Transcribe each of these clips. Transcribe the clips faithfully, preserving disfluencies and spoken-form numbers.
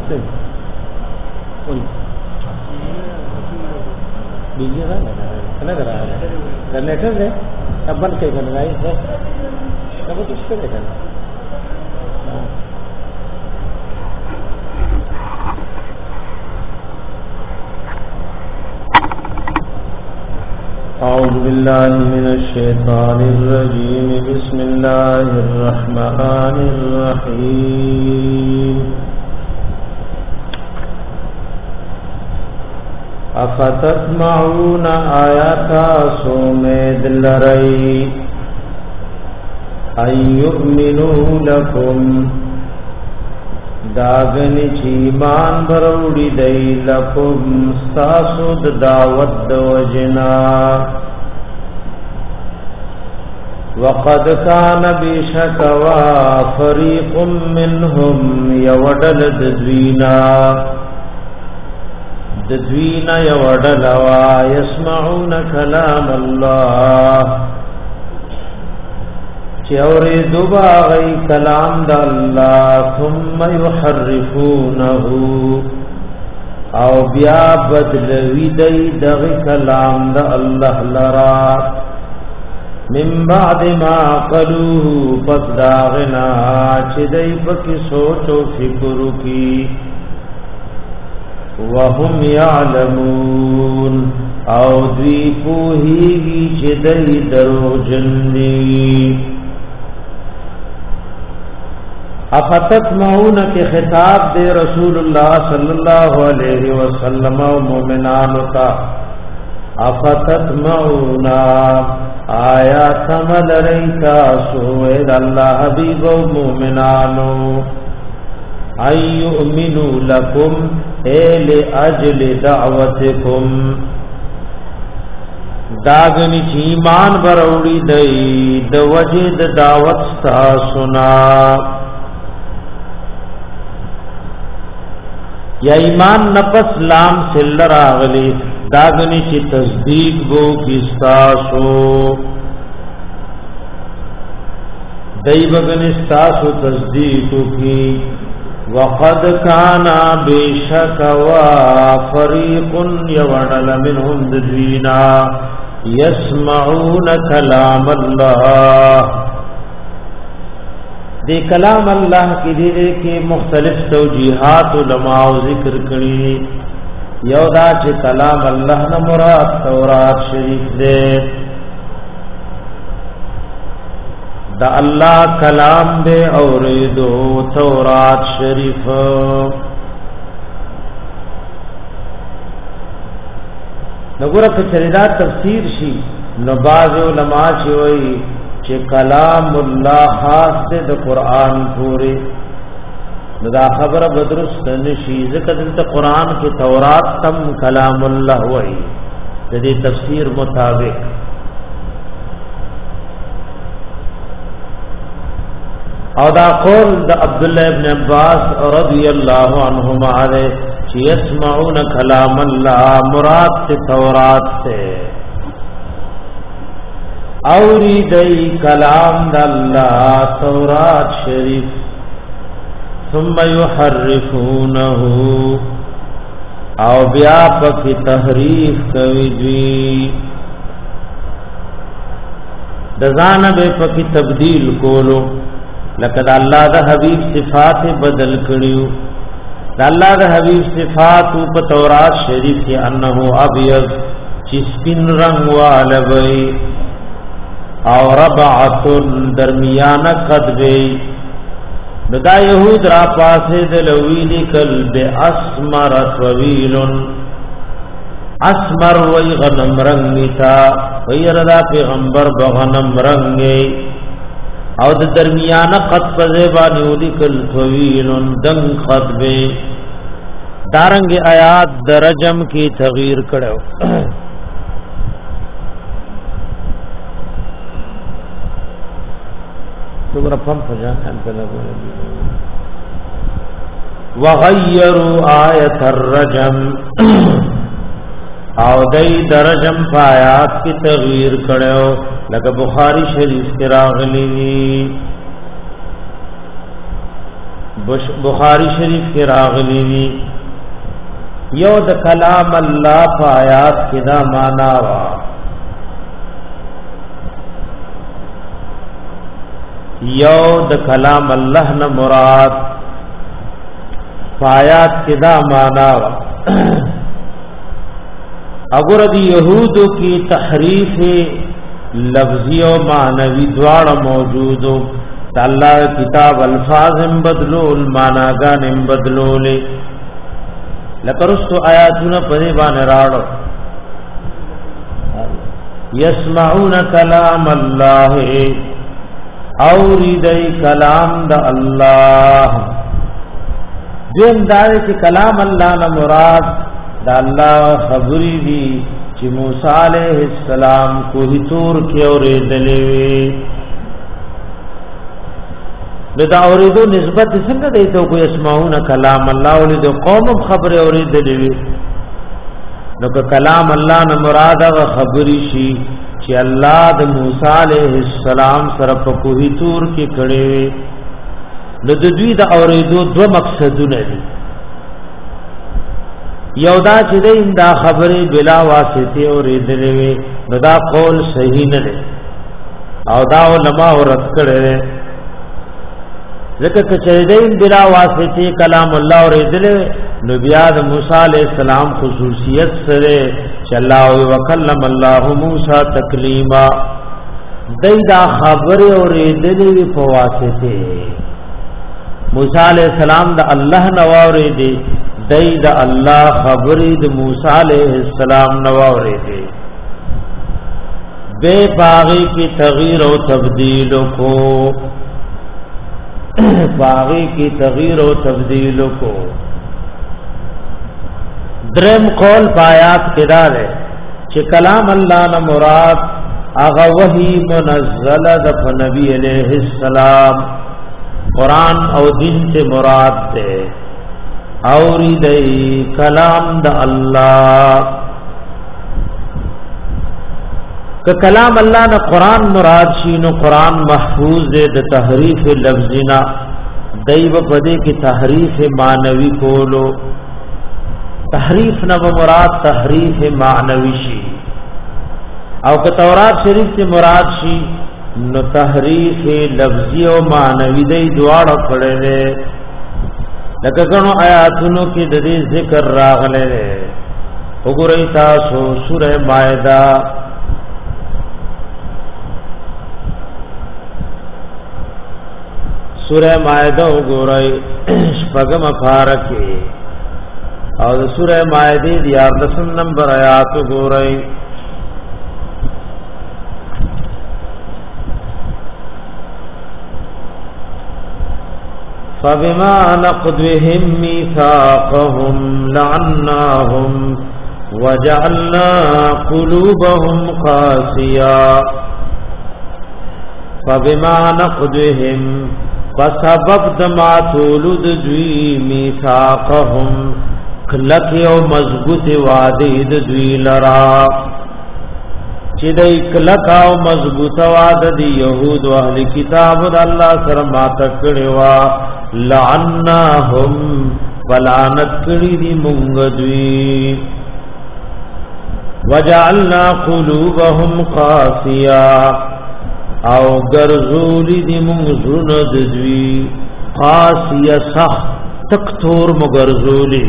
से उन बीजी रहा ना कर रहा है जनरेटर है अब बंद के कर गाइस है तब तो उससे देखा أعوذ بالله من الشيطان الرجيم بسم الله الرحمن الرحيم أفتطمعون آياتا سومد لري أن يؤمنوا لكم داغنی چیمان بروڑی دی لکم ستاسود دعوت دوجنا وقد كان بشكوا فريق منهم يودل ددوینا ددوینا يودل ويسمعون كلام الله چوری دوبا غی کلام دا اللہ ثم یحرفونه او بیا بدلوی دی دغی کلام دا اللہ لرا من بعد ما قلوه پس داغنا چی دی پکی سوچو فکرو کی وهم یعلمون او دوی پوہیگی چی دی درو جندی افتطمعون کے خطاب دے رسول اللہ صلی اللہ علیہ وسلم و مومنانو تا افتطمعون آیا تمل ریتا سوید اللہ حبیب و مومنانو ان یؤمنو لکم اے لأجل دعوتکم داغنی چی ایمان بروڑی دی دو وجد دعوت ستا سنا یا ایمان نفس لام سل راغلی داغنی چی تصدیق بو کستاسو دی بگن استاسو تصدیق کی وقد کانا بیشکوا فریق یوڑل منهم ددوینا یسمعون کلام اللہ دی کلام اللہ کی دیدے کے مختلف توجیحات علماء ذکر کری یودا چه کلام اللہ نا مراد تورات شریف دے دا اللہ کلام دے اور دو تورات شریف نگورا کچریدہ تفسیر شی نباز علماء چوئی چې کلام الله خاص دې د قران پوری دا خبره بدرست نشي ځکه د قران کې تورات تم کلام الله وایي د دې تفسیر مطابق او دا قول د عبد الله ابن عباس رضی الله عنهما علیه چې يسمعون کلام الله مراد سے تورات سے اوری دی کلام دا اللہ تورات شریف ثم یحرفونه او بیا پکی تحریف کوي دوی دزان بے پکی تبدیل کولو لکه دا اللہ دا حبیب صفات بدل کړیو دا اللہ دا حبیب صفات په تورات شریف کې انه ابیض چسپین رنگ والوی او ربعت درمیان قد بی دا یهود را پاسه دلویلی قلب اسمر طویل اسمر وی غنم رنگی تا وی ردا پیغمبر بغنم رنگی او د درمیان قد پزیبانی ولی کل طویل دنگ قد بی دارنگ آیات درجم کی تغییر کڑو وغیروا آیت الرجم او دای درجم پایات کی تغییر کړو لکه بخاری شریف کې راغلی بخاری شریف کې راغلی دی یو د کلام الله په آیات کې دا معنا وا یو د کلام الله نه مراد آیات کې دا معنا وا اگر دی یہودو کی تحریف لفظی و معنوی دواړه موجودو الله کتاب الفاظ هم بدلول معناګان هم بدلول لکرستو آیاتونه په دې باندې راړو یسمعون کلام الله اوریدای کلام د الله دین دار چې کلام الله نه مراد دا الله خبرې دي چې موسی عليه السلام کوه تور کې اورېدلې دا اوریدو نسبت څنګه دی ته کو اسمعون کلام الله ولې د قوم خبره اورېدلې نو که کلام الله نه مراد هغه خبرې شي چې الله د موسی عليه السلام سره په کوه تور کې کړي نو د دوی د اوریدو دو مقصدونه دي یودا چې دا خبره بلا واسطه اورېدلې نو دا قول صحیح نه دی او دا علماء ورت کړي ځکه چې دین بلا واسطه کلام الله اورېدلې نو بیا د موسی عليه السلام خصوصیت سره چې الله وکلم الله موسی تکلیما دایدا خبره اورېدلې په واسطه موسی علیہ السلام د الله نواورې دي دای د الله خبرې د موسی علیہ السلام نواورې دي بے باغی کی تغییر و تبدیل کو باغی کی تغییر و تبدیل کو درم قول پایات کدا ہے چې کلام الله نه مراد هغه وحی منزل د نبی علیہ السلام قرآن او دین سے مراد دے اوری دئی کلام دا اللہ کہ کلام اللہ نہ قرآن مراد شی نو قرآن محفوظ دے د تحریف لفظنا دیو پدے کی تحریف معنوی کولو تحریف نہ مراد تحریف معنوی شی او کہ تورات شریف سے مراد شی نو تحریف لفظی او معنوی دی دواړه پړلې لکه څنګه آیاتونو کې د دې ذکر راغله وګورئ تاسو سوره مائده سوره مائده وګورئ شپږم پارکه او د سوره مائده د یاردسم نمبر آیات وګورئ فبما نقضهم ميثاقهم لعناهم وجعلنا قلوبهم قاسيا فبما نقضهم فسبب دما تولد دوی ميثاقهم کلک او مضبوط وعده دوی لرا چې دای کلک او مضبوط وعده دی يهود او اهل کتاب د الله سره ماته کړي وا لعناهم ولعنت کړي دی مونږ دوی وجعلنا قلوبهم قاسيا او ګرځولي دی مونږ زړه دوی قاسيا سخت تکتور مګرځولي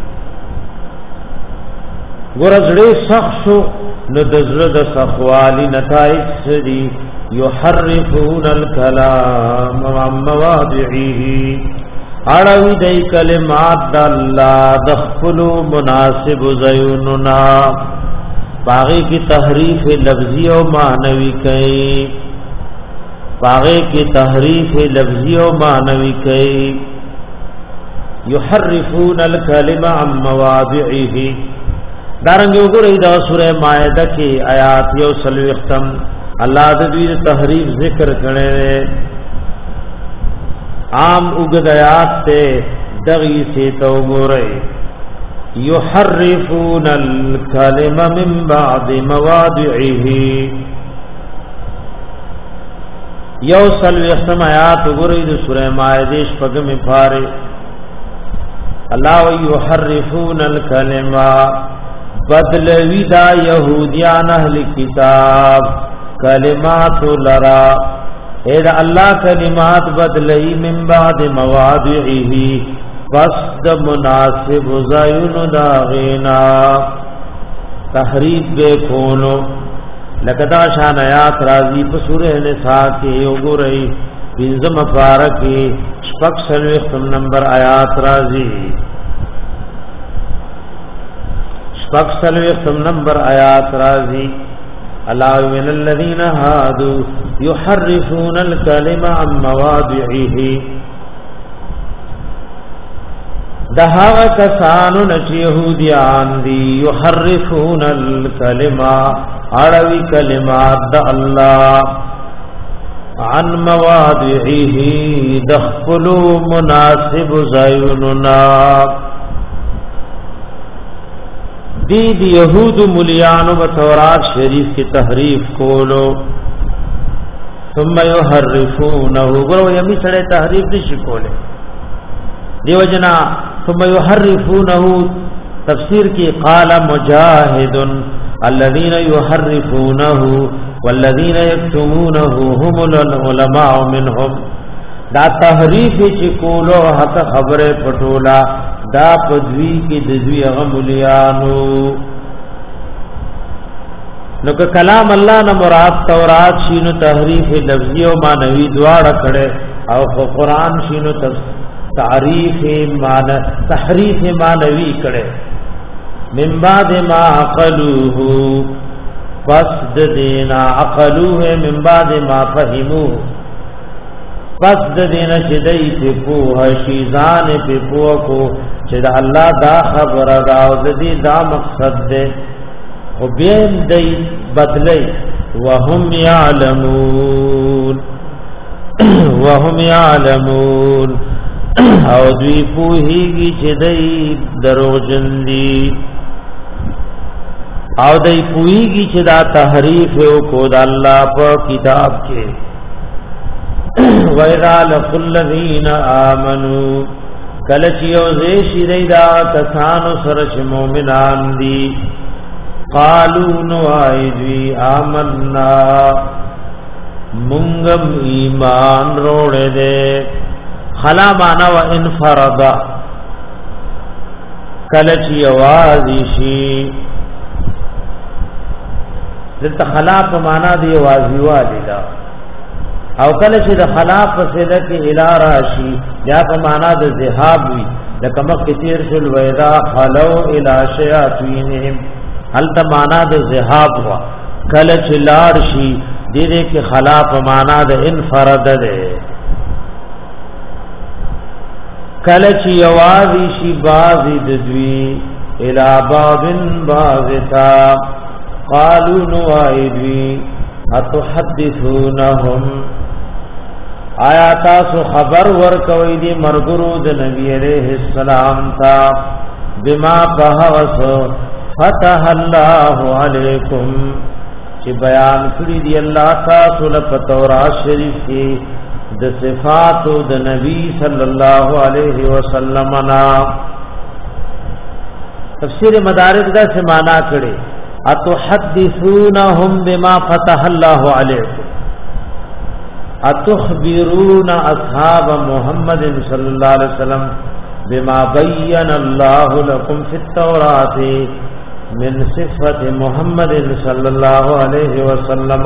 ګرځړې سخت شو نو د زړه د سخوالي نتایج سدي يحرفون الكلام عن مواضعه اړوي د کلمات د الله د خپل مناسب زيوننا باغی کی تحریف لفظی او معنوی کوي باغی کی تحریف لفظی او معنوی کوي يحرفون الكلم عن مواضعه دارنګ وګورئ دا سوره مائده کې آیات یو سلو ختم الله د دې تحریف ذکر کړي عام وګد آیات ته دغی سے تو وګورئ يحرفون الكلم من بعد مواضعه یوصل وختم آیات وګورئ د سوره مائده شپږم پاره الله یحرفون الکلمه بدلوی دا یهودیان اهل کتاب کلمات لرا اے دا اللہ کلمات بدلئی من بعد مواضعه پس د مناسب زایون دا غینا تحریف بے کونو لکدا شان آیات راضی پا سورہ نساء کے اگرئی بنزم پارکی شپک سلوختم نمبر آیات راضی شپک سلوختم نمبر آیات راضی اللہ من الذین هادو یحرفون الکلم عن مواضعه دہاغ کسانو نچ یہودیان دی یحرفون الکلم عربی کلمات دا اللہ عن مواضعه دخلو مناسب زیوننا دی دی یہود ملیانو بتورات شریف کی تحریف کولو ثم یحرفونہو گرو یمی سڑے تحریف نشی کولے دیو جنا ثم یحرفونہو تفسیر کی قال مجاہد الذین یحرفونہو والذین یکتمونہو هم العلماء منہم دا تحریف چی کولو حق خبر پٹولا دا پدوی کی ددوی غمولیانو نو که کلام اللہ نا مراد تورات شینو تحریف لفظی و معنوی دوارا کڑے او قرآن شینو تعریف معنی تحریف معنوی کڑے من بعد ما عقلوه پس دینا عقلوه من بعد ما فهموه پس د دینه چې دای په پوه شي ځان په پوه کو چې د الله دا خبره دا او د دې دا مقصد ده او بین دای بدلی وهم یعلمون وهم یعلمون او دوی پوهیږي چې دای دروغجن دي او دای پوهیږي چې دا تحریف او کو د الله په کتاب کې وَإِذَا لَقُوا الَّذِينَ آمَنُوا کلچ یوزے شریدا کسانو سرش مومنان دی قالوا نوائدوی آمنا منگم ایمان روڑے دے خلا مانا و انفردا کلچ یوازی شی دلتا خلا پا مانا دی یوازی والی دا او کله چې د خلاف فسیله کې الی راشي یا په معنا د ذهاب وي لکه مخکې تیر شول ویدا خلو الی شیاطینهم هل ته معنا د ذهاب وا کله چې لاړ شي د دې کې خلاف معنا د انفرد ده کله چې یوازې شي بازي د دوی الی بابن بازتا قالوا نوائدوی اتحدثونهم آیا تاسو خبر ورکوي دي مرګرو د نبی عليه السلام تا بما بهوس فتح الله علیکم چې بیان کړی دی الله تاسو له تورات شریف کې د صفات د نبی صلی الله علیه وسلم نا تفسیر مدارک دا سے معنا کړي اتحدثونهم بما فتح الله علیکم اتخبرون اصحاب محمد صلی اللہ علیہ وسلم بما بین اللہ لكم فی التوراۃ من صفت محمد صلی اللہ علیہ وسلم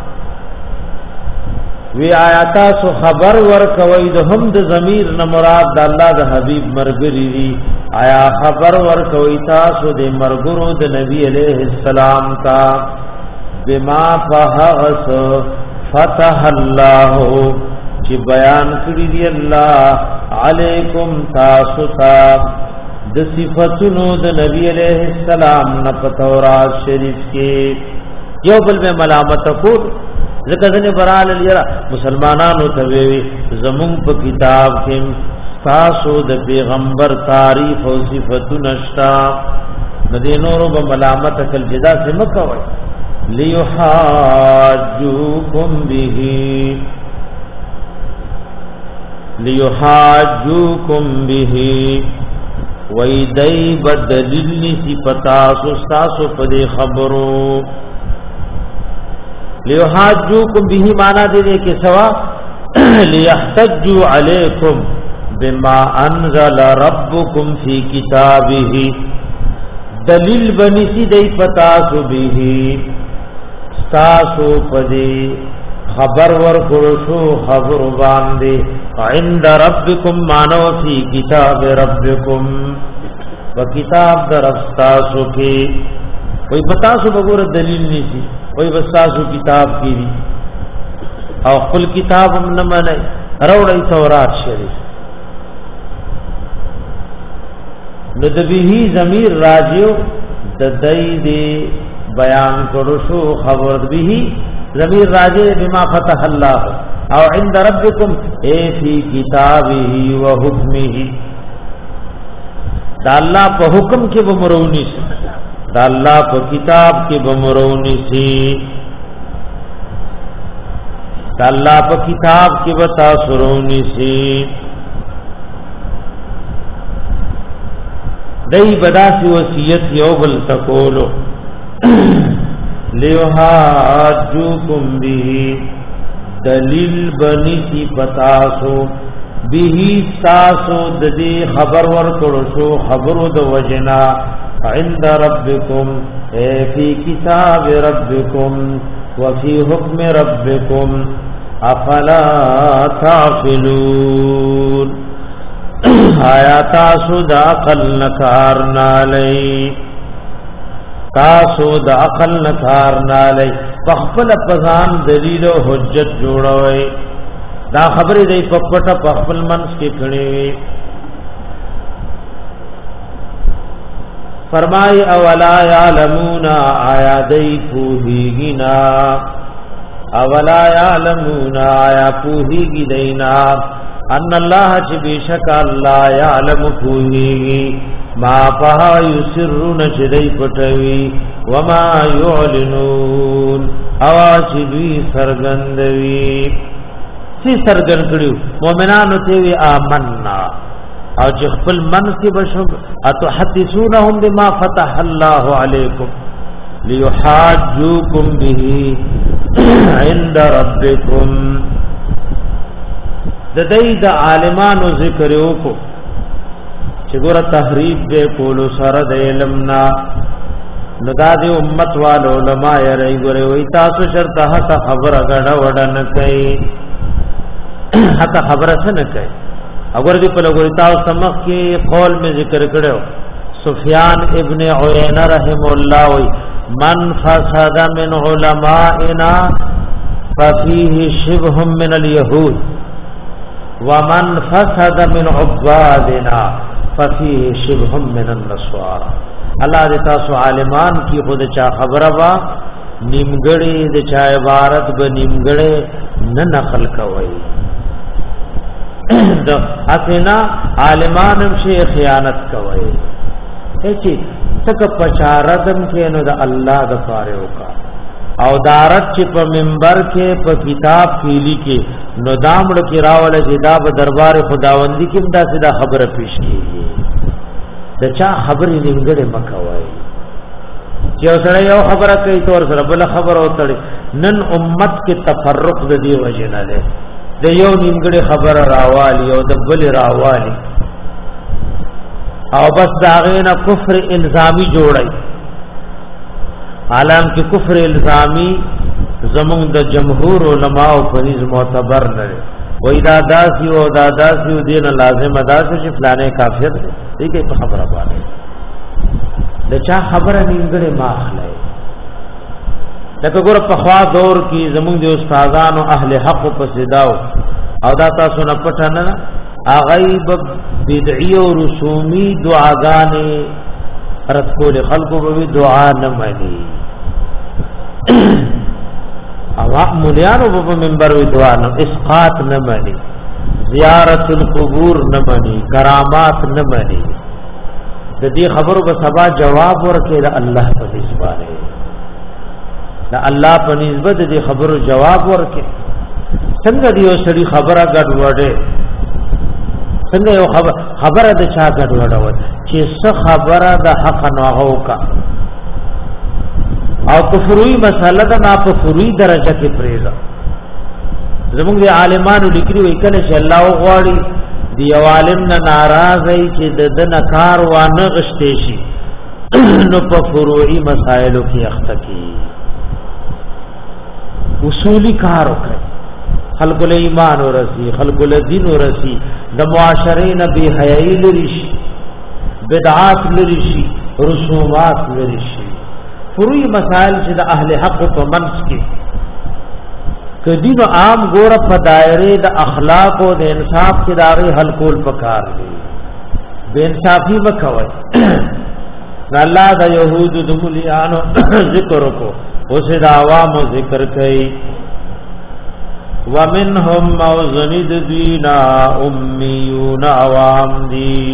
وی آیاتا سو خبر ورکوی د هم د ضمیر نه مراد د الله د حبیب مرګری دی آیا خبر ورکوی تاسو د مرګرو د نبی علیہ السلام تا بما فحغس فتح الله چې بیان کړی دی الله علیکم تاسو ته د صفاتونو د نبی علیہ السلام نه په تورات شریف کې یو بل به ملامت کو ځکه ځنه برال لیرا مسلمانانو ته وی زمون په کتاب کې تاسو د پیغمبر تعریف او صفاتونه نشتا مدینورو به ملامت کل جدا سے مکوي لیحاجوکم به لیحاجوکم به ویدی بدلیل نسی پتاسو ستاسو پدی خبرو لیحاجوکم به مانا دے دے کہ سوا لیحتجو علیکم بما انزل ربکم فی کتابه دلیل بنیسی دی پتاسو به ستاسو پدی خبر ورکړو خبر باندې عند ربکم مانو فی کتاب ربکم وکتاب در افستاسو کې وای پتاسو وګوره دلیل نشي وای وستاسو کتاب کې دي او خپل کتاب هم نه منای راوړی تورات شریف نو د به ضمیر راجیو د دای دی بیان کړو شو خبر به ضمیر راجع بما فتح الله او عند ربکم اے فی کتابه و حکمه دا الله په حکم کې بمرونی سي دا الله په کتاب کې بمرونی سي دا الله په کتاب کې وتا سرونی سي دای بداسي وصیت یو بل تکولو لیحاجوکم به دلیل بنیسی پتاسو به تاسو د دې خبر ورکړو شو خبرو د وجنا عند ربکم اے فی کتاب ربکم وفي حکم ربکم افلا تعقلون آیا تاسو د عقل نکار نالی تاسو د عقل نکار نالی پخپل پزان دلیل و حجت جوڑوئی دا خبری دی پپٹا پخپل منس کی کھڑی فرمائی اولا یعلمون آیا دی پوہیگینا اولا یعلمون آیا پوہیگی دینا ان اللہ چی بیشک اللہ یعلم پوہیگی ما پہا یسرون چدی پٹوی وما یعلنون اواچی دوی سرگندوی سی سرگند کریو مومنانو تیوی آمننا او چی خپل من سی بشم اتحدثونهم بما فتح اللہ علیکم لیحاجوکم به عند ربکم ددئی دا عالمانو ذکریو کو چې ګور تحریف به کولو سره د علمنا ندا دې امت والو علماء یې رہی ګورې وای تاسو شرط حق خبره غړ وډ نه کوي حق خبره څه نه کوي اگر دې په لګوري تاسو سمخ کې قول میں ذکر کړو سفیان ابن عیینہ رحم الله وای من فسد من علماءنا ففيه شبه من اليهود ومن فسد من عبادنا ففيه شبه من النصارى الله دې تاسو عالمان کی خود چا خبره وا نیمګړی د چا عبارت به نیمګړی نه نقل کوي د اسنا عالمان شي خیانت کوي چې تک پچاردم کې نو د الله د فاره وکا او دارت چې په منبر کې په کتاب کې لیکي نو دامړ کې راول چې دا په دربار خداوندی کې دا سیده خبره پیش کیږي د چا خبرې نیمګړې مکوای چې اوسره یو خبره کوي تور سره بل خبره وتړي نن امت کې تفرق د دې وجه نه ده د یو نیمګړې خبره راوالي او د بل راوالي او بس داغینا کفر الزامی جوړای عالم کې کفر الزامی زمون د جمهور علماء په نس معتبر نه وای دا داسی او دا داسی دین لازم ادا چې فلانه کافر دی دې په خبره باندې د چا خبره نیمګړې ماخلای لکه ګور په خوا دور کې زمون د استادانو اهل حق په صداو او دا تاسو نه پټنه اغیب بدعی و رسومی دعاگانے رد کول خلقو بوی دعا نمانی اواق ملیانو بابا منبر وی دعا نم اسقاط نمانی زیارت القبور نمانی کرامات نمانی دا دی خبرو بسبا جواب ورکے دا اللہ پا نسبانے دا اللہ پا نسبت دی خبرو جواب ورکے سنگا دیو سڑی خبرہ گڑ وڑے څنګه یو خبر خبره د چا ګډوډول چې څه خبره د حق نه هوکا او کفروی مسله ده نه په فروی درجه کې پریزا زموږ د عالمانو لیکلي وي کله چې الله غواړي دی عالم نه ناراض وي چې د نکار وانه غشته شي نو په فروعي مسائلو کې اخته کی اصولی کار وکړي خلق له ایمان ورسی خلق له دین ورسی د معاشره نه به حیاي لري شي بدعات لري شي رسومات لري شي فروعي مسائل چې د اهل حق په منځ کې کدی نو عام ګور په دایره د اخلاق او د انصاف کې داغي حل کول پکار دي بے انصافی وکوي الله د يهود د مليانو ذکر کو اوس د عوام ذکر کوي ومنهم موزند دینا امیون عوام دی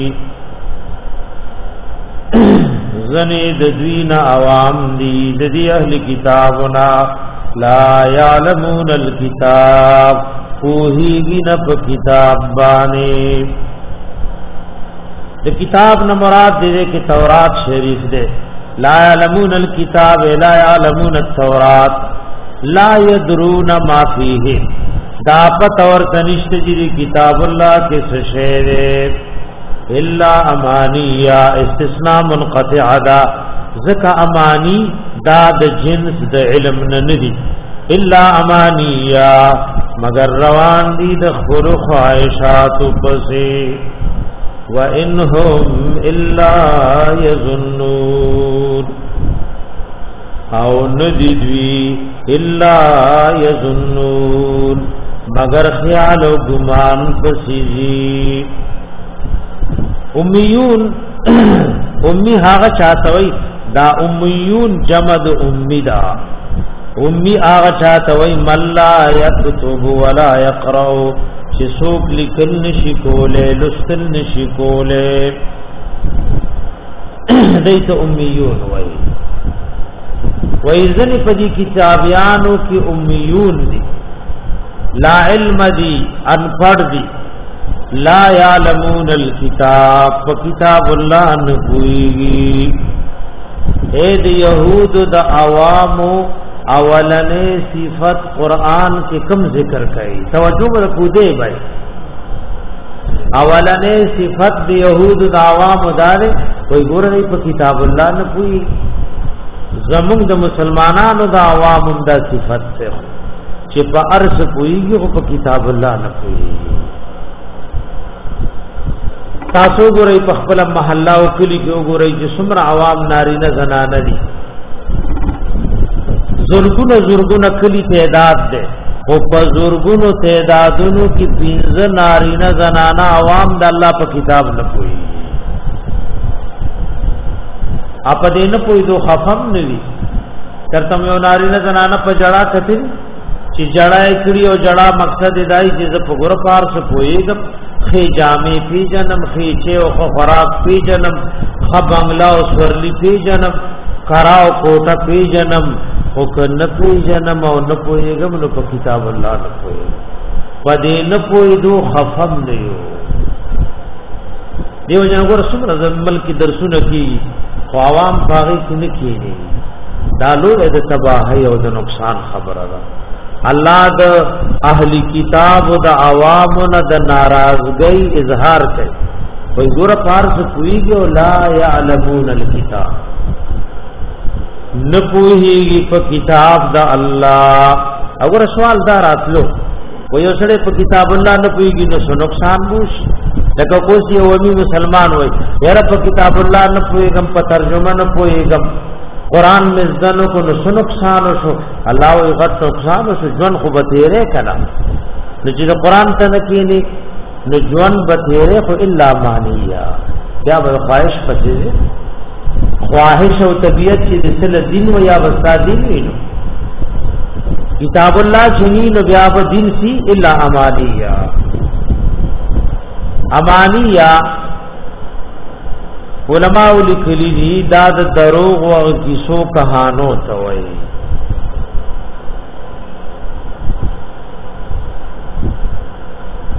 زنید دینا عوام دی دی اهل کتابنا لا یعلمون الكتاب کوهی نپ کتاب بانے د کتاب نہ مراد دے کہ تورات شریف دے لا یعلمون الكتاب لا یعلمون التورات لا یدرون ما فیه دا پت اور تنشت جی کتاب اللہ کے سشیر الا امانیہ استثناء منقطع دا ذکا امانی دا د جنس د علم نه ندی الا امانیہ مگر روان دی د خور خواہشات پسې وانهم الا یظنون او ندی دوی الا یظنون مگر خیال و گمان پسې امیون امی هغه چاته وي دا امیون جمع د امی دا امی آغا چاہتا وی ملا یکتب ولا یقرأ چی سوک لکل نشی کولے لستل نشی کولے دیتا امیون وی وی ذنی پا دی کتابیانو کی امیون دی لا علم دی انپڑ دی لا یعلمون الکتاب پا کتاب اللہ نپوئیگی اے دی یہود دا عوامو اولنے صفت قرآن کے کم ذکر کئی توجہ رکھو دے بھائی اولنے صفت دی یہود دا عوامو دارے کوئی گور نہیں پا کتاب اللہ نہ کوئی زمون دا مسلمانانو دا عوامو دا صفت سے چی پا عرص کوئی گی پا کتاب اللہ نہ کوئی تاسو گورئی پخپل محلہ و کلی کیو گورئی جسمر عوام نارینہ زنانہ دی زرگون زرگون کلی تعداد دے او پا زرگون تعدادونو کی پینز نارینہ زنانہ عوام دا اللہ پا کتاب نپوئی اپا دے نپوئی دو خفم نوی کرتم یو نارینہ زنانہ پا جڑا کتن چی جڑا اکڑی او جڑا مقصد دائی جیز پا گر پار سپوئی گم خی جامی پی جنم خی چے او خفراق پی جنم خب انگلا او سورلی پی جنم کراو کوٹا پی جنم او که نپوی جنم او نپوی گم نو پا کتاب اللہ نپوی پا دے نپوی دو خفم دیو دیو جنگو رسول رضا ملکی درسو نکی خو عوام پاغی کی نکی نی دالو اید تباہی او دا نقصان خبر را اللہ دا اہلی کتاب دا عوامنا دا ناراضگئی اظہار کئی کوئی گورا پارس پوئی گیو لا یعلمون الکتاب نپوہیگی پا کتاب دا اللہ اگر سوال دار آتلو کوئی اسڑے پا کتاب اللہ نپوہیگی نسو نقصان بوش لکہ کوسی اومی مسلمان ہوئی یرا پا کتاب اللہ نپوہیگم پا ترجمہ نپوہیگم قرآن مزدنو کو نسو نقصانو شو اللہ وی غط نقصانو شو جون خو بطیرے کنا نجد قرآن تنکینی نجون بطیرے خو اللہ مانیہ کیا بھئی خواہش پسیزے خواہش و طبیعت چی دسل دین و یا بستا دین وینو کتاب اللہ چنین و بیاب دین سی اللہ امانیہ امانیہ علماء لکلی دی داد دروغ و کسو کہانو توئی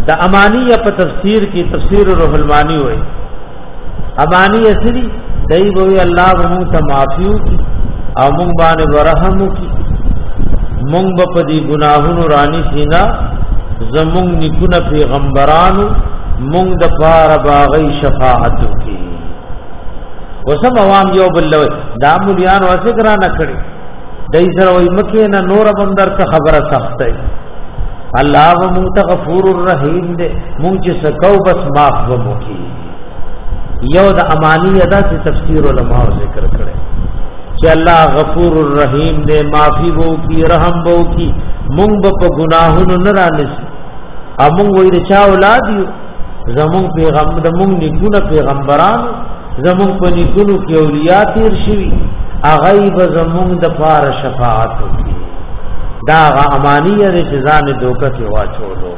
د امانیه په تفسیر کې تفسیر روح المانی وای امانی اسری دای وی الله موږ ته معافیو کی او موږ باندې ورحمو کی موږ په دې ګناهونو رانی سینا زموږ نکونه پیغمبرانو موږ د پاره باغی شفاعت کی وسم عوام یو بل دا مليان واسه کرا نه کړي دای سره وای مکه نه نور بندر ته خبره سخت ہے الله و مغفور الرحیم دې مونږ چې سکو بس معاف ومو کی یو د امانی ادا سے تفسیر علماء ذکر کړي چې الله غفور الرحیم دې معافی وو کی رحم وو کی مونږ په گناهونو نه رانس ا مونږ وې د چا اولاد یو زمون پیغمبر د مونږ نیکونه پیغمبران زمون په نیکونو کې اولیاء تیر شي اغیب زمون د پار شفاعت کی دا غ امانیه چې ځان دوکه کې واچولو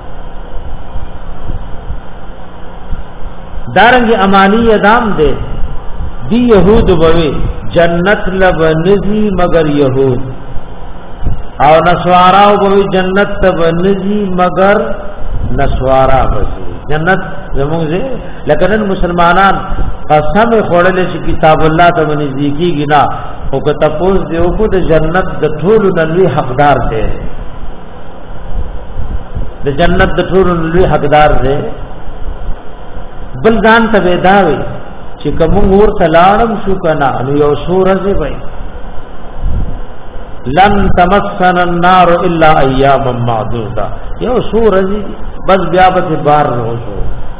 دارنګ امانیه دام دے دی یهود بوي جنت لبنزی مگر یهود او نسوارا بوي جنت لبنزی مگر نسوارا بوي جنت زموږه لکه مسلمانان قسم خورل چې کتاب الله ته نزدیکی گنا او که تاسو دیو کو د جنت د ټول نلوي حقدار دی د جنت د ټول نلوي حقدار دی بل ځان ته وداوي چې کوم ور تلاړم شو کنا نو یو سورځي وای لن تمسنا النار الا اياما معدوده یو سورځي بس بیا به بار روزو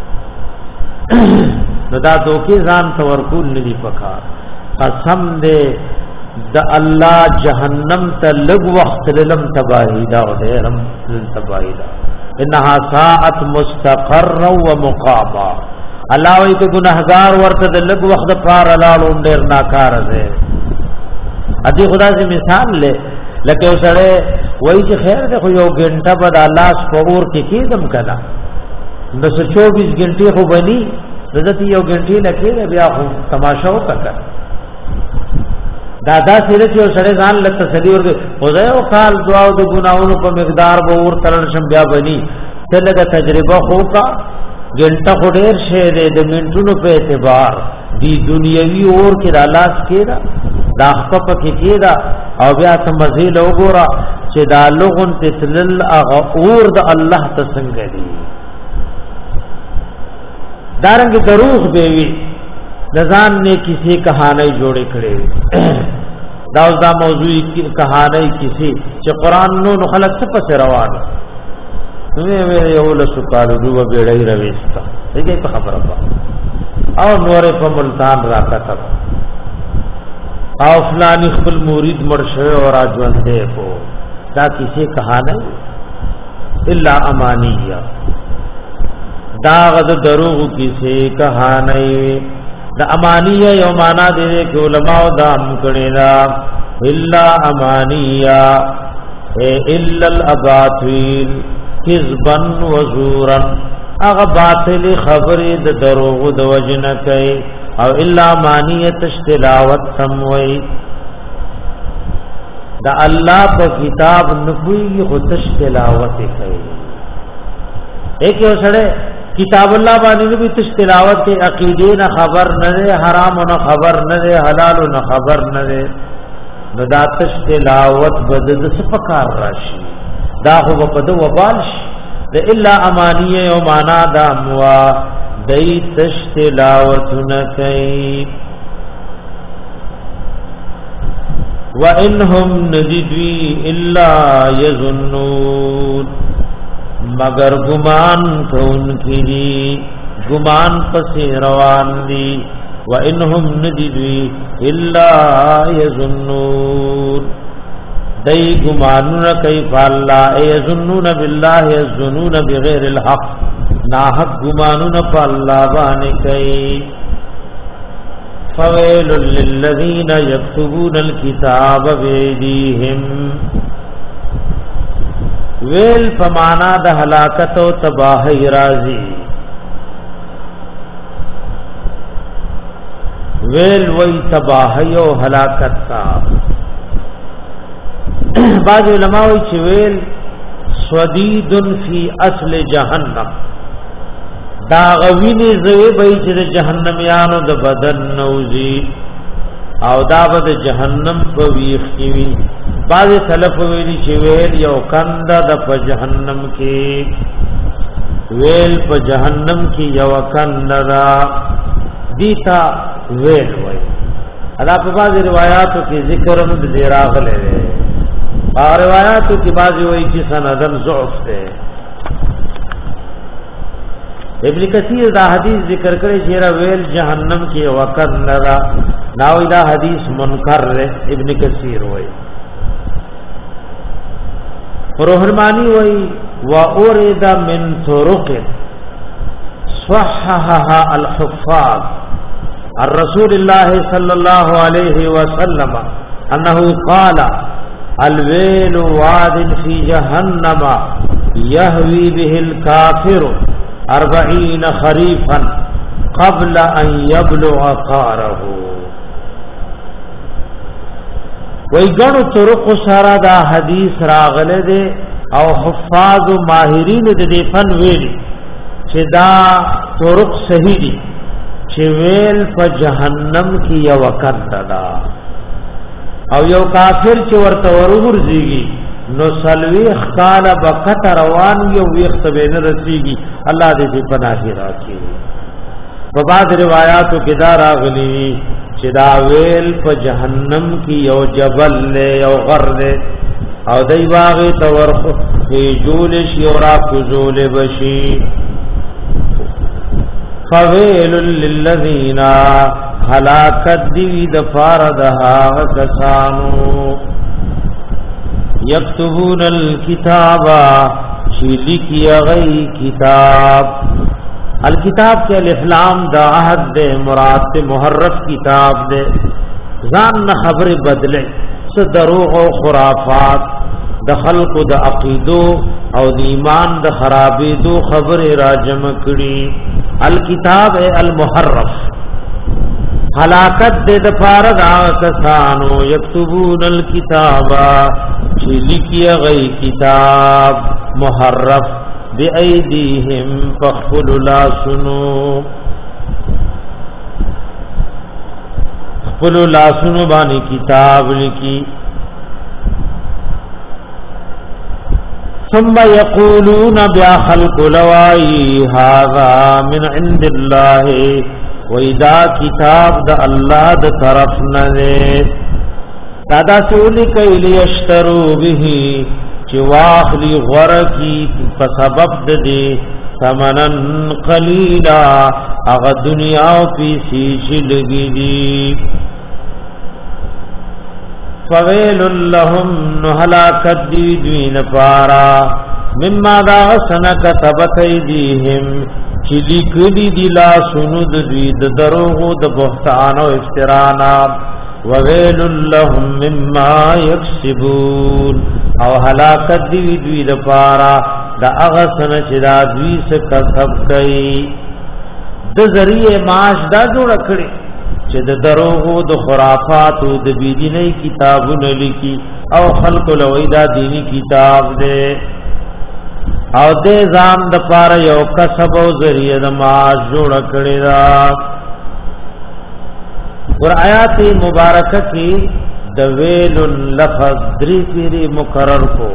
نو دا دوکي ځان تورکول ندي پکار قسم دې د الله جهنم ته لګ وخت لم تباہی دا او دې رم تباہی دا انها ساعت مستقر و مقاما الله وی ته ګناهګار ورته د لګ وخت پار لاړو ډیر ناکار ده ادي خدا سے مثال لے لکه وسړی وای چې خیر ده خو یو غنټه بعد الله سپور کې کېدم کړه نو چوبیس غنټه خو بني رضت یو غنټه لکه بیا خو تماشا وکړه دادا سره چې وسړی ځان له تسلی ورته خدای او کال دعا او د ګناونو په مقدار به ور تلل شم بیا بني تلګه تجربه خو کا غنټه خو ډیر شه ده د منټونو په اعتبار دی دنیوي اور کې رالاس کېدا دا خپ کې کېدا او بیا ته مزید وګورا چې دا لغون تسلل اغه اور د الله تسنګ دی دارنګ دروغ دیوی نزان نے کسی کہانی جوڑے کړي دا اوس دا موضوعي کہانی کسی چې قران نو خلق څه پس روان نو وی یو له سکالو دوه بیړی رويستا دغه په خبره او نور په ملتان راکته او فلانی خپل مرید مرشه اور اجوان دے کو دا کسی کہانی الا امانیہ دا غد دروغ کسی کہانی دا امانیہ یو معنا دے کہ علماء دا ہم کڑینا الا امانیہ اے الا الاباطیل کذبا وزورا اغا باطل خبری دا دروغ دا وجن کئی او الا امانیت تلاوت سموئی دا اللہ پا کتاب نکوئی خود تلاوت کئی ایک یو سڑے کتاب اللہ بانی نبی تش تلاوت کے عقیدے نہ خبر نہ دے حرام نہ خبر نہ دے حلال نہ خبر نہ دے نو دا تش تلاوت بدد سپکار راشی دا خو بپد وبالش دے الا امانیه او معنا دا موا دای تش تلاوت نکئی وانهم ندوی الا یظنون مگر گمان کون کی دی گمان پس روان دی وانهم ندوی الا یظنون دای گمانون کای فالله یظنون بالله یظنون بغیر الحق نا حق گمانون فالله باندې کای فویل للذین یكتبون الكتاب بيدیهم ویل فمانا د هلاکت او تباہی راضی ویل وی تباہی او هلاکت تا بعض علماء وی چې ویل صدید فی اصل جهنم دا غوینی زوی بای چې د جهنميانو د بدن نوزی او دا به د جهنم په ویخ کې وي بعض سلف ویلي چې ویل یو کنده د په جهنم کې ویل په جهنم کې یو کنده دا دیتا ویل وای ادا په بعض روایتو کې ذکر هم د راغله ده او روایتو کې بعض وایي چې سندن ضعف ده ابن کثیر دا حدیث ذکر کړي چې را ویل جهنم کې وقت لرا ناوی دا حدیث منکر ہے ابن کثیر وای روحمانی وای و اورد من طرق صححها الحفاظ الرسول الله صلى الله عليه وسلم انه قال الويل واد في جهنم يهوي به الكافر اربعین خریفا قبل ان یبلغ قاره وی گنو طرق سارا دا حدیث راغله ده او حفاظ و ماهرین ده ده فن ویلی چه دا طرق صحیح دی چه ویل پا جہنم کی یو کند دا او یو کافر چه ورطور ورزیگی نو سلویخ کال بقت روان یو ویخت بین رسیگی اللہ دې دې پناہ راکړي په بعض روایتو کې دا راغلي چې دا ویل په جهنم کې یو جبل له یو غر له او دای واغې تورخ په جول شي او را فزول بشي فویل للذین هلاکت دی د فاردها کسانو یکتبون الکتاب شیلی کی غی کتاب الکتاب کے الافلام دا عہد دے مراد دے محرف کتاب دے زان نہ خبر بدلے سے دروغ و خرافات د خلق د عقیدو او د ایمان د خرابې دو خبر راجم کړي الکتاب المحرف ہلاکت دے د فارغ کسانو یکتبون الکتاب چې لیکي غي کتاب محرف بی ایدیهم فخفل لا سنو خفل لا سنو بانی کتاب لکی ثم یقولون بیا خلق لوائی هذا من عند اللہ وَإِذَا كِتَابَ دَ اللَّهِ دَ طرف نَذِي دادا سولی کئی لیشترو بہی چواخلی غرکی فسبب دے ثمنن قلیلا اغا دنیا پیسی شلگی دی فویل لهم نحلاکت دی دوین پارا مما دا غسنک تبت ایدیهم چلی کلی دی لا سند دی دروغو د بہتان و افترانا وویل لهم مما یکسبون او حلاکت دی دوی د پارا دا اغسن چدا دوی سے کسب کئی د ذریعے معاش دا جوڑ کړي چې د دروغو د خرافاتو د بيدینی کتابونه لیکي او خلق لوی دا دینی کتاب دے او دې ځان د پاره یو کسب او ذریعہ د معاش جوړ کړي دا ور آیات مبارکه کی د ویل لفظ دری پیری مقرر کو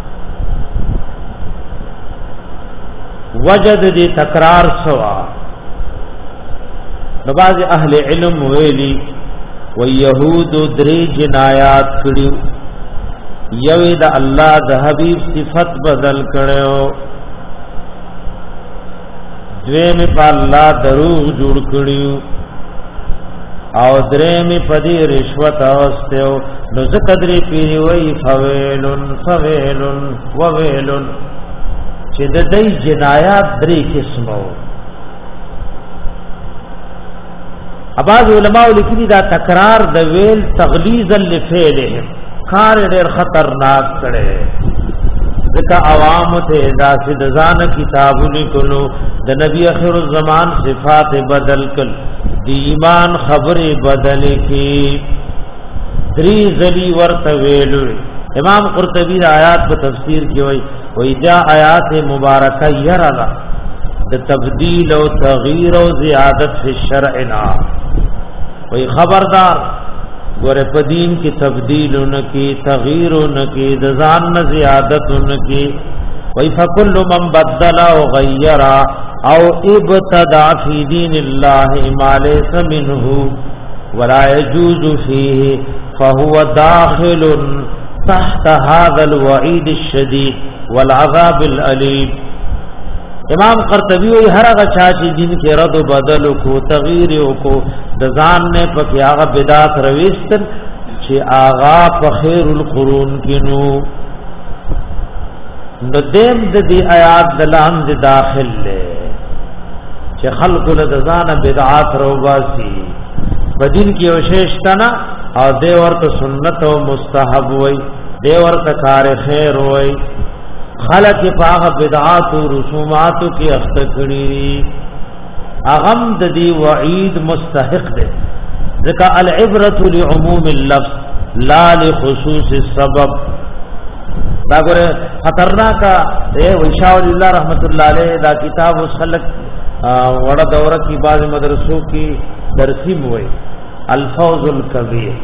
وجد دی تکرار سوا نباز اهل علم ویلی و یهود دری جنایات کړي یوی د الله د حبیب صفت بدل کړو دوی می په الله دروغ جوړ کړیو او درې می پدی رشوت اوستو نو زکدری پیری وی فویلن فویلن وویلن چې د دې جنایات درې قسمو اباظ علماء لیکلي دا تکرار د ویل تغلیظا لفعلهم کار ډېر خطرناک کړي ځکه عوام ته داسې د ځان کتابونه کولو د نبی اخر الزمان صفات بدل کړ دی ایمان خبره بدل کی دری زلی ورته ویلو امام قرطبی دا آیات په تفسیر کې وایي وایي دا آیات مبارکه یرالا د تبدیل او تغییر او زیادت فی الشرعنا وایي خبردار ګوره په دین کې تبدیلونه کې تغییرونه کې د ځان نه زیادتونه کې وایي فکل من بدل او غیر او ابتدع فی دین الله ما ليس منه ولا يجوز فيه فهو داخل تحت هذا الوعید الشدید والعذاب الالم. امام قرطبی وی هر هغه چا چې دین کې رد او بدل کو تغییر کو د ځان نه پکې هغه بدعت رويستل چې آغا په خیر القرون کې نو د دیم د دې آیات دلان د داخل له چې خلق له ځان بدعات روباسي بدین کې وشیشتنا او دی ورته سنت او مستحب وای دی ورته کار خیر وای خلق پاغه بدعات او رسومات کې اختکړي اغم د دی وعید مستحق ده ذکا العبرة لعموم اللفظ لا لخصوص السبب. دا ګره خطرناک اے وشاء الله رحمت الله علیه دا کتاب وسلک وړه دوره کی بعض مدرسو کی درسیم وای الفوز الکبیر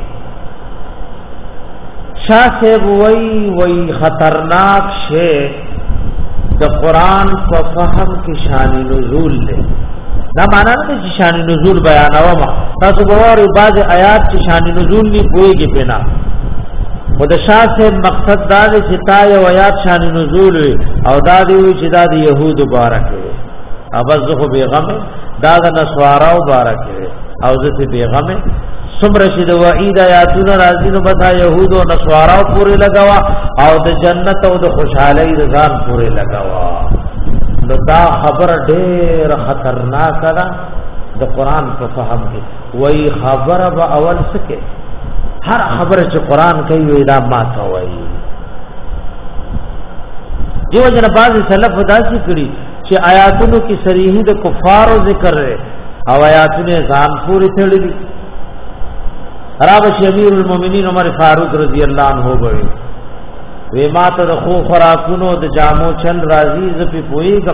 شاہ صاحب وای وای خطرناک شی د قران په فهم کې شان نزول له دا معنا نه چې شان نزول بیانوم تاسو ګورئ بعض آیات چې شان نزول نه پويږي پنا و د شاہ صاحب مقصد دا چې تا یو آیات شان نزول او دا دی چې دا د يهود مبارک ابزخ بیغم دا د نسوارا مبارک او ذات بیغم سمر شد وعید آیاتون راضی نو بتا یهود و نسوارا پورے لگوا او د جنت او د خوشحالی د ځان پورے لگوا. نو دا خبر ډیر خطرناک ده د قران په فهم کې وای خبر به اول سکه هر خبره چې قران کوي وی دا ما کوي دیو جن بعض سلف داسي کړي چې آیاتونو کې صریح د کفارو ذکر ہے او آیاتونه ځان پوری تړلي. رابش امیر المؤمنین عمر فاروق رضی اللہ عنہ بوي وی ما ته د خو خراکونو د جامو چل راضی ز په پويګ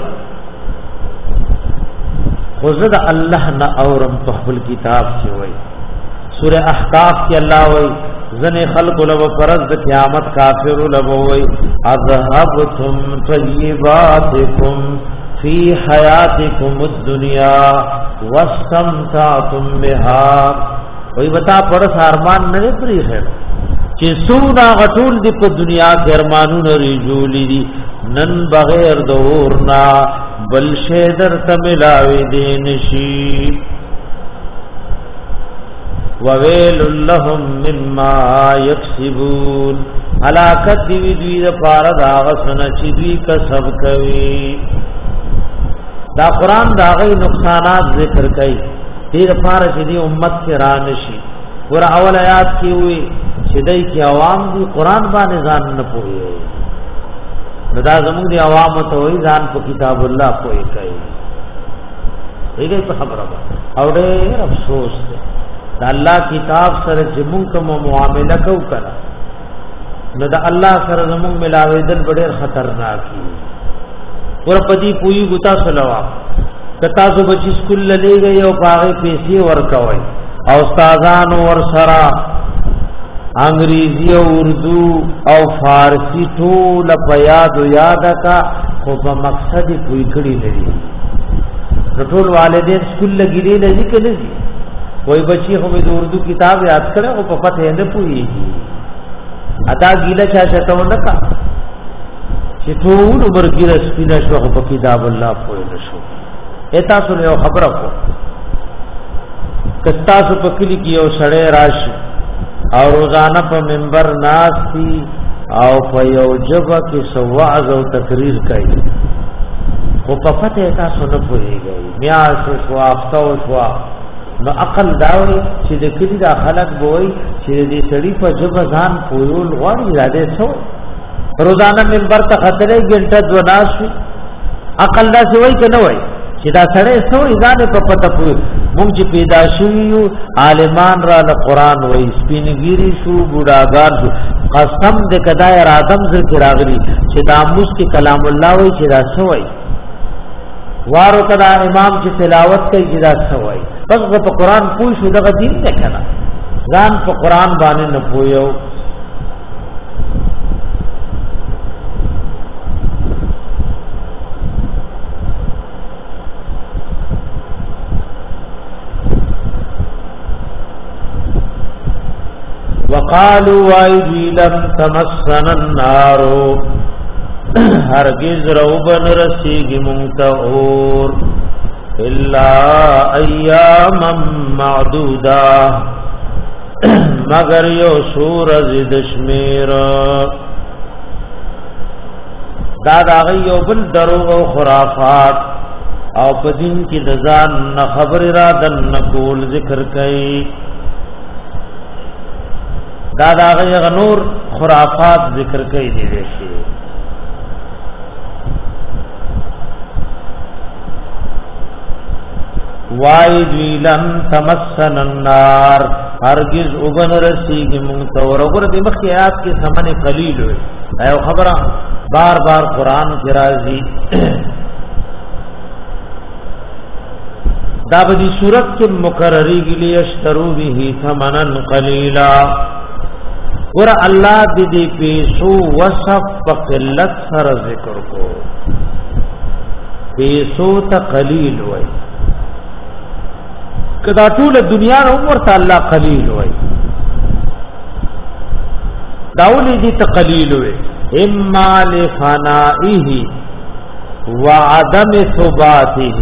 خو زه د الله نه اورم په خپل کتاب کې وای سورہ احقاف کې الله وای زنه خلق لو فرض د قیامت کافر لو وای اذهبتم طیباتکم فی حیاتکم الدنیا واستمتعتم بها وای بتا پر ارمان نه پری ہے چې سونا غټول دی په دنیا کې ارمانونه ریجولی دي نن بغیر د اورنا بل شیدر تملاوی دی نشی وویل لهم مما یکسبون هلاکت دی دوی د پاره دا غسنه چې دوی کسب کوي. دا قران دا غي نقصانات ذکر کوي دیر پاره چې دی امت کې را نشي. ور اول آیات کې وي چې دای کی عوام دی قران باندې ځان نه پوي دا زموږ دی عوام ته وي ځان په کتاب الله پوي کوي. دغه په خبره او ډېر افسوس دی دا الله کتاب سره چې موږ کوم معاملې کو کړه نو دا الله سره زموږ ملاوي دل ډېر خطرناک دي. ور پدی پوي ګتا سلوا کتا سو بچی سکول لګي او پاغه پیسې ورکوي او استادان ور سرا انګریزي او اردو او فارسی ټول په یاد یاد کا خو په مقصد کوئی کړي لري. ټول والدین سکول لګي لري کله دي وای بچی خو د اردو کتاب یاد کړه او په پته نه پويږي ادا ګیله چا چاته ونکا چې ټول عمر کې رسپینه شو په کتاب الله پوي نشو. اته سره یو خبره کو کتا سو پکلی کی او سړی راشي او روزانه په منبر ناشتي او په یو جبه کې سواز او تقریر کوي او په پته تاسو نه پوهیږئ بیا شو افتو شو نو عقل داوي چې د کلی دا خلق بوي چې دې سړی په جبه ځان پویول غواړي زده سو روزانه منبر ته خطرې ګنټه دو ناشي عقل دا څه وای کنه وای چې دا سړی سو ځان په پته پوي مونږ چې پیدا شویو عالمان را له قران وای سپینګيري شو بوډاګار شو قسم دې کدا ارادم زر کې راغلي چې دا موږ کې کلام الله وای چې دا سوای وارو کدا امام چې تلاوت کوي چې دا سوای بس په قران پوه شو دغه دین نه کنا ځان په قران باندې نه پویو وقالوا وايدي لم تمسنا النار هرگز روبن رسیگی منتعور الا ایاما معدودا مگر یو سورز دشمیر داد آغی یو بل دروغ و خرافات او پدین کی دزان خبر را دن نکول ذکر کئی داد آغی غنور خرافات ذکر کئی دی دیشی وای دوی لن تمسن النار هرگز وبن رسیږي مونږ ته ورغره د مخکې آیات کې سمنه قلیل وي ایو خبره بار بار قران کې راځي دا به دي صورت کې مکرری کې یشترو به ثمنن قلیلا ور الله دې دې پیسو وصف په قلت سره ذکر کو پیسو ته قلیل وي کدا ټول دنیا عمر ته الله قلیل وای داولی دي تقلیل وای اما لفنائه وعدم ثباته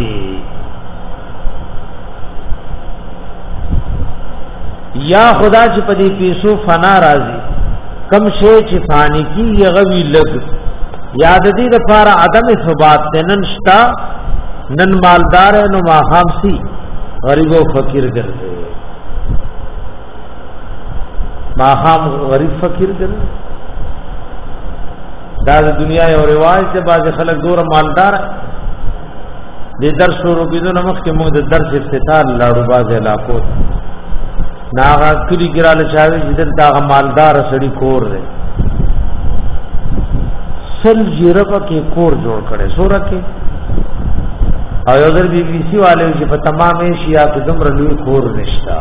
یا خدا چې په دې پیسو فنا راځي کم شی چې فانی کی یغوی لګ یاد دې د فار عدم ثبات نن شتا نن مالدار نو ما خامسي غریب و فقیر ګرځي ما هم غریب فقیر ګرځي دا د دنیا یو رواج دی باز خلک دور مالدار دي درس شروع کیدو نمخ کې موږ د درس افتتاح لاړو باز علاقو ناغه کلی ګراله چاوي چې دا مالدار سړی کور دی سل جیربه کې کور جوړ کړي سورہ کې او یو در بی بی سی والے چې په تمام ایشیا کې دمر لوی کور نشتا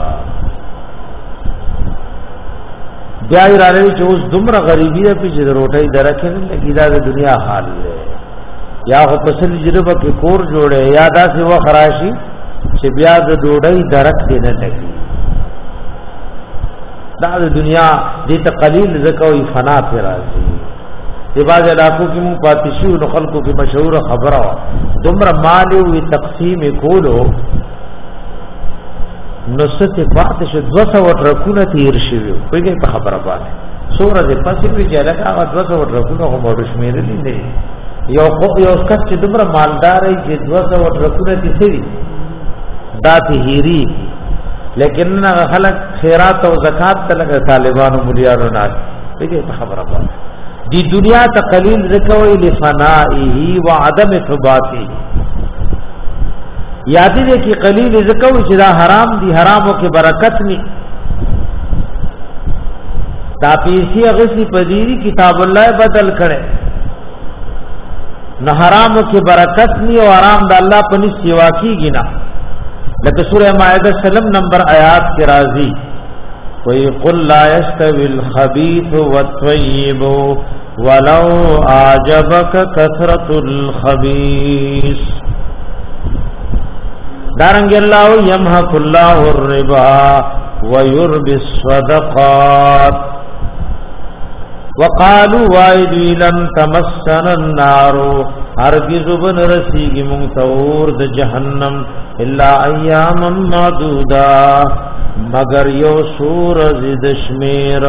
بیا یې راځي چې اوس دمر غریبی په چې روټي درکې نه لګی دا د دنیا حال دی یا په فصل جربه کې کور جوړه یا دا سی و خراشي چې بیا د ډوډۍ درک دی نه لګي دا د دنیا دې ته قلیل زکوې فنا پر راځي دی باز علاقو کی مون پاتشو نو خلقو کی مشهور خبره دمر مالو وی تقسیم کولو نو ست پاتش دو سو ټرکونه تیر شوی ویګه په خبره باندې سورہ دې پاسې وی چې لکه دو سو ټرکونه هم ورشمیرلې نه یو خو یو کس چې دمر مالدار چې دو سو ټرکونه دي سي داتې هيري لیکن هغه خلک خیرات او زکات ته لګ طالبانو مليارو نه ویګه په خبره باندې دی دنیا تقلیل ذکوی لفنائه وعدم ثباته یادی دے کی قلیل ذکوی چې دا حرام دی حرامو کې برکت نی دا پیسی اغسی پدیری کتاب اللہ بدل کرے نہ حرامو کې برکت نی او حرام دا اللہ پنی سیوا کی گنا لکه سورہ مائدہ سلم نمبر آیات کے راضی وَيَقُلْ لَا يَسْتَوِي الْخَبِيثُ وَالطَّيِّبُ وَلَوْ أَعْجَبَكَ كَثْرَةُ الْخَبِيثِ دارنګ الله يَمْحَقُ اللَّهُ الرِّبَا وَيُرْبِي الصَّدَقَاتِ وَقَالُوا وَأَيْدِي لَن تَمَسَّنَا النَّارُ هرگز بن رسیږي مونږ ته اور د جهنم الا ایاما معدودا مگر یو سورز د شمیر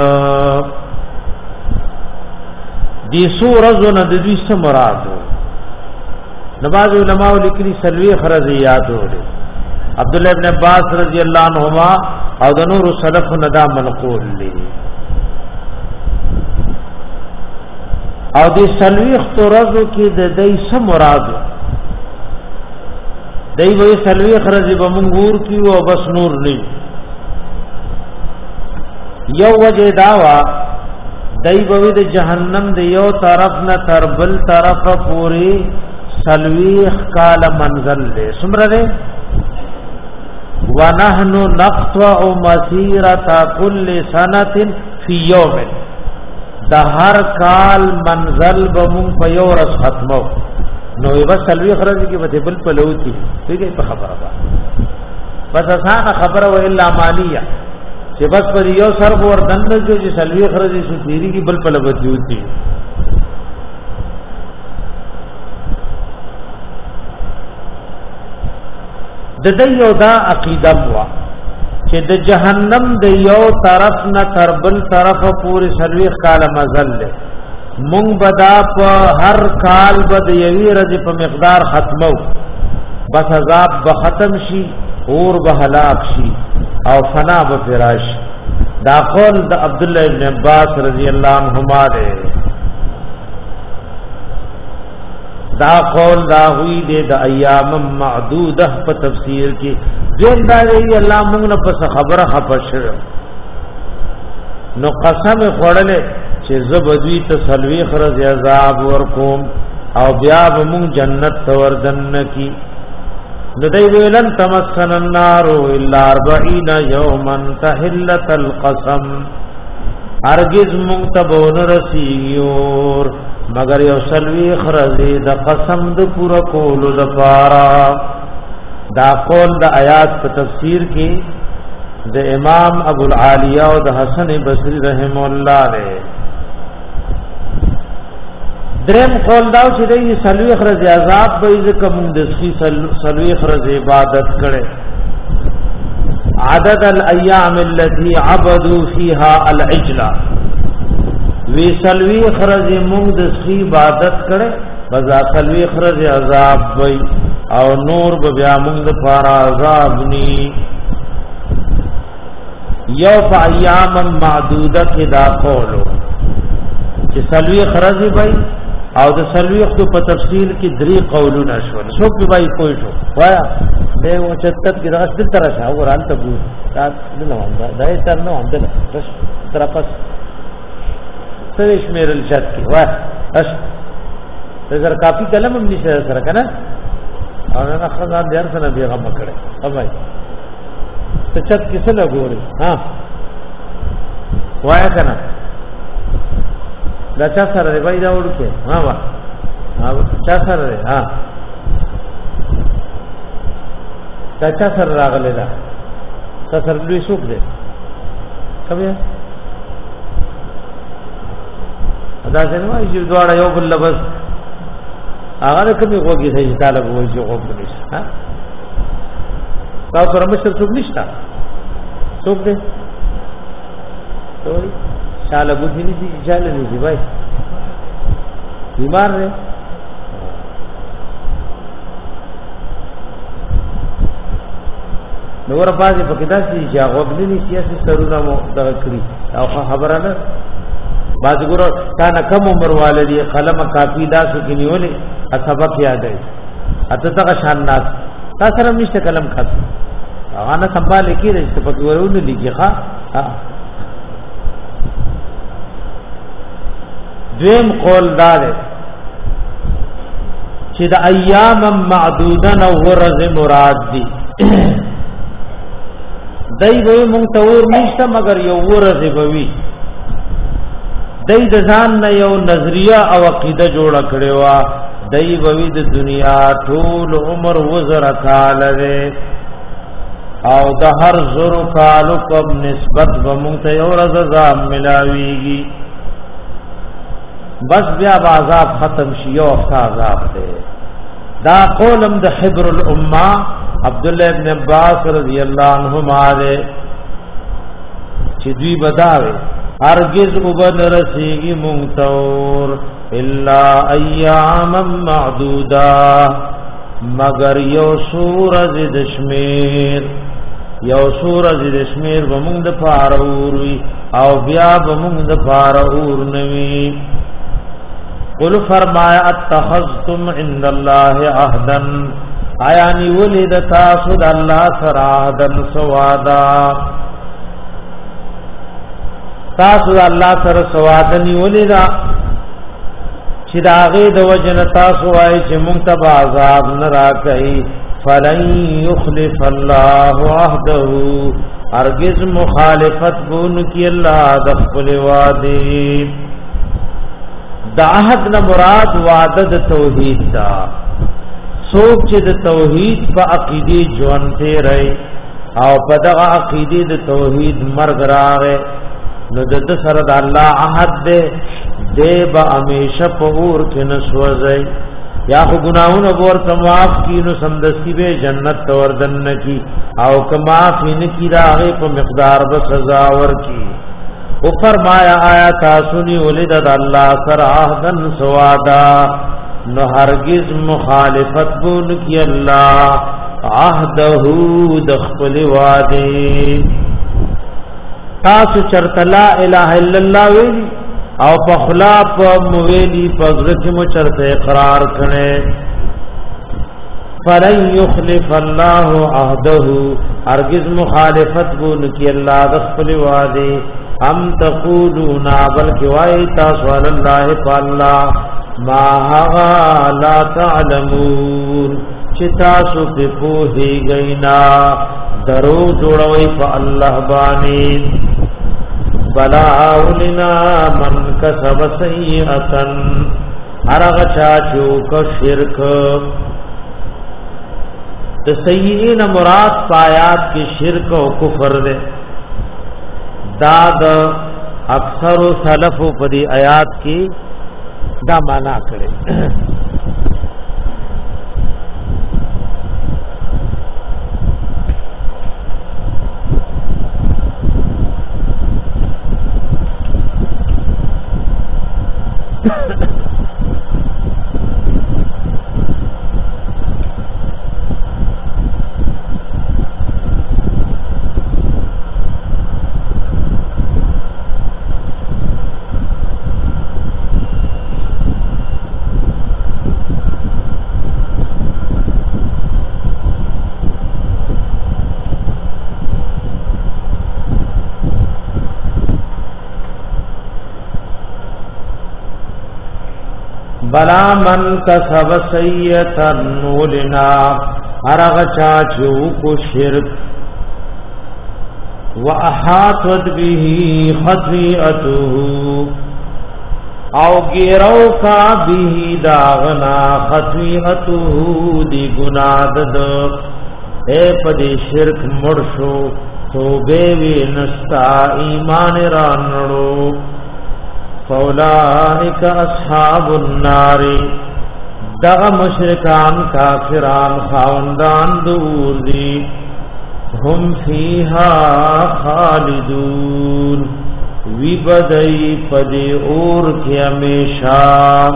دی سورز نه د دې څه مراد نماز علماء لیکلي سلوي خرزيات وره عبد الله ابن عباس رضی الله عنهما او د نور سلف ندا منقول لي او دې سلوي خرزو کې د دې څه مراد دای وې سلوي خرج بمنګور کی او بس نور نه یو وجه داوا دای وې د جهنم د یو طرف نه تر بل طرف پوری سلوي خال منزل دې سمره دې ونحن نقطع مسيره كل سنه في يوم د هر کال منزل بمون په یو ورځ ختمو نو یو سلوي خرج کې به بل په لوتی پیږي په خبره ده بس اسانه خبره و الا ماليه چې بس پر یو سر ور دند جو چې سلوي خرج شو تیری کې بل په لوتی ہوتی د دې یو دا عقیده وا چې د جهنم د یو طرف نه تر بل طرف پورې سلوي کال مزل له مونږ بدا په هر کال بد یوی رضی په مقدار ختمو بس عذاب به ختم شي اور به هلاک شي او فنا به فراش دا قول د عبد الله ابن عباس رضی الله عنهما ده دا قول دا ہوئی دے دا ایام معدوده په تفسیر کې دین دا وی الله موږ نه پس خبره خپش نو قسم خورلې چې زبدوی تسلوی خرز عذاب ورکوم او بیا موږ جنت توردن کی ندی ویلن تمسن النار الا اربعین یوما تحلت القسم ارگز منتبون رسیور مگر یو سلوی خرزی د قسم د پورا کولو د پارا دا قول د آیات په تفسیر کې د امام ابو العالیہ او د حسن بصری رحم الله علیه درم قول دا چې د سلوی خرزی عذاب به ځکه مونږ د سلوی خرزی عبادت کړي عدد الایام التي عبدوا فيها العجل وی سلوی خرز مونږ د سی عبادت کړي بزا سلوی خرز عذاب وي او نور به بیا مونږ د پار عذاب ني یو ایام معدوده کې دا قولو چې سلوی خرز وي او د سلوی خو په تفصیل کې درې قولونه شول څوک به وای کوی شو وایا به و چتت کې راځي تر راشه وران ته بو دا نه واندا دای تر نه واندا بس تر پس سویش میرل چت کی وای اش زر کافی کلم هم نشه سره کنه او نه خدای دې سره بیغم کړي اوبای ته چت کیسه لګوري ها وای کنه دا چا سره دی بای دا ورکه ها وا ها چا سره دی ها دا چا سره راغلی دا تا سره لوی څوک دی کبه دا څنګه وایي چې دواړه یو بل لبس هغه کومي وګي چې طالب وایي چې وګ نشته ها تاسو رمشر څوک نشته څوک دی سوري چاله بوځي نه دي چاله نه دي بھائی بیمار دی نو ور پازې په کدا چې هغه وګړي سیاسي سرونه مو دغه کړی او خبره نه باز ګورو کانه کم عمر والدي قلم کافی دا څه کې نیولې سبق یاد دی اته څنګه شان ناس تاسو سره نشته کلم خاص هغه نه سنبال کېږي چې په ورونه لګي ښا دویم قول دار چې د ایام معدوده نو ورځ مراد دي دای به مونږ ته ور نشته مگر یو ورځ به وي دای د ځان نه یو نظریه او عقیده جوړ کړي وا دای به د دنیا ټول عمر وزر کال لري او د هر زرو کالو په نسبت به مونږ ته یو ورځ ځام ملاويږي بس بیا عذاب ختم شي او عذاب ده دا قولم د حبر الامه عبد الله ابن عباس رضی الله عنهما ده چې دوی بداوي هرگز وبن رسیږي مونتور الا ایام معدوده مگر یو سورج دشمیر یو سورج دشمیر بمونږ د پاروري او بیا بمونږ د پارور نوي قل فرمایا اتخذتم عند الله عهدا آیا نیولې د تاسو د الله سره دن سوادا تاسو د الله سره سوادا نیولې دا چې دا غي د وجن تاسو وای چې مونږ ته عذاب نه راکړي فلن يخلف الله عهده هرگز مخالفت بون کی الله د خپل وعده د عهد نه مراد وعده د توحید دا څوک چې د توحید په عقیده ژوند ته رہی او په دغه عقیده د توحید مرګ راغې نو د سره د الله عهد دې دې به همیشه په اور کې نسوځي یا خو ګناہوں ور تمواف کینو سمدستی به جنت توردن کی او کما فین کی راغه په مقدار به سزا ور کی او فرمایا آیا تاسو نی ولید د الله سره عهدن سوادا نو هرگز مخالفت بون کی الله عهده د خپل وعده تاسو چرته لا اله الا الله ویلی او په خلاف مویلی پزړه مو چرته اقرار کړي فلن يخلف الله عهده هرگز مخالفت بون کی الله د خپل وعده ام تقولون بلک وای تاسو الله تعالی ما هغه لا تعلمون چې تاسو په پوهی غینا درو جوړوي په الله باندې بلا اولنا من کسب سیئتن هرغه چا چوک شرک د سیئین مراد پایات کې شرک او کفر ده داد اکثر سلف په دې آیات کې دا معنا کړي بلا من کسب سیئتن ولنا هرغه چا چې کو شرک واحاطت به خطیئته او ګیرو کا به داغنا خطیئته دی گناه د اے پدې شرک مرشو توبه وی نستا ایمان رانړو فاولائک اصحاب النار دغه مشرکان کافران خاوندان دور دی هم فیها خالدون وی بدئی پدی اور کی ہمیشہ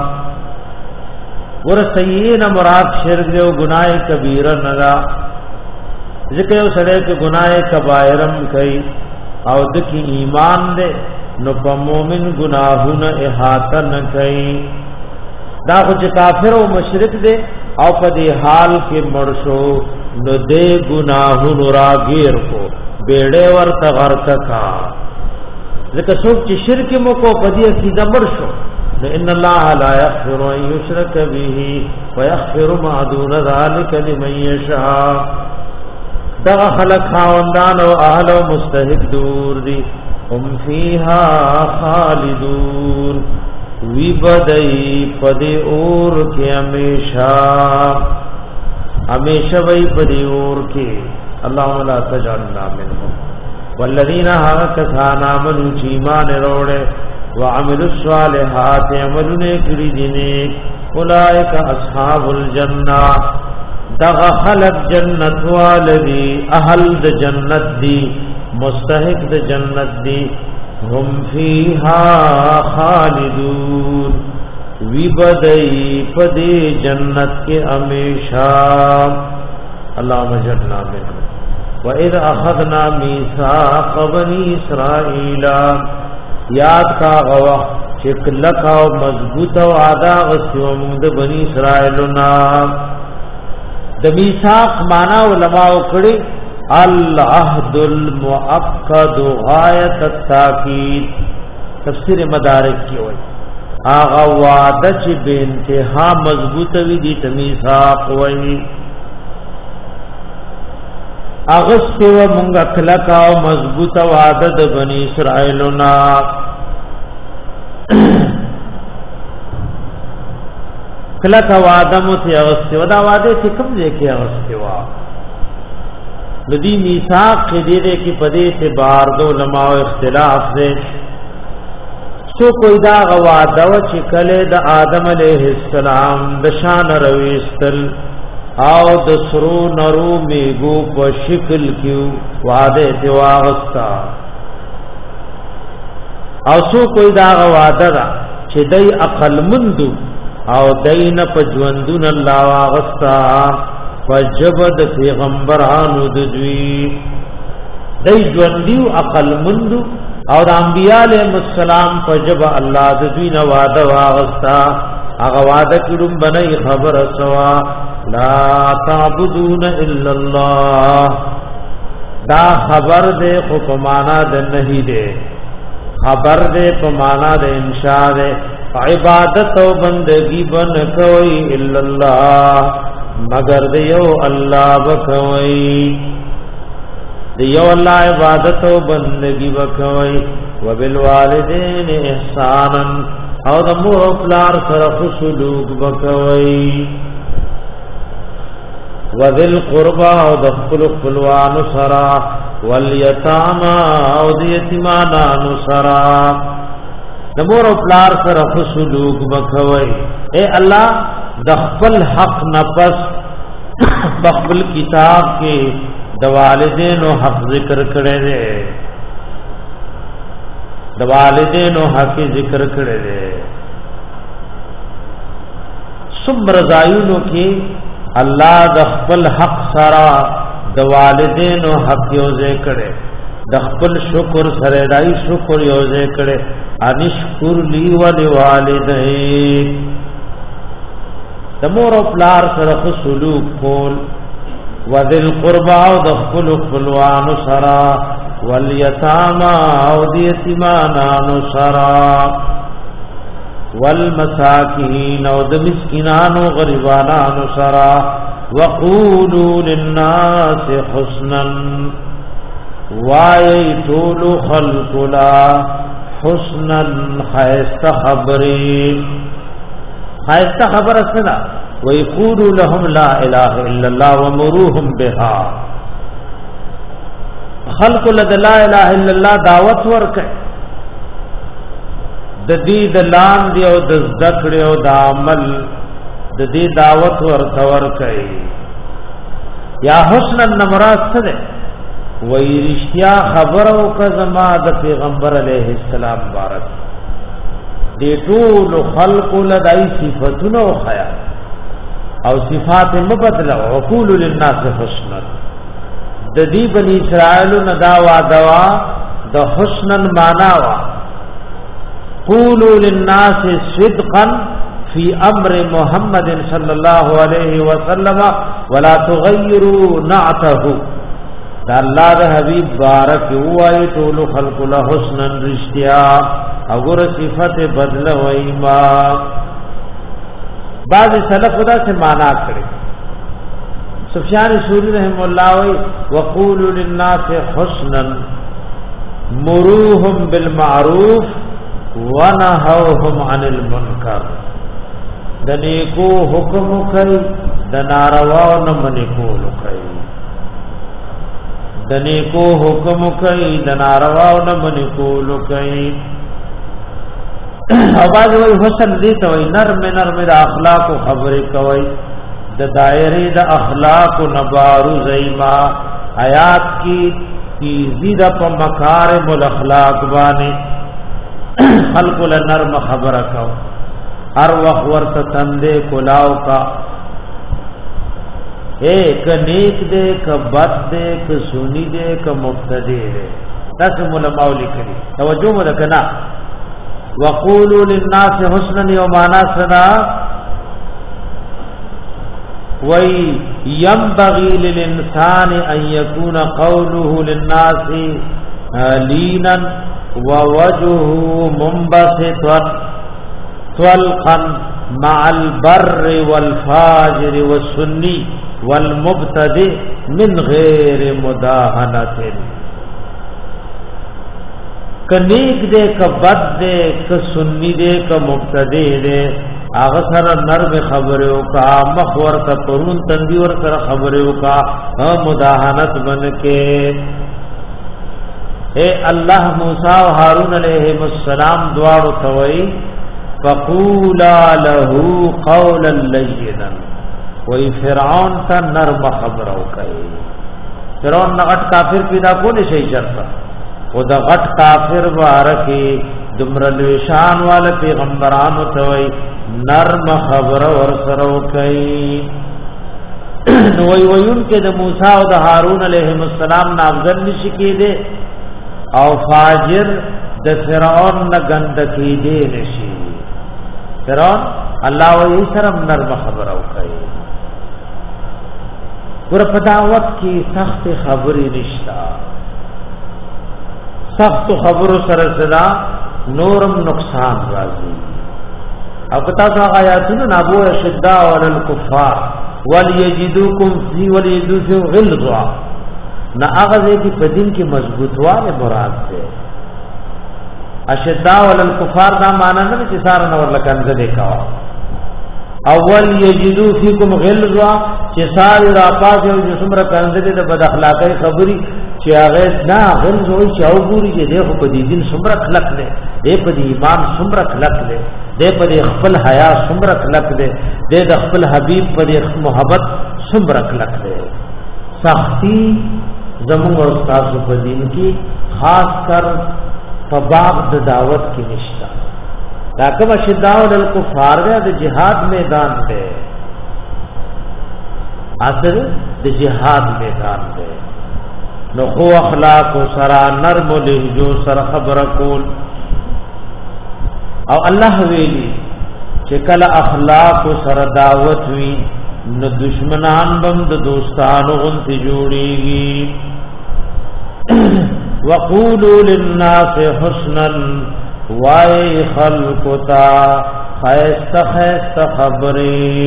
ور سیئین مراد شرک دیو گناہ کبیرہ ندا ذکر یو سڑے کے گناہ کبائرم کئی او دکی ایمان دے نو په مومن گناہون احاطہ نہ کئی دا خو چې کافر او مشرک دے او په دې حال کې مرشو نو دې گناہون راگیر کو بیڑے ورته غرق کا ځکه څوک چې شرک مو کو په دې عقیده مرشو نو ان الله لا یغفر ان یشرک به ويغفر ما دون ذلك لمن یشاء دا خلق خاوندان او اهل او مستحق دور دي هم فیها خالدون وی بدئی پدی اور کے ہمیشہ ہمیشہ وی پدی اور کے اللہم لا تجعلنا منهم والذین ها کسان آمنوا چیمان روڑے وعملوا الصالحات عملنے کری دینے اولئک اصحاب الجنہ دغ خلق جنت والدی اہل د جنت دی مستحق د جنت دی هم فیها خالدون وی بدئی پدی جنت کے ہمیشہ اللہم اجرنا منهم وَإِذْ أَخَذْنَا مِيثَاقَ بَنِي إِسْرَائِيلَ یاد کا غوا چکلک او مضبوط او عدا غسیو موږ د بنی اسرائیلنا د میثاق معنا علماء کړي العهد المؤکد غایت التاکید تفسیر مدارک کې وایي هغه وعده چې به انتها مضبوطه وي دي ته میثاق وایي اغسطه و منگا کلکا و مضبوط وعده د بنی اسرائیلنا کلکا وعده متی اغسطه و دا وعده چی کم دے کی اغسطه و ندی میثاق کے دیدے کی پدے اعتبار دو علماء و اختلاف دے سو کوئی دا وعده و چی کلے دا آدم علیہ السلام دشان رویستل او د سرو نرو میگو په شکل کیو وعده ته واغستا او سو کوئی دا وعده دا چې دای عقل مند او دین په ژوندون الله واغستا فجبد پیغمبرانو د دوی دای ژوندیو عقل مند او د انبیاء السلام په جب الله د دوی نو وعده واغستا هغه وعده کړم بنای خبر سوا لا تعبدون الا الله دا خبر دے حکمانا دے نہیں دے خبر دے پمانا دے انشاء دے عبادت و بندگی بن کوئی الا اللہ مگر دیو اللہ بکوئی دیو اللہ عبادت و بندگی بکوئی وبالوالدین احسانا او د مور او پلار سره سلوک بکوي وذل قربا او د خپل خپلوان سره والیتاما او د یتیمانو سره د مور او پلار سره سلوک بکوي اے الله د خپل حق نفس خپل کتاب کې د والدینو حق ذکر کړی دی د والدینو حق ذکر کړی دی صبر زایونو کې الله د خپل حق سره د والدینو حق یو ذکر د خپل شکر سره دای شکر یو ذکر انشکر لی ولوالدیک د مور او پلار سره سلوک کول وذل قربا او د خپل خپلوانو سره والیتاما او د یتیمانو سره والمساکین او د مسکینانو غریبانو سره وقولوا للناس حسنا وای ټول خلق لا حسنا خیست خبری خیست خبر اسنا ويقولوا لهم لا اله الا الله ومروهم بها خلق لد لا اله الا الله دعوت ورکه د دې د لام دی او د ذکر او د عمل د دې دعوت ورته ورکه یا حسن النمرات سره وی رشتیا خبر او کزما د پیغمبر علیه السلام بارک دې ټول خلق لدای صفاتونو خیا او صفات مبدل عقول للناس حسنا د دې بنی اسرائیل ندا وا دوا د حسنا معنا وا قولوا للناس صدقا في امر محمد صلى الله عليه وسلم ولا تغيروا نعته دا الله د حبيب بارک وای ټول خلق له حسنا رشتیا اور صفات بدل وای ما بعض سلف خدا سے مانا کړي سفیان ثوری رحم الله وی وقولوا للناس حسنا مروهم بالمعروف ونهوهم عن المنکر د نیکو حکم کوي د ناروا نه منې کول کوي د نیکو حکم کوي د ناروا نه منې کول کوي او باز وی حسن دې ته وی نرم نرم د اخلاق خبرې کوي د دایره د اخلاق نبارو زیما حیات کی تیزی د په مکارم الاخلاق باندې خلق له نرم خبره کو هر وخت ورته تندې کولاو کا اے ک نیک دې ک بد دې ک سنی دې ک مبتدی دې تاسو علماء لیکلي توجه مو وکنا وقولوا للناس حسنا یومانا صدا وی ينبغي للانسان ان يكون قوله للناس لینا ووجهه منبسطا طلقا مع البر والفاجر والسني والمبتدئ من غیر مداهنه کنیک دے ک بد دے ک سنی دے ک مبتدئ دے اغه سره نرم خبرو کا مخور کا پرون تندی ور سره خبرو کا مداهنت بنکے اے الله موسی او هارون علیہ السلام دواړو توئی فقولا له قولا لینا وی فرعون تا نرم خبرو کئی فرعون نغٹ کافر پیدا کولی شئی چرتا او دا غٹ کافر بارکی دمرلوشان والا پیغمبرانو توئی نرم خبر ورسرو کئی نوی ویون کے دا موسیٰ و دا حارون علیہ السلام نافذن نشکی دے او فاجر د فرعون نه غندکی دی نشي فرعون الله وی سره نرم خبر او کوي ور په دعوت کې سخت خبرې نشتا سخت خبرو سره صدا نورم نقصان راځي او پتا څنګه آیاتونه نابو شدہ علی الکفار وليجدوکم فی وليجدو غلظا نا اغازه کی پدین کی مضبوطواله مراد ده اشداء وللکفار دا معنا نه چې سار نه ور لکنځ دیکھا اول یجدو فیکم غلظا چې سار را پاسه او څومره کنځ دې د بد اخلاقی خبري چې هغه نه غلظ وي چې او ګوري چې دغه په دې دین څومره خلق دې دې په دې ایمان څومره خلق دې دې په دې خپل حیا څومره خلق دې دې د خپل حبیب په دې محبت څومره خلق دې سختی زمون اور استاد په دین کې خاص کر فباب د دعوت کې نشتا دا کوم شداء الکفار د جهاد میدان دی اصل د جهاد میدان دی نو خو اخلاق سره نرم لهجو سره خبره کول او الله ویلي چې کله اخلاق سره دعوت وی نو دشمنان بم د دوستانو غنتی جوړیږي وقولوا للناس حسنا وای خلقتا خیست خیست خبری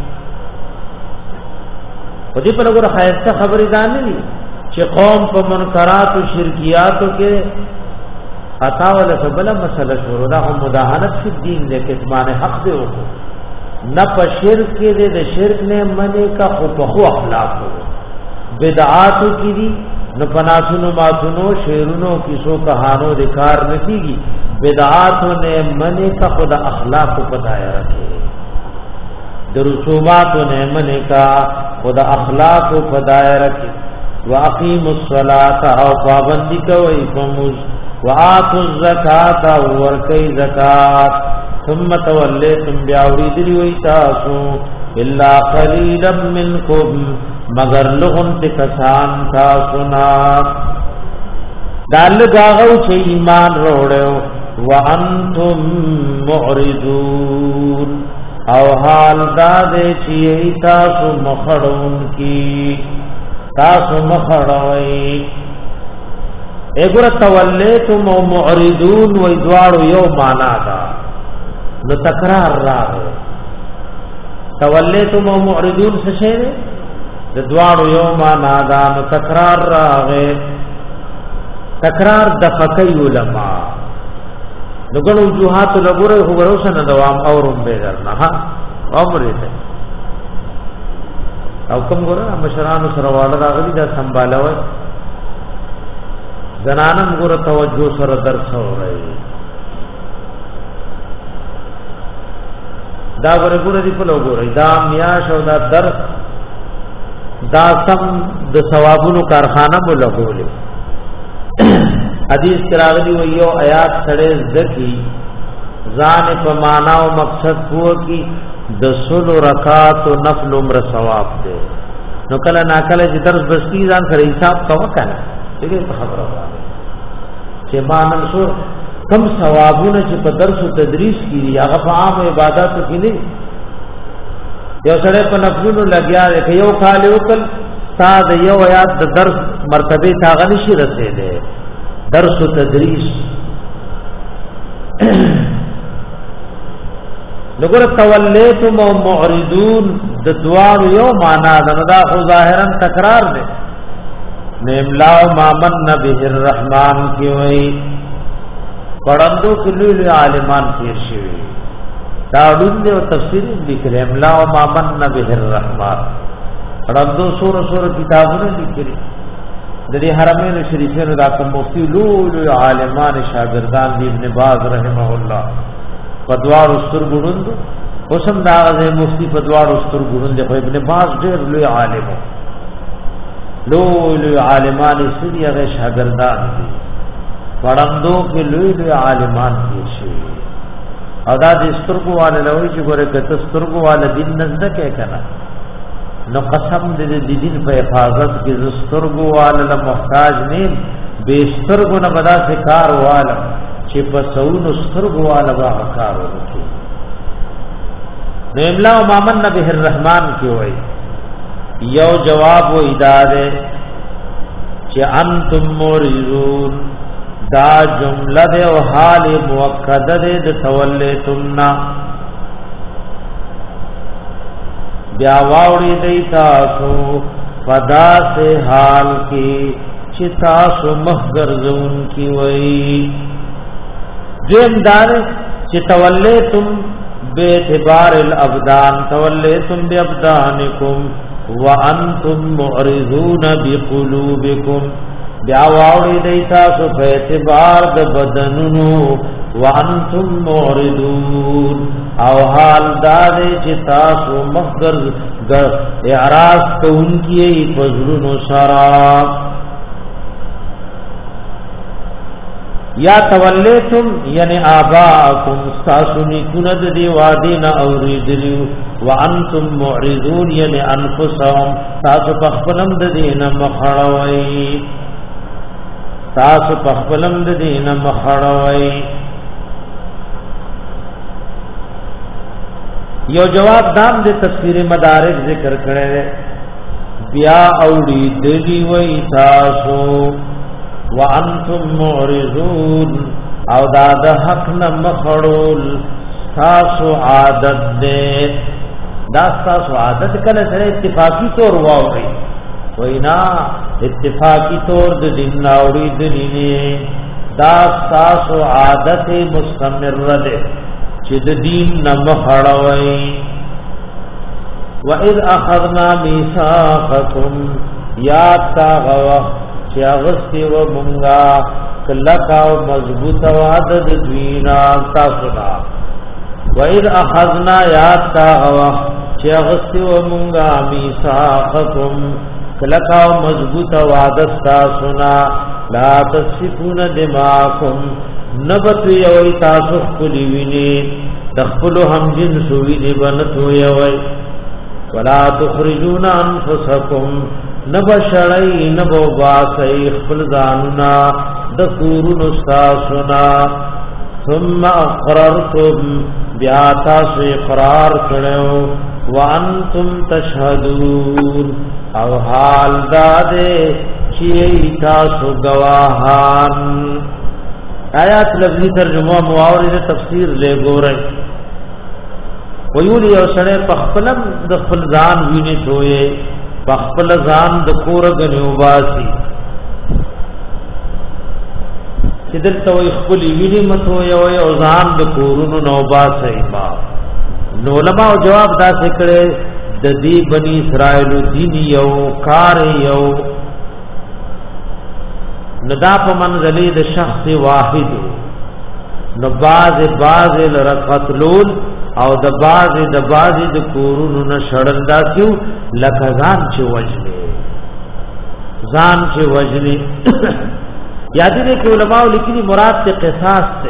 په دې په لګره خیست خبرې دانه دي چې قوم په منکرات او شرکیاتو کې خطا ولا بل مسله شروع ده مداهنت فی الدین دې کتمان حق دی وکړو نه په شرک کې د شرک نه منی کا خو په خو اخلاق بدعاتو کې دي نه پناسونو ماتونو شیرونو کیسو کہانو ذکر نکیږي بدعاتو نه منی کا خود اخلاق په دایره رکھے د رسوماتو نه منی کا خود اخلاق په دایره رکھے واقیموا الصلاة او پابندی کوي فموز واتوا الزکات ورکی زکات ثم تولیتم بیاوری دلی وی تاسو الا قلیلا منکم مگر لغن تکسان تاسونا دال گاغو چه ایمان روڑیو وانتم معرضون او حال دادے چیئی تاسو مخڑون کی تاسو مخڑوئی اگر تولیتم و معرضون و ادوارو یو مانا دا نو تکرار راغو تولیتم و معرضون سشیر د دوارو یو مانا دا نو تکرار راغو تکرار دفقی علماء نو گنو وجوهات لگوره خبروسن دوام اورم بیدرنا ها عمره تے او کم گوره مشرانو سروالا راغلی دا سنبالوی زنانم گوره توجه سر درس ہو رہی دا گوره گوره دی پلو گوره دا میاش او دا درس دا سم د ثوابونو کارخانه مو لګولې حدیث کراغلی و یو آیات سړې ذکی ځان په معنا او مقصد کو کی د سلو رکعات او نفل عمر ثواب دی نو کله ناکله چې درس بستی ځان سره حساب کوه کنه دغه خبره ده چې مانم شو کم ثوابونه چې په درس او تدریس کې هغه په عام عبادتو کې نه یو سره په نفلونو لګیا دی یو کال وکړ استاد یو آیات د درس مرتبه تاغه نشي رسیدي درس او تدریس لګور تولیتم او معرضون د دوار یو معنا دا خو ظاهرا تکرار دی نیملا ما من به الرحمن کی وای پړندو کلی عالمان تیر شوی دا ډول او تفسیر لیکل نیملا ما من به الرحمن پړندو سور سور کتابونه لیکلي د دې حرمین شریفینو دا کوم مفتی لولو عالمان شاګردان دی ابن باز رحمه الله پدوار استر ګوند اوسم دا غزه مفتی پدوار استر ګوند دی ابن باز ډېر لوی عالم لوی لوی عالمان سړي هغه شاګردان دي پړندو کې لوی لوی عالمان دي شي او دا د سترګو والے لوي چې ګوره کته سترګو والے دین نزد کې کنه نو قسم دې د دین په حفاظت کې سترګو والے له محتاج نه به سترګو نه بدا سے کار والے چې په سونو سترګو والے با کار وکړي نو املا مامن به الرحمن کې وایي یو جواب و اداره چې انتم مورزون دا جمله ده او حال موکد ده د تولیتمنا بیا واوړی دی تاسو فدا سے حال کی چې تاسو مخګرزون کی وای دیم دار چې تولیتم به اعتبار الابدان تولیتم بابدانکم وانتم معرضون بقلوبکم بیا واوړی دی تاسو په اعتبار د بدنونو وانتم معرضون او حال دار چې تاسو مخگر اعراض کوونکی پزړونو سرا یا تولیتم یعنی آباءکم تاسو نیکونه د دی وادین اوریدلیو وانتم معرضون یعنی انفسهم تاسو پخپلم د دین مخړوي تاسو پخپلم د دین مخړوي یو جواب دام د تفسیر مدارک ذکر کړي بیا اوړي دلی وای تاسو وانتم معرضون او دا د حق نه مخړول تاسو عادت دې دا تاسو عادت کله سره اتفاقی طور واوري وینا اتفاقی طور د دین ناوړي دلی دا تاسو عادت مستمره ده چې د دین نه مخړوي واذ اخذنا ميثاقكم یا تا غوا چې اغستی و مونږه کلکا او مضبوط وعده د دوینا تاسو دا واذ اخذنا یا تا غوا چې اغستی و مونږه ميثاقكم کلکا او مضبوط وعده تاسو نا لا تسفكون دماءكم نبت یوی تاسو خپلی ویني تخپلو هم جنس ویني بنتو یوی ولا تخرجون انفسکم نبشړی نبو باسی خپل ځانونا د کورونو تاسونا ثم اقررتم بیا تاسو اقرار کړو وانتم تشهدون او حال داده چې تاسو گواهان آیات لفظی ترجمه مواورد تفسیر لے گورے ویولی او سڑے پخپلم د خپل ځان ویني توئے پخپل ځان د کور غنیو باسی چې دلته وي خپل ویني متو یو او ځان د کورونو نو باسی ما نو علماء جواب دا څکړي د دې بنی اسرائیل دین یو کار یو ندا په منزلې د شخص واحد نو باز باز لرقتلول او د باز د باز د کورونو نشړل دا کیو لکه ځان چې وجلې ځان چې وجلې یاد دې کې علماء لیکلي مراد ته قصاص ته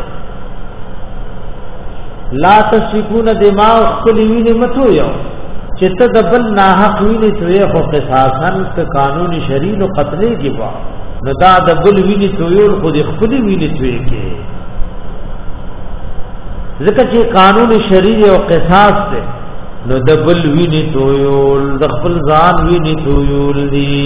لا تسفكون دماء خپل ویني متو یو چې ته د بل ناحق ویني توې خو قصاصن ک قانوني شرعي نو قتلې دی با نو دا د بل ویني تویول خو د خپل ویني توی کې ځکه چې قانون شرعي او قصاص ده نو دبل ویني تویول د خپل ځان ویني تویول دي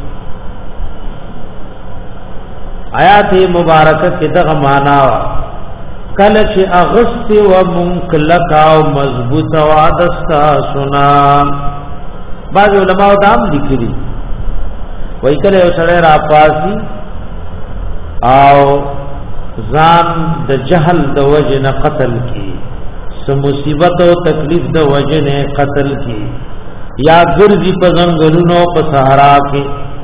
آیات مبارکه کې دغه معنا کله چې اغست و منکلک او مضبوط او عدستا سنا بعض علماء دام لیکلي وای کله یو سره را پاسي او ځان د جهل د وجه نه قتل کی سم مصیبت او تکلیف د وجه نه قتل کی یا ګرځي په ځنګلونو په صحرا کې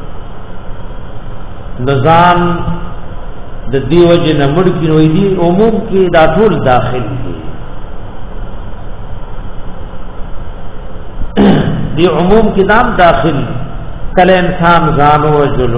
نظام د دیو جن مړ کی نوې دی عموم کې دا ټول داخل دي دی عموم کې نام داخل کله انسان ځانو وجلو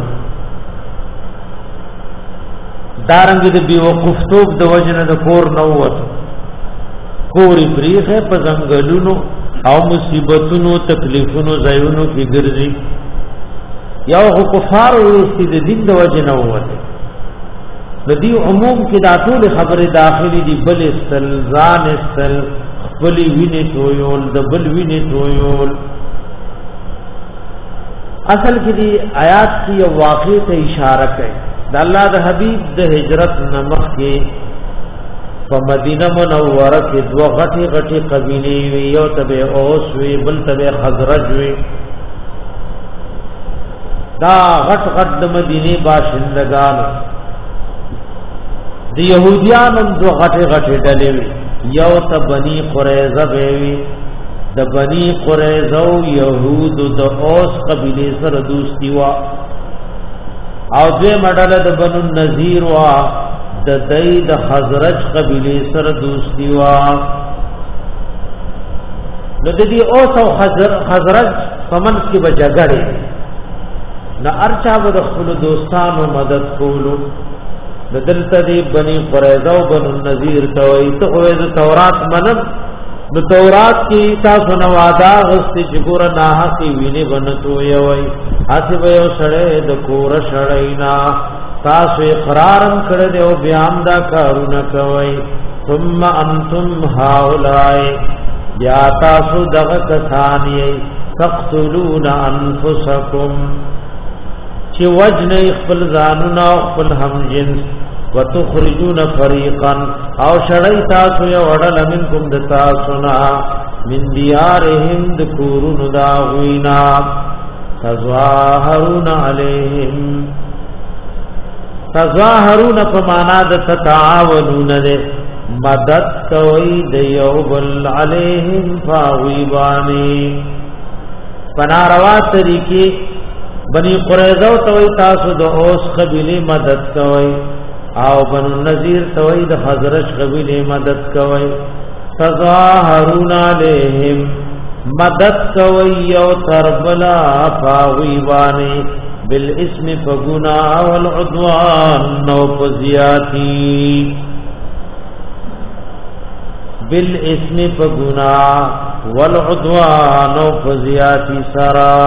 دارنګ د بیوقفتوب د وجنه د کور نو وته کورې بریخه په ځنګلونو او مصیبتونو تکلیفونو ځایونو کې ګرځي یو کفار ورستي د دین د وجنه وته د دې عموم کې دا ټول خبره داخلي دي بل استلزام استل خپل ویني تویول د بل ویني تویول اصل کې دی آیات کی یو واقع ته اشاره کوي د الله د حبیب د هجرت نمخ کې په مدینه منوره کې دوه غټي غټي قبیلې وي یو تبع اوس وی بل تبع خزرج وی دا غټ غټ د مدینه باشندگان د يهوديانو دو غټه غټه ډلې وي یو ته بني قریظه وي د بني قریظه او يهود د اوس قبيله سره دوستي وا او دوی مډاله د بنو النذير وا د دای د خزرج قبيله سره دوستي وا نو د دې اوس او خزرج پمن کې بجګړې نه ارچا د خپل دوستانو مدد کولو د دلته دی بني قریظه او بنو النذير ته وي ته خو د تورات منم د تورات کې تاسو نو وادا غست چې ګور نه حقي ویني بنتو یوي حسب یو سره د کور شړینا تاسو اقرارم کړه دی او بیان دا کارونه کوي ثم انتم هؤلاء یا تاسو دغه کسانی تقتلون انفسکم چې وجن خپل ځانونه او خپل همجنس وتخرجون فريقا او شړی تاسو یو وړل منکم د تاسو نه من دیارهم د کورون دا غوینا تظاهرون علیهم تظاهرون په معنا د تتعاونون ده مدد کوي د یو بل علیهم فاویبانی پناروا طریقې بني قریظه توي تاسو د اوس قبيله مدد کوي او بنو النذير توي د خزرج قبيله مدد کوي تظاهرون عليهم مدد کوي یو تربلا فاویبانی بالاسم فغنا والعدوان نو پزیاتی بالاسم فغنا والعدوان نو پزیاتی سرا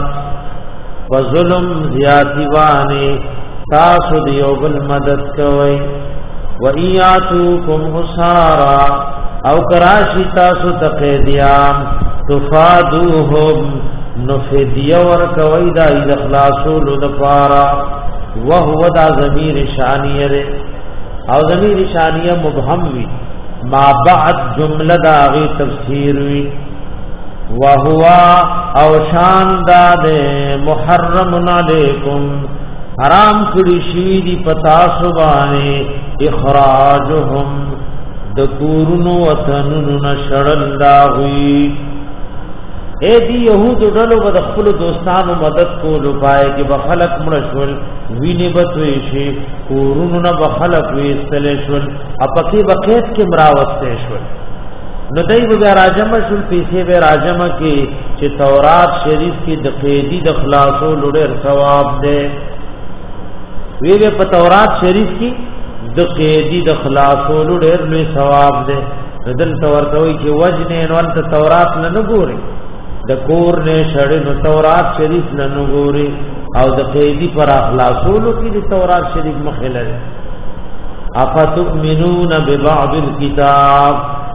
وظلم زیاتی وانی تاسو دیو بل مدد کوي و ایاتوکم اسارا او کراشی تاسو تقیدیان تفادوهم نفدیو ورکوي دا اخلاصولو دپارا وهو دا ضمیر شانیه ده او ضمیر شانیه مبهم وی ما بعد جمله دا غی تفسیر وی وهو او شان داد محرم علیکم حرام کړي شی دی پتا سبانه اخراجهم د کورونو وطنونو نشړل دا وی اے دی یهود ډلو بد خپل دوستانو مدد کولو پای کې بخلق مړشول ویني بتوي شي کورونو نه بخلق وېستل شول اپکی وقت کې مراوسته شول نو دای به راجم شول پیسې به راجم کې چې تورات شریف کې د قیدی د خلاصو لړ ثواب ده وی به په تورات شریف کې د قیدی د خلاصو لړ لوی ثواب ده بدل تور کوي چې وجنه نو انت تورات نه ګوري د کور نه شړې نو تورات شریف نه ګوري او د قیدی پر اخلاصولو کې د تورات شریف مخله افتؤمنون ببعض الكتاب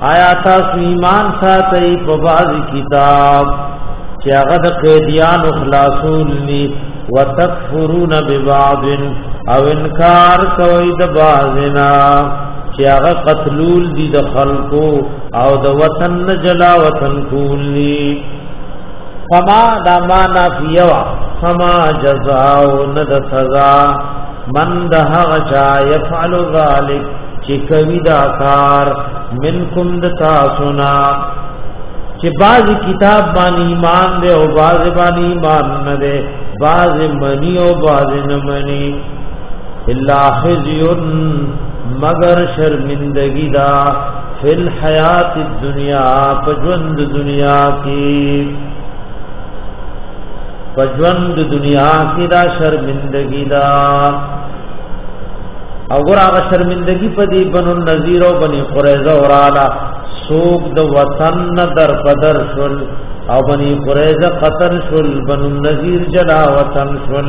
آیا تاسو ایمان ساتئ په بعض کتاب چې هغه د قیدیان خلاصول ني وتکفرون ببعض او انکار کوي د بعضنا چې هغه قتلول دي د خلقو او د وطن جلا وطن کولی فما دا معنا فیوا فما جزاء ند سزا من ده غچا يفعل ذلك چې کوي دا کار منکم د تاسونا چې باز کتاب باندې ایمان دے او باز باندې ایمان نه دے باز منی او باز نه منی الا خزي مگر شرمندگی دا فی الحیات الدنیا پجوند دنیا کی پجوند دنیا کی دا شرمندگی دا اور هغه شرمندگی په دی بنو النذیر او بنی قریظه اورالا سوق د وطن در پدر شل او بنی قریظه قتل شل بنو النذیر جلا وطن شل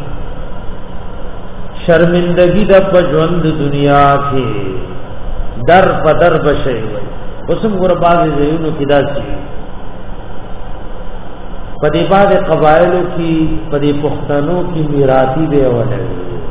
شرمندگی د پجوند دنیا کې در پدر بشي وي اوسم ګور باز زینو کدا شي پدې باز قبایلو کې پدې پښتنو کې میراثي دی ولې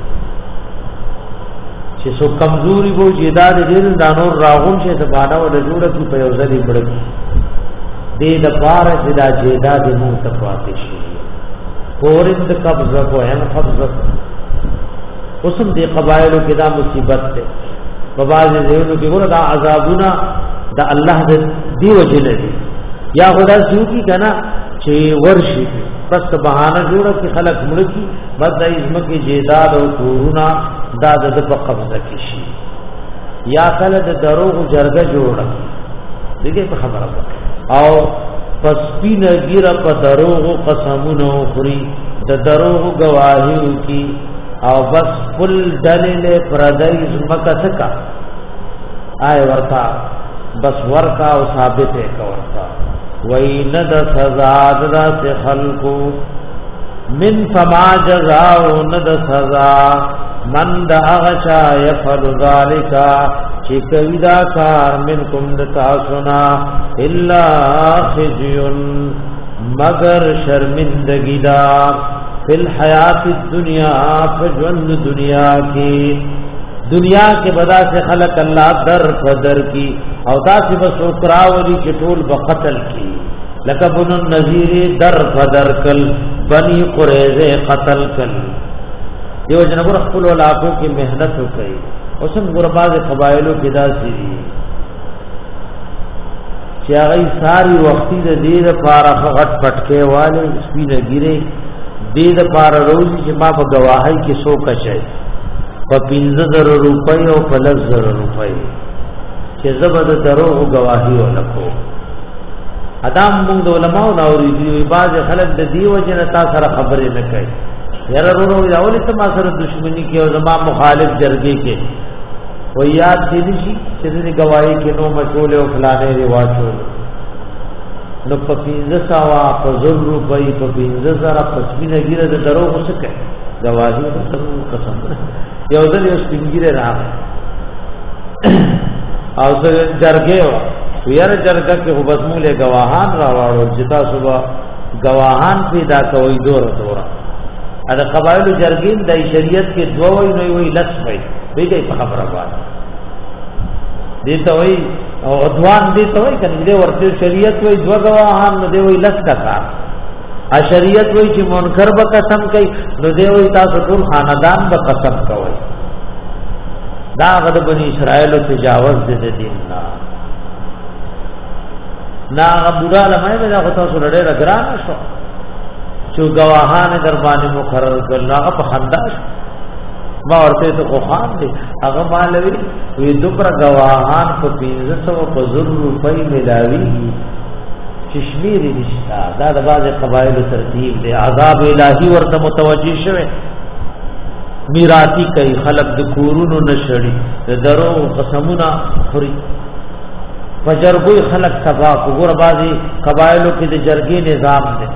چې سو کمزوري وو جیداد دې دانو راغون شه زبانه ول جوړه کی په یوځلې بړکی دې د پار چې دا جیداد مو تفاتې شي پورند قبضه کو هم قبضه اوسم دې قبایلو کې دا مصیبت ده په باز زینو کې ګور دا عذابونه دا الله دې دی وجل دي یا خدا سيو کی کنا چې ورشي بس بهانه جوړه کې خلق ملکی بس د ازمکه جیداد او کورونا دا د په قبضه کې شي یا کله د دروغ جرګه جوړه دغه په خبره او پس پینه ګیره په دروغ قسمونو خوري د دروغ گواهی کی او بس فل دلیل پردای زمکه سکا آئے ورکا بس ورکا او ثابت ہے کا ورکا وین د سزا د خلقو من فما جزاء ند سزا من د اغشا يفعل ذلك چې کوي دا کار منکم د تاسونا الا خزي مگر شرمندگی دا فی الحیات الدنیا فجوند دنیا کی دنیا کے بدا سے خلق اللہ در فدر کی او دا سے بس اکراولی چٹول بقتل کی لکبن النذیر در فدر کل بنی قریظ قتل کل دیو جنبر خپل علاقوں کی محنت ہو گئی اسن غرباز قبائلوں کی دا سی چاہی ساری وقتی دا دیر پارا غٹ پٹکے والے سپین گرے دید پارا روزی چې ما په گواهی کې سو کشه په پنځه زره روپۍ او په لس زره روپۍ چې زبد دروغ گواهی ولکو ادم موږ د علماء او اوریدي بعض خلک د دیو جنتا سره خبرې نه کوي یاره ورو ورو اول ته ما سره دښمنی کې او زما مخالف جرګې کې و یاد دي شي چې د گواهی کې نو مشغول او فلانه ریواجو نو په پینځه ساوا په زر روپۍ په پینځه زره پسمینه ګیره د درو وسکه گواهی ورته قسم یو ځل یو سپینګیره راغ او زه جرګه ویره جرګه کې وبسموله گواهان راوړل چې تاسو به گواهان پیدا کوي دور دور ا د قبایل جرګین د شریعت کې دوه وی نه وی لس وی دې په خبره باندې دې ته وی او ادوان دې ته وی کنه دې ورته شریعت وی دوه گواهان نه دی وی لس کا ا شریعت وی چې منکر به قسم کوي نو دې وی تاسو ټول خاندان به قسم کوي دا غد بنی اسرائیل تجاوز دې دین نه نا ابودا لمای دا تاسو لړې رګران شو چې گواهان در باندې مقرر کړل هغه په خنداش ما ورته ته خو خان دي هغه مالوي وی دوپر گواهان په پنځه سوه په زر روپۍ ملاوي چشمیر نشتا دا د بعض قبایل ترتیب دی عذاب الهی ورته متوجی شوه میراثی کوي خلق د کورونو نشړي د درو قسمونه خوري فجرګوي خلق تبا وګور بعضی قبایلو کې د جرګې نظام دی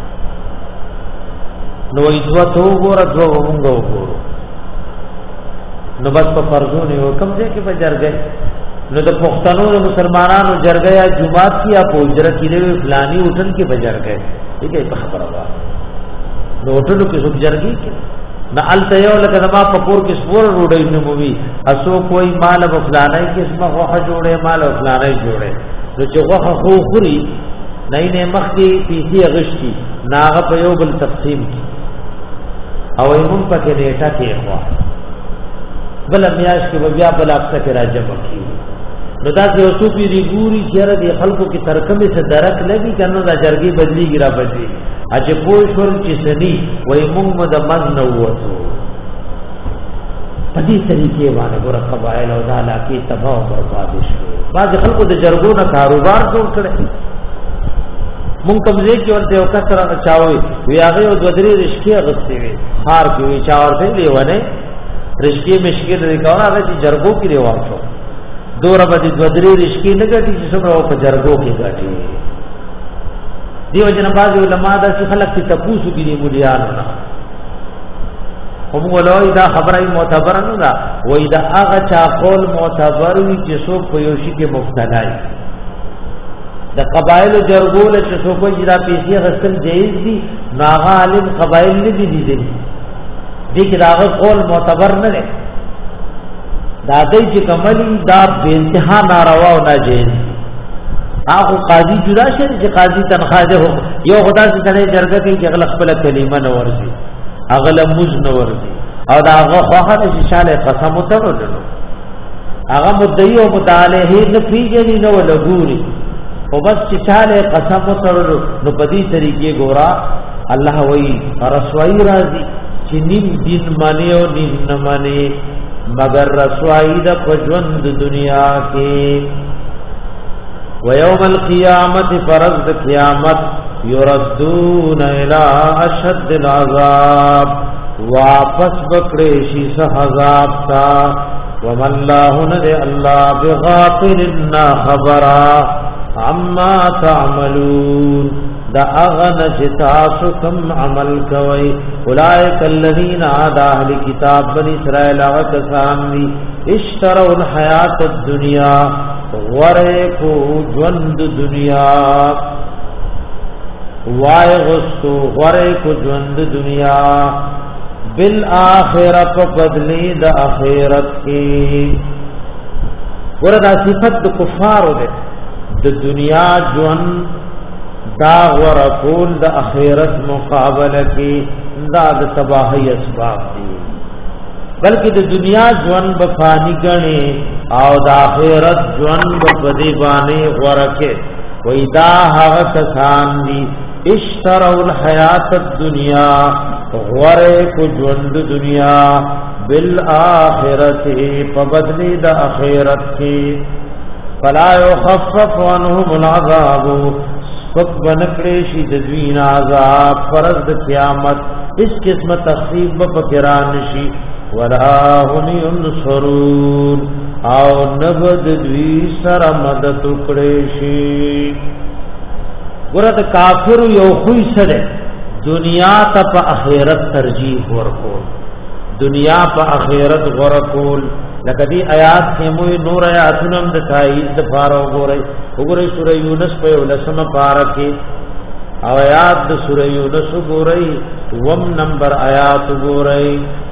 نو ایتوا تو وګور تو وګورو وګورو نو بس په فرضونه یو کم ځای کې په جرګې نو د پښتنو د مسلمانانو جرګه یا جمعات کی یا پوجره کې دی فلانی وټن کې بجرګه ٹھیک ہے خبره وا نو وټنو کې سب جرګي کې نه الته یو لکه ما پکور کې سپور روډي نو موي اسو کوئی مال فلانای کې اسمه غوخه جوړه مال فلانای جوړه نو چې غوخه خو خوري نه نه مخ کې پیسي غشتي ناغه په یو بل تقسیم کی او ایمون پکې نیټه کې خوا بل میاش کې بیا بل اپسه کې راځم کی نو دا چې اوسو پیری ګوري چیرې د خلکو کې ترکمه څخه درک لګي کنه دا جرګي بدلی ګرا بدلی اج پوه شول چې سني وای موږ مد مز نه وته په دې طریقې باندې ګور قبایل او د علاقې تباہ او برباد شي بعض خلکو د جرګو نه کاروبار جوړ کړي مونږ کمزې کې ورته یو کثر نه چاوي وی هغه د ودري رشکې غستې وي هار کې وی چا ورته دیونه رشکې مشکل لري کاوه هغه چې جرګو کې ریوان شو دوره باندې د ودري رشکې نه ګټي چې څومره په جرګو کې ګټي دیو جن باز علماء دا چې خلک ته تپوسو کې دی مليانو نه هم ولوي دا خبره معتبر نه ده وای دا هغه چا قول معتبر وي چې څوک په یو شي کې مبتلا وي د قبایل جرګو له چې څوک یې دا پیسې غسل جایز دي ناغه عالم قبایل نه دي دي دي کې دا قول معتبر نه ده دا دای چې کملی دا به انتها ناروا او ناجیز هغه قاضي جدا شي چې قاضي تنخواه ده یو خدا چې کله جرګه کې چې غل خپل کلمه نه ورسي اغل مز نه ورسي او دا هغه خوخه چې شاله قسم وترلو هغه مدعي او متعاله نه پیږي نه ولګوري او بس چې شاله قسم وترلو نو په دې طریقې ګورا الله وایي رسوایی راځي چې نیم دین مانی او نیم نه مانی مگر رسوایی د پجوند دنیا کې ويوم القيامه فرض د قیامت يردون الى اشد العذاب واپس بکړې شي سه عذاب تا وما الله ند الله بغافل خبرا عما تعملون دا اغن جتاسکم عمل کوي اولئک الذین عاد اهل کتاب بنی اسرائیل هغه کسان دي اشتروا الحیات الدنیا غره کو ژوند دنیا وای غستو غره کو ژوند دنیا بالآخرت بدلی د اخرت کی وردا صفت د کفار ده د دنیا ژوند دا ورکول د اخرت مقابله کی دا د تباہی اسباب دي بلکې د دنیا ژوند په فانی غني او د اخرت ژوند په دی باندې ورکه وای دا هغه کسان دي اشتروا الحیات الدنیا غره کو ژوند دنیا بالآخرت په بدلی د اخرت کی فلا يخفف عنهم العذاب فک بنکړې شي د دوین عذاب فرض د قیامت اس قسم تخفیف په قران شي ولا هم ينصرون او نبد دوی سره مدد کړې شي ورته کافر یو خوې سره دنیا ته په اخرت ترجیح ورکول دنیا په اخرت ورکول لکه دی آیات کې مو نور آیاتونه د تایید د فارو غوري وګورئ سورې یونس په ولسمه پارا کې او آیات د سورې یونس وګورئ وم نمبر آیات وګورئ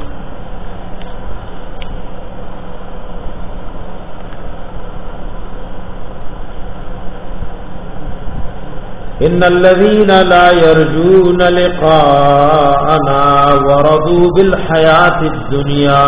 ان الذين لا يرجون لقاءنا ورضوا بالحياة الدنيا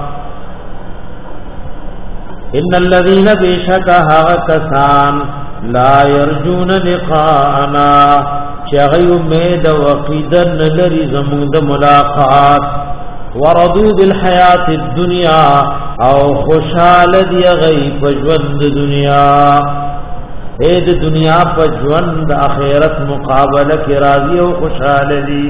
ان الذين بشكها كسان لا يرجون لقاءنا چغي امید وقیدن لري زمود ملاقات ورضوا بالحياة الدنيا او خوشال دی غي پجوند دنیا اے د دنیا پجوند اخرت مقابله کی راضی او خوشال دی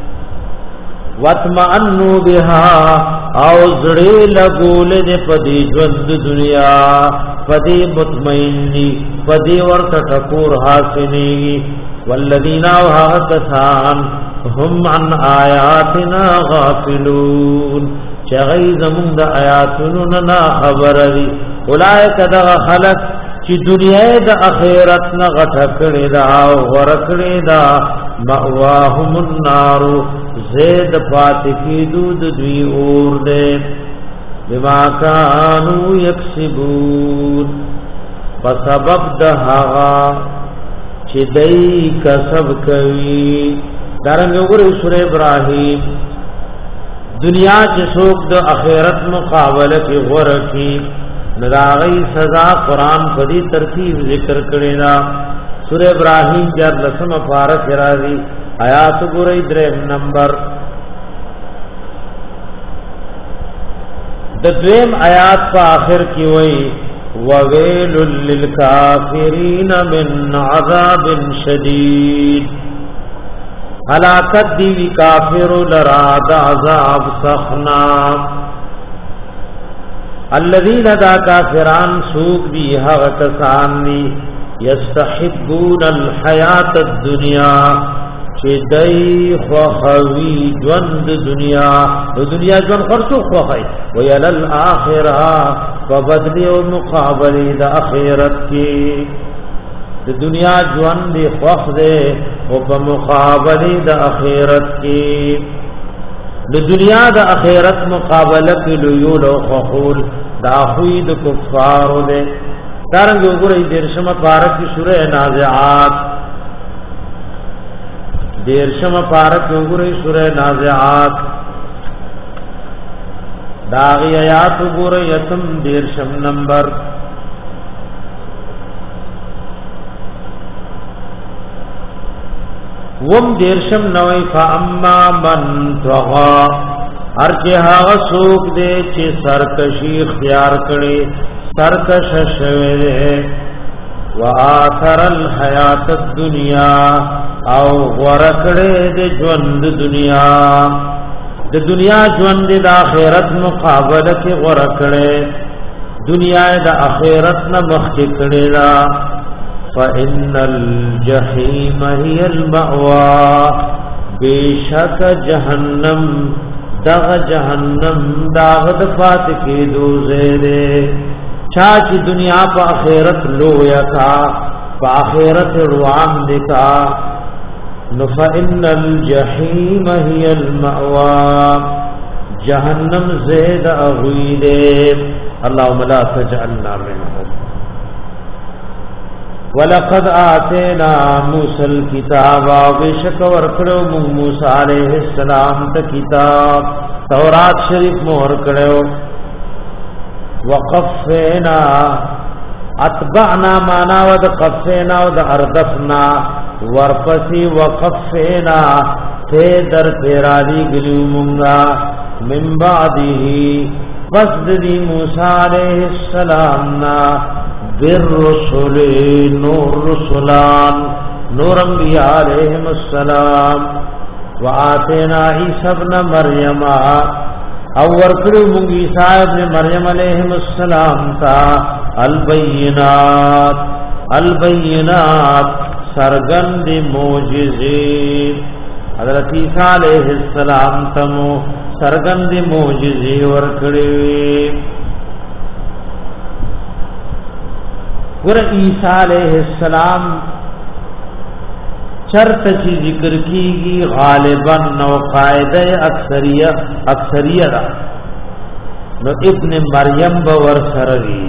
واتمعنوا بها او زړه لګول دې پدې ژوند دنیا پدې مطمئنی پدې ورته ټکور حاصلېږي والذین وهکسان هم عن آیاتنا غافلون چغی زمون د آیاتونو نه خبر دي اولئک دغ خلق چې دنیا د اخرت نه غټه کړي دا او غر کړي دا مأواهم النار زید فاتکی دود دوی اور دې بما كانوا یکسبون فسبب د هغه چې دای کسب کوي دارنګ وګورئ سورہ ابراهیم دنیا چې څوک د اخرت مقابله کې غوړه کی نراغی سزا قرآن په دې ترتیب ذکر کړی دا سورہ ابراهیم جر لسم پارہ راځي آیات ګورئ دریم نمبر د دویم آیات په آخر کې وایي وَوَيْلٌ لِلْكَافِرِينَ مِنْ عَذَابٍ شَدِيدٍ ہلاکت دی کافر لرا د عذاب سخنا الذين دا کافران سوق دی هغه کسان دی یستحبون الحیات الدنیا چې دای خو خوي ژوند دنیا د دنیا ژوند خرڅو خوای ویل الاخره وبدلی او مقابله د اخرت کې د دنیا ژوند دی خوخ دی او په مقابله د اخرت کې د دنیا د اخرت مقابله کې لویول او خول دا خوې د کفارو دی دارنګ وګورئ درشمه پارک کی سورہ نازعات دیرشم پارک وګورئ سورہ نازعات داغی آیات وګورئ یتم دیرشم نمبر وم دیرشم نوئی فاما من طغا هر چې هغه څوک دی چې سرکشي اختیار کړي سرکش شوی وآثر الحیات الدنیا او ورکړې د ژوند دنیا د دنیا ژوند د آخرت مقابله کې ورکړې دنیا د آخرت نه مخکې کړې را فإن الجحیم هي المأوى بیشک جهنم دغ جهنم داغ د فات کې دوزه دې چا چې دنیا په آخرت لویا کا په آخرت روان دکا نفإن الجحیم هي المأوى جهنم زید اغوید اللهم لا تجعلنا منهم ولقد آتینا موسی الكتاب وبشک ورکړو موسی علیہ السلام ته کتاب تورات شریف مور کړو وقفینا اتبعنا معنا ود قفینا ود اردفنا ورپسی وقفینا ته در پیرالی گلیو مونگا من بعده پس دی موسی علیہ السلام نا بالرسل نور رسولان نور انبیاء علیہم السلام وآتینا عیسی ابن مریم او ورکړو مونږ عیسی ابن مریم علیہ السلام تا البینات البینات سرګند معجزې حضرت عیسی علیہ السلام تمو سرګند معجزې ورکړې ور عیسی علیہ السلام شرط چی ذکر کیږي غالبا نو قاعده اکثریت اکثریت نو ابن مریم باور سره وی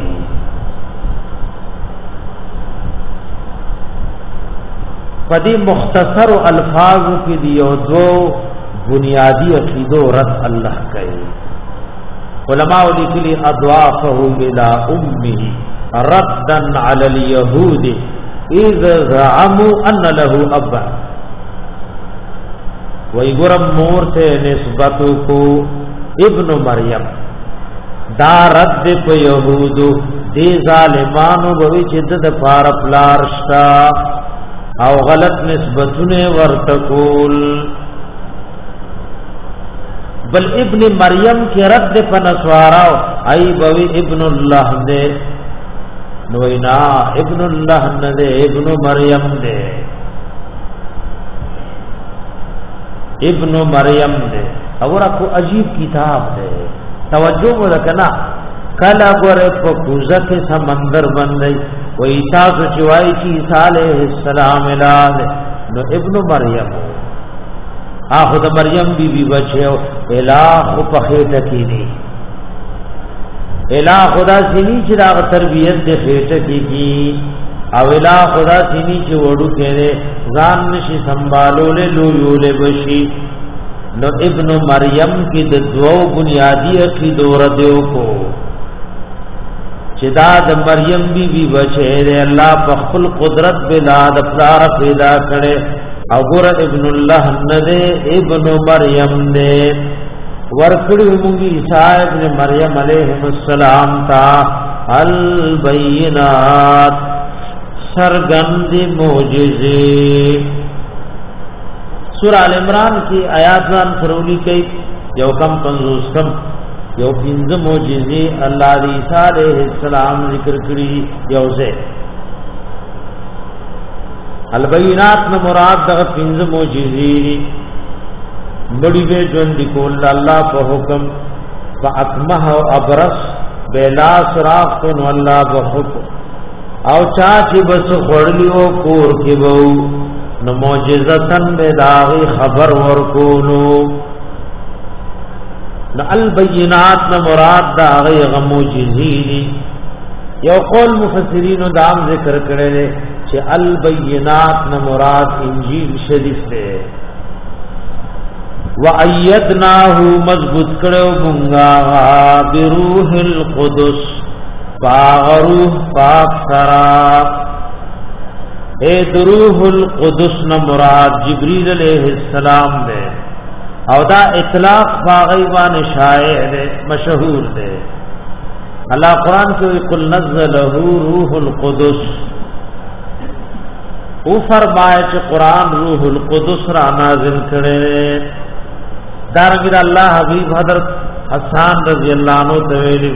پدې مختصر الفاظ کې دی او دو بنیادی عقیدو رد الله کوي علماء لیکلي اضافه الى امه ردا على اليهود اذ زعموا ان له ابا ويغرم مور سے نسبت کو ابن مریم دا رد په يهودو دي ظالمانو بوي چې د پار پلارشتا او غلط نسبتونه ورتکول بل ابن مریم کې رد په نسواراو اي بوي ابن الله دې نوینا ابن اللہ نے ابن مریم دے ابن مریم دے اور کو عجیب کتاب دے توجہ ورکنا کلا گوره پا کوزک سمندر بندی و عیسیٰ سو چوائی چی عیسیٰ علیہ السلام الہ نو ابن مریم آخو دا مریم بی بی بچے الہ پا خیٹا کی دی الہ خدا سینی چی راغ تربیت دے خیٹا کی کی او الہ خدا سینی چی وڑو کے دے زان نشی سنبالو لے لو یو لے بشی نو ابن مریم کی د دو بنیادی عقیدو ردیو کو چدا د مریم بی بی بچے دے اللہ بخل قدرت بلا د پلار پیدا کرے او ګور ابن اللہ ندے ابن مریم دے ورکڑی مونگی عیسیٰ ابن مریم علیہ السلام تا البینات سرگند معجزے سورہ ال عمران کی آیات وان فرولی کئی یو کم پنزوستم یو پنز معجزے اللہ عیسیٰ علیہ السلام ذکر کری یو سے البینات نہ مراد دغه پنز معجزے بڑی بے جون دی کول اللہ په حکم فاکمه او ابرس بلا سراغ تو اللہ بحکم او چاچی بس خړلیو کور کې وو نو معجزتن بداغی خبر ورکولو نو البینات نو مراد داغی غموجزی دی یو قول مفسرین دام ذکر کرے چه البینات نو مراد انجیل شریف دے وَأَيَّدْنَاهُ مضبوط کرو منگا بروح القدس باغروح پاک سرا اے دروح القدس نہ مراد جبریل علیہ السلام دے او دا اطلاق باغیبان شائع دے مشہور دے اللہ قرآن کے قل نزلہ روح القدس او فرمائے چھ قرآن روح القدس را نازل کرے دارنگی اللہ حبیب حضرت حسان رضی اللہ عنہ دویلی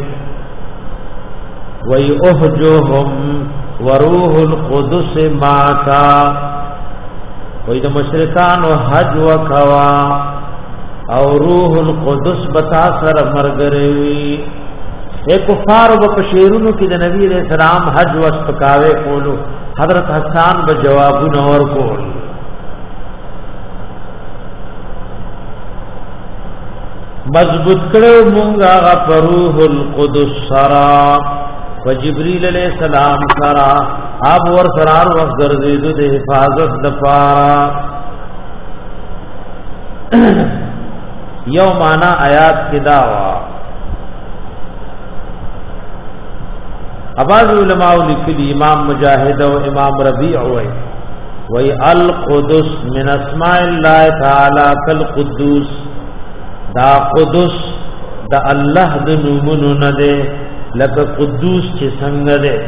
وی احجوہم وروح القدس ماتا وی دا مشرکان و حج و کوا او روح القدس بتا سر مرگروی ایک کفار و پشیرونو کی دا نبی علیہ السلام حج و استقاوے کولو حضرت حسان بجوابو نور کول مضبوط کرو مونگا غا روح القدس سرا و جبریل علیہ السلام سرا اب ور سرار وقت گردیدو دے حفاظت دفارا یو مانا آیات کی دعوی اباز علماء لکلی امام مجاہد و امام ربیع ہوئے وی القدس من اسماء اللہ تعالی کالقدوس دا قدس دا اللہ دا نومنو ندے لکه قدوس چې څنګه ده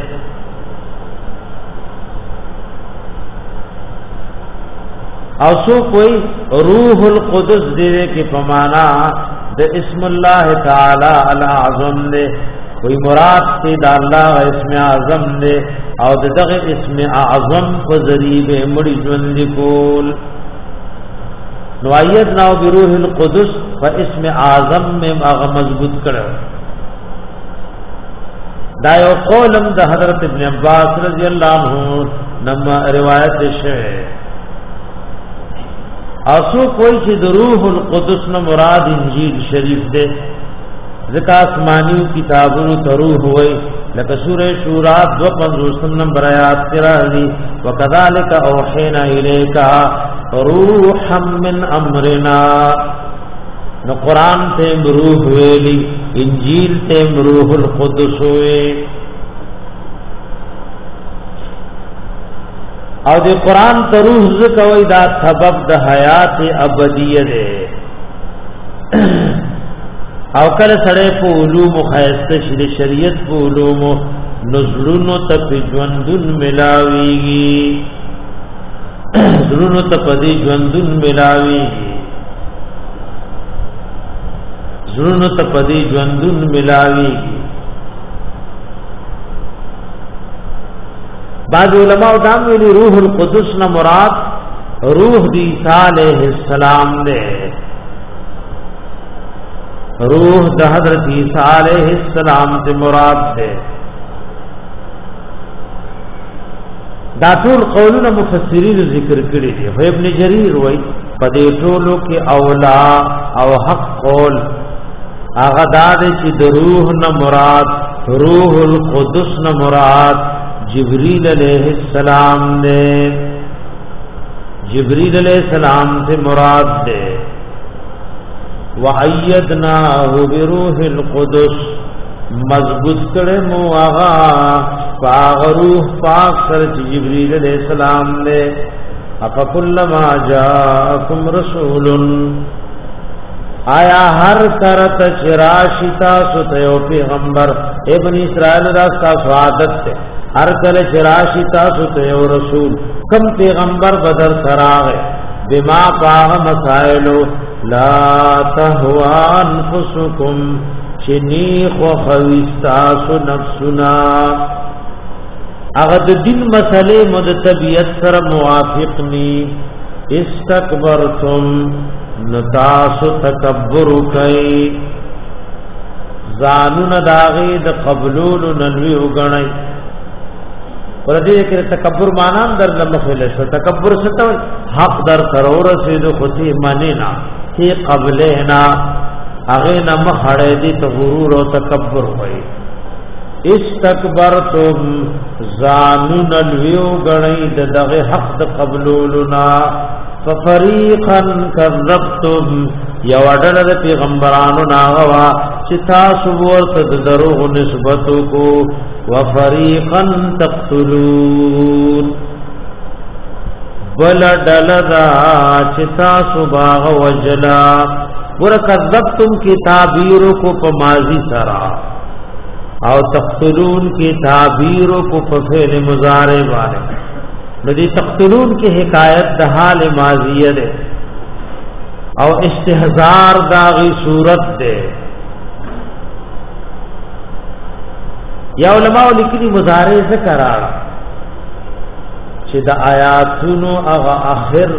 او سو کوئی روح القدس دې کې پمانا د اسم الله تعالی الاعظم دې کوئی مراد دې د الله اسم اعظم دې او دغه اسم اعظم په ذریعہ مړي ژوند کول نو ایت نو بروح القدس فاسم اعظم میں هغه مضبوط کړو دا یو قولم د حضرت ابن عباس رضی اللہ عنہ نم روایت شوه اسو کوئی چې د روح القدس نو مراد انجیل شریف ده ذکا آسمانی کتابونو تروح ہوئی لکه سورہ شورا دو پنځوسم نمبر آیات تراہی وکذالک اوحینا الیکا روحا من امرنا نو قرآن تے روح ویلی انجیل تے روح القدس ہوئے او دی قرآن تے روح ذکوئی دا سبب دا حیات ابدیه دے او کله سړی په علوم خیسته شری شریعت په علوم نزلونو ته ژوندون ملاويږي زلونو ته په دې ژوندون ملاويږي زلونو ته په دې ژوندون ملاويږي بعض علماء دا ویلي روح القدس نه مراد روح دی عیسی علیہ السلام دے روح د حضرت عیسی علیہ السلام سے مراد ہے. دا ټول قولونه مفسرین ذکر کړي دي. ابن جریر وایي په دې ټولو کې اولا او حق قول هغه دا دی چې د روح نه مراد روح القدس نه مراد جبريل علیہ السلام نے جبريل علیہ السلام سے مراد دے. وَأَيَّدْنَاهُ بِرُوحِ الْقُدُسِ مضبوط کړه مو آغا پاغ روح پاک سره جبريل علیہ السلام نے. اَفَكُلَّمَا جَاءَكُمْ رَسُولٌ آیا هر کرت چراشتا ستیو پیغمبر ابن اسرائیل راستا سعادت تے ہر کل چراشتا ستیو رسول کم پیغمبر بدر سراغ بما پاغ مسائلو لا تهوا انفسکم چنیخ و خوستاس نفسنا اغد دن مسئلے مد طبیعت سر موافقنی استکبرتم نتاس تکبر کئی زانون داغی د قبلون نلوی اگنی وردی کہ تکبر مانام در لمخل شو تکبر ستوئی حق در سرور سید خطی منینا تی قبلینا اغینا مخڑی دی تغرور و تکبر ہوئی. استکبرتم زانون نلوی اگنی دغی حق د قبلوننا ففریقا کذبتم یو اڈل دا پیغمبرانو ناغوا چی تاسو ورطا دا دروغ نسبتو کو وفریقا تقتلون بل ڈل دا چی تاسو باغ وجلا ورکذبتم کی تعبیرو کو پا ماضی سرا او تقتلون کی تعبیرو کو پا فعل مضارع بانے ندی تقتلون کی حکایت د حال ماضیه ده او استهزار داغی صورت ده. یا علماء لیکلی مضارع ذکر آڑا چه د آیاتونو اغا آخر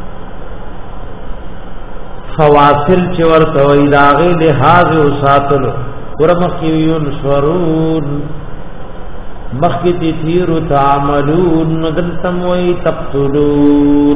فواصل چه ورطوئی داغی لحاظ و ساتلو ورمخیون سورون مخیتی تیرو تعملون ندلتم وی تقتلون.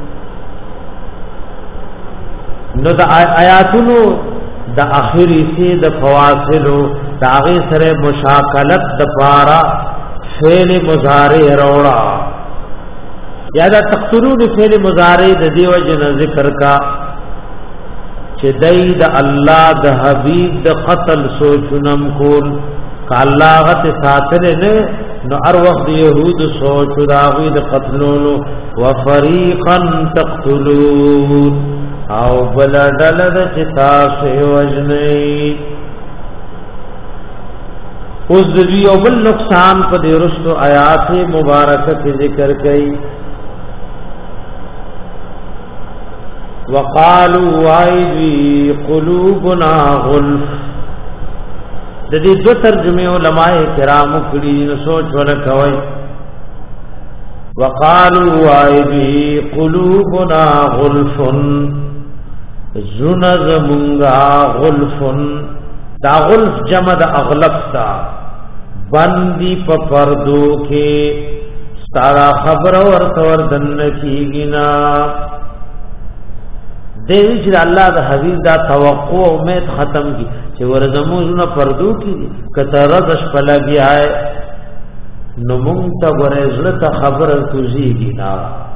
نو دا آیاتونو دا آخری سے دا فواصلو دا آغی سر مشاکلت دا پارا فعل مضارع روڑا یا دا تقتلون فعل مضارع دا دیو جن ذکر کا چه دی دا اللہ دا حبیب دا قتل سوچنم کول کہ اللہ غت ساتنے نے نو ار وقت یہود سوچ داغی دا قتلونو وفریقا تقتلون او بلا ڈلد چتاس وجنی. اس دوی او بل نقصان پا دی رسل آیات مبارکہ کی ذکر کئی. وقالوا وایدی قلوبنا غلف د دې دو ترجمه علماء کرام کړي نو سوچ ورکوي. وقالوا وایدی قلوبنا غلف زنز منغا غلف دا غلف جمع د اغلب تا بندي په پردو کې ستاره خبر ورته وردن کیږي نا دیوی چې الله د حبیب دا توقع او امید ختم کی چې ورزموزونه پردو کی کته رزش پلګي آئے نو مونږ ته ورزله ته خبر کوزيږي نا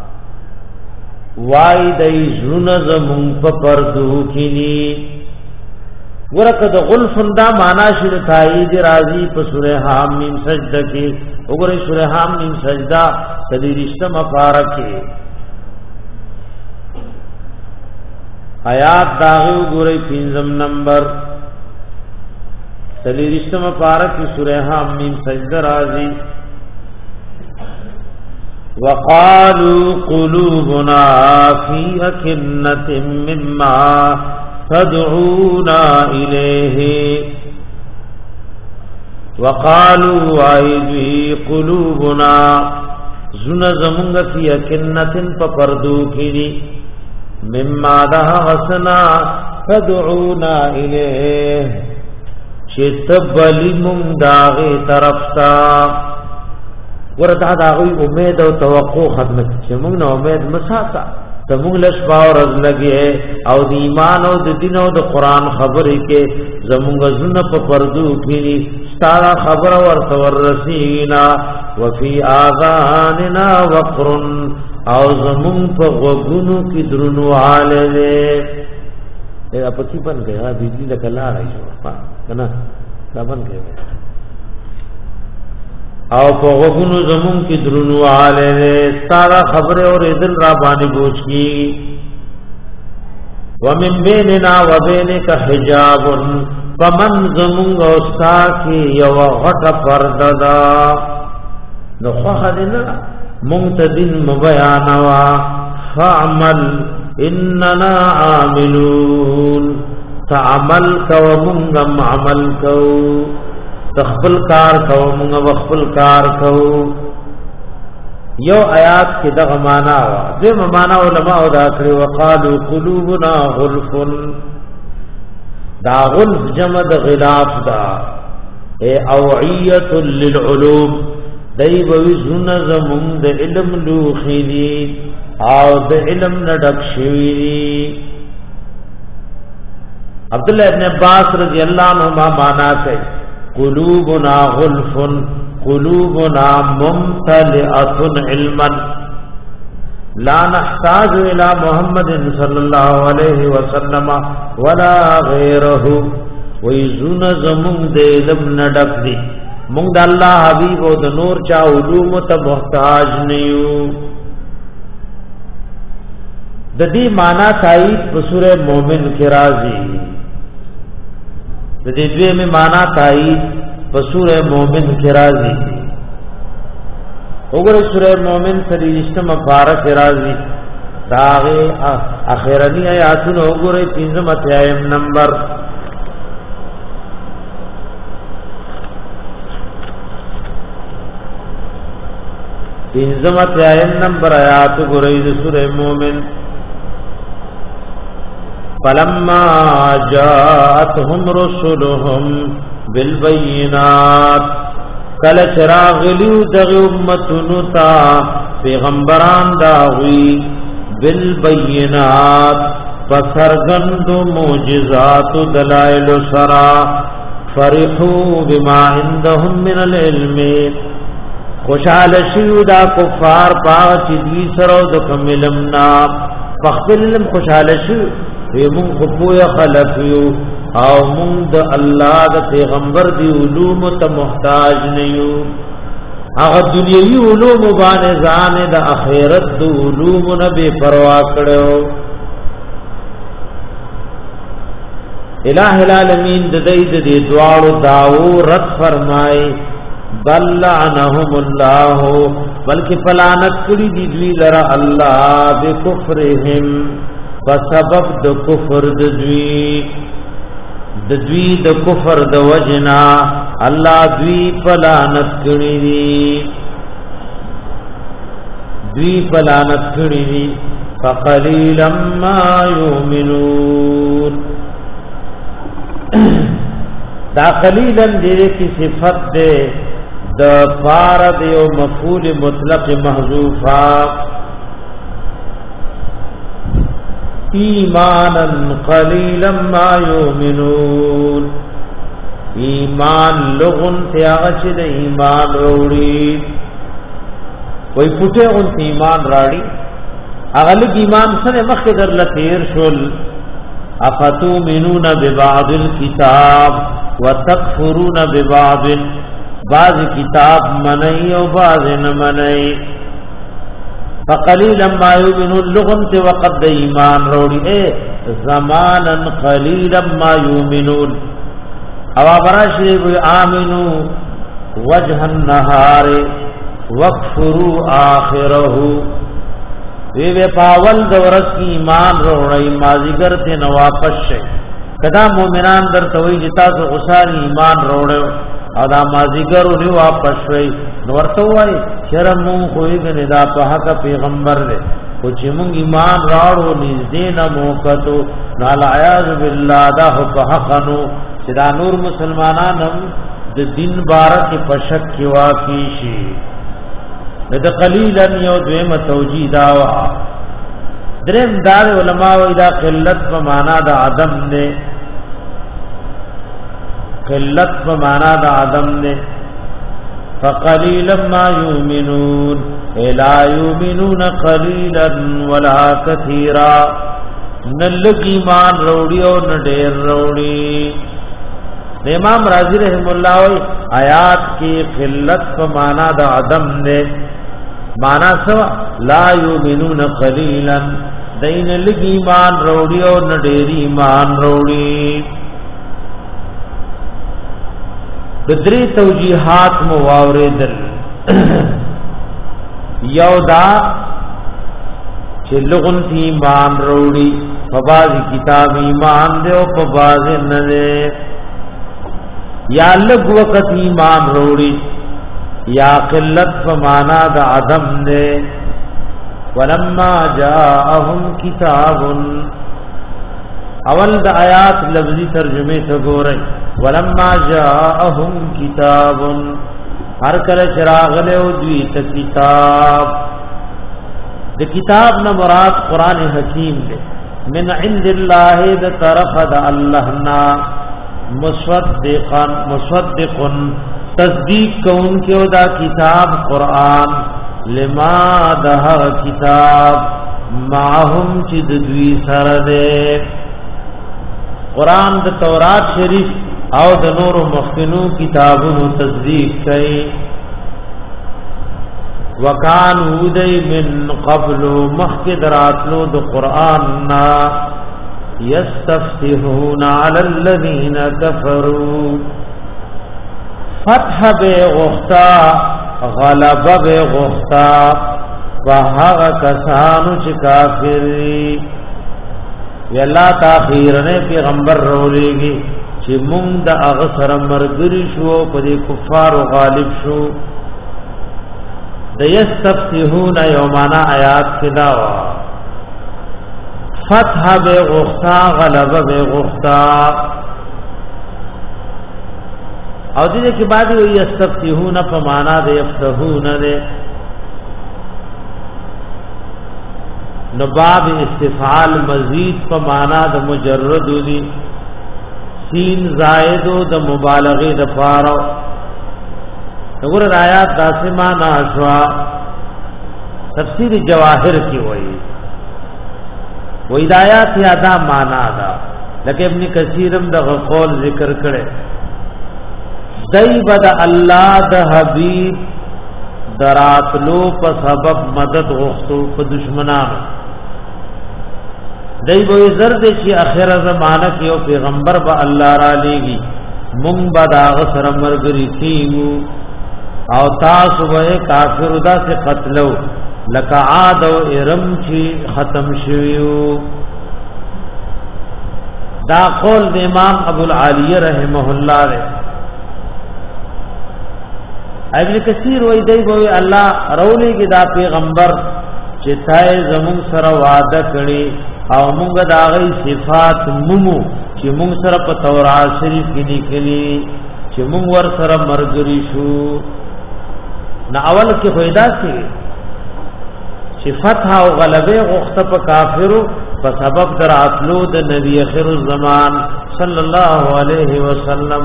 وای دای زونه زمون په پردو کینی ورکه د غلف دا معنا شر تایید راضی په سوره حامیم سجده کې وګورئ سوره حامیم سجده تدریشتم مبارکه آیات داغه وګورئ پنځم نمبر تدریشتم مبارکه سوره حامیم سجده راضی وقالوا قلوبنا في أكنة مما تدعونا إليه وقالوا وعيدي قلوبنا زنا زمونغ في أكنة فپردو کینی مما ده غسنا تدعونا الیه چې تبلی مونږ داغه طرف تا ورته داغه امید او توقع ختم چې مونږ نو امید مساتا ته مونږ لږ باور از لګي او د ایمان او د دین او د قران خبرې کې زمونږ زنه په پردو کې ستاره خبر ورته ورسینا وفي اذاننا وقر او زمون په غوګونو کې درنو حاله اے په کې بن گیا بجلی لکلا راځو کنه دا بن گیا او په غوګونو زمون کې درنو حاله ستاره خبره اور دل را باندې بوج کی ومن بیننا وبینک حجاب فمن زمون او استا کې یو غټه پرده دا نو خو دې منتدن مبیانوا فعمل اننا عاملون تعمل کو منغم عمل کو تخبل کار کو منغ وخبل کار کو یو آیات کی دغه معنا وا دغه معنا علماء دا کړی وقالو قلوبنا غلف دا غلف جمع د غلاف دا اے اوعیه للعلوم دای وی زونه زمون د علم لوخی او د علم نډک شوی عبد الله ابن عباس رضی الله عنهما معنا کوي قلوبنا غلف قلوبنا ممتلئه علما لا نحتاج الى محمد صلى الله عليه وسلم ولا غيره وی زونه زمون د علم نډک دی مونږ د الله حبیب او د نور چا علوم ته محتاج نیو د دې معنا تایید په سوره مومن کې راځي د دې دوی می معنا تایید په سوره مومن کې راځي وګوره سوره مومن سره رښتما مبارک راځي داغه اخرنی آیاتونه وګوره پنځم اتیایم نمبر پنځمت آیت نمبر آیات ګورئ د سورې مومن فلما جاءتهم رسلهم بالبينات کله چراغلیو دغه امتونو ته پیغمبران داوی بالبينات فسرغند معجزات دلائل سرا فرحوا بما عندهم من العلم خوشحال شیو دا کفار پاغ چی دوی سرو دا کملمنا فخبر علم خوشحال شیو وی من خبوی خلفیو او من دا اللہ دا پیغمبر دی علوم تا محتاج نیو اغا دنیاوی علوم بانزان دا اخیرت دا علوم نبی پروا کرو الہ العالمین دا دید دی دوارو داو رد فرمائی بل لعنهم الله بلکہ فلانت کړي دي دوی لرا الله بکفرهم فسبب د کفر د دوی د دوی د کفر د وجنا الله دوی فلانت کړي دي دوی فلانت کړي دي فقليلا ما يؤمنون دا قلیلا دې کی صفت ده د فارد یو مفعول مطلق محذوفا ایمانا قلیلا ما یؤمنون ایمان لغن تیاغچ د ایمان روڑی وی پوٹے ان ایمان راڑی اغلق ایمان سن مخی در لطیر شل افتؤمنون ببعض الكتاب وتکفرون ببعض بعض کتاب منئی او بعض نہ منئی فقلیلا ما یؤمنون لغن تے وقت د ایمان روڑی اے زمانا قلیلا ما یؤمنون او براشی بی آمنو وجه النهار وکفروا آخره وی وی پاول دورس کی ایمان روڑی مازیگر تے نواپس شے کدا مومنان در توی جتا سو غسان ایمان روڑو او دا مازیگرو نیو واپس شوی نورتو وائی شرم مون خوی گنی دا په حق پیغمبر دے او چې موږ ایمان راړو نږدې نه موکتو نال عیاذ بالله دا په حقنو چې دا نور مسلمانانو د دین بارک په شک کې واقع شي د قلیلا یو دویمه توجیه دا وا درم دار علماء و اذا قلت په معنا د عدم نه قلت په معنا د عدم نه فقلیلا ما یؤمنون الا یؤمنون قلیلا ولا کثیرا نلګ ایمان وروړي او نډیر وروړي امام رازی رحم الله وی آیات کی قلت په معنا د عدم نه معنا سوا لا یؤمنون قلیلا دین لګ ایمان وروړي او نډیر ایمان وروړي بدری توجیحات مواردل یودا چې لغون ایمان وروړي په بازي کتاب ایمان دی او په بازي نه دی یا لګ وقت ایمان وروړي یا قلت په معنا د عدم نه ولما جاءهم کتاب اول د آیات لفظی ترجمه ته ګورئ ولما جاءهم کتاب هر کله چراغ له او دوی ته کتاب د کتاب نه مراد قران حکیم دی من عند الله د طرف د الله نا مصدقا مصدقا تصدیق کون کیو دا کتاب قران لما ده کتاب معهم چې د دوی سره ده قران د تورات شریف او د نور مخکنو کتابونو تصدیق کوي وکانو دی من قبل مخکدراتلو د قران نا یستفتحون علی الذین کفروا فتح به غختا غلب به غختا وهغه کسانو چې کافر یلا تاخیرنه پیغمبر رولېږي چې مونږ د هغه سره مرګري شو په دې کفار او غالب شو د یستفتحون یومانا آیات کې دا وا فتح به غختا غلب به غختا او دې کې بعد وي یستفتحون په معنا د یفتحون نه نو باب استفعال مزید په معنا د مجرد دي سین زائد د مبالغه د فارو وګور آیات داسې معنا شوا تفسیر جواهر کی وایي و ہدایات یادا معنا دا لکه ابن کثیرم د قول ذکر کړي دای بد الله د حبیب دراتلو په سبب مدد غوښتو په دشمنانو دای به زرد چې اخره زمانہ کې او پیغمبر به الله را لېږي مونږ به دا سره مرګري کیو او تاسو به کافر دا سے قتلو لک عاد او ارم چې ختم شویو دا قول د امام ابو العالیہ رحمه الله له ابن کثیر وای دی وای الله رولې کې دا پیغمبر چې تای زمون سره وعده کړي او موږ دا غي صفات مومو چې موږ سره په تورات شریف کې لیکلي چې موږ ور سره مرګري شو نا اول کې فائدہ سي چې فتح او غلبه غخته په کافرو په سبب دراتلو د نبی اخر الزمان صلی الله علیه وسلم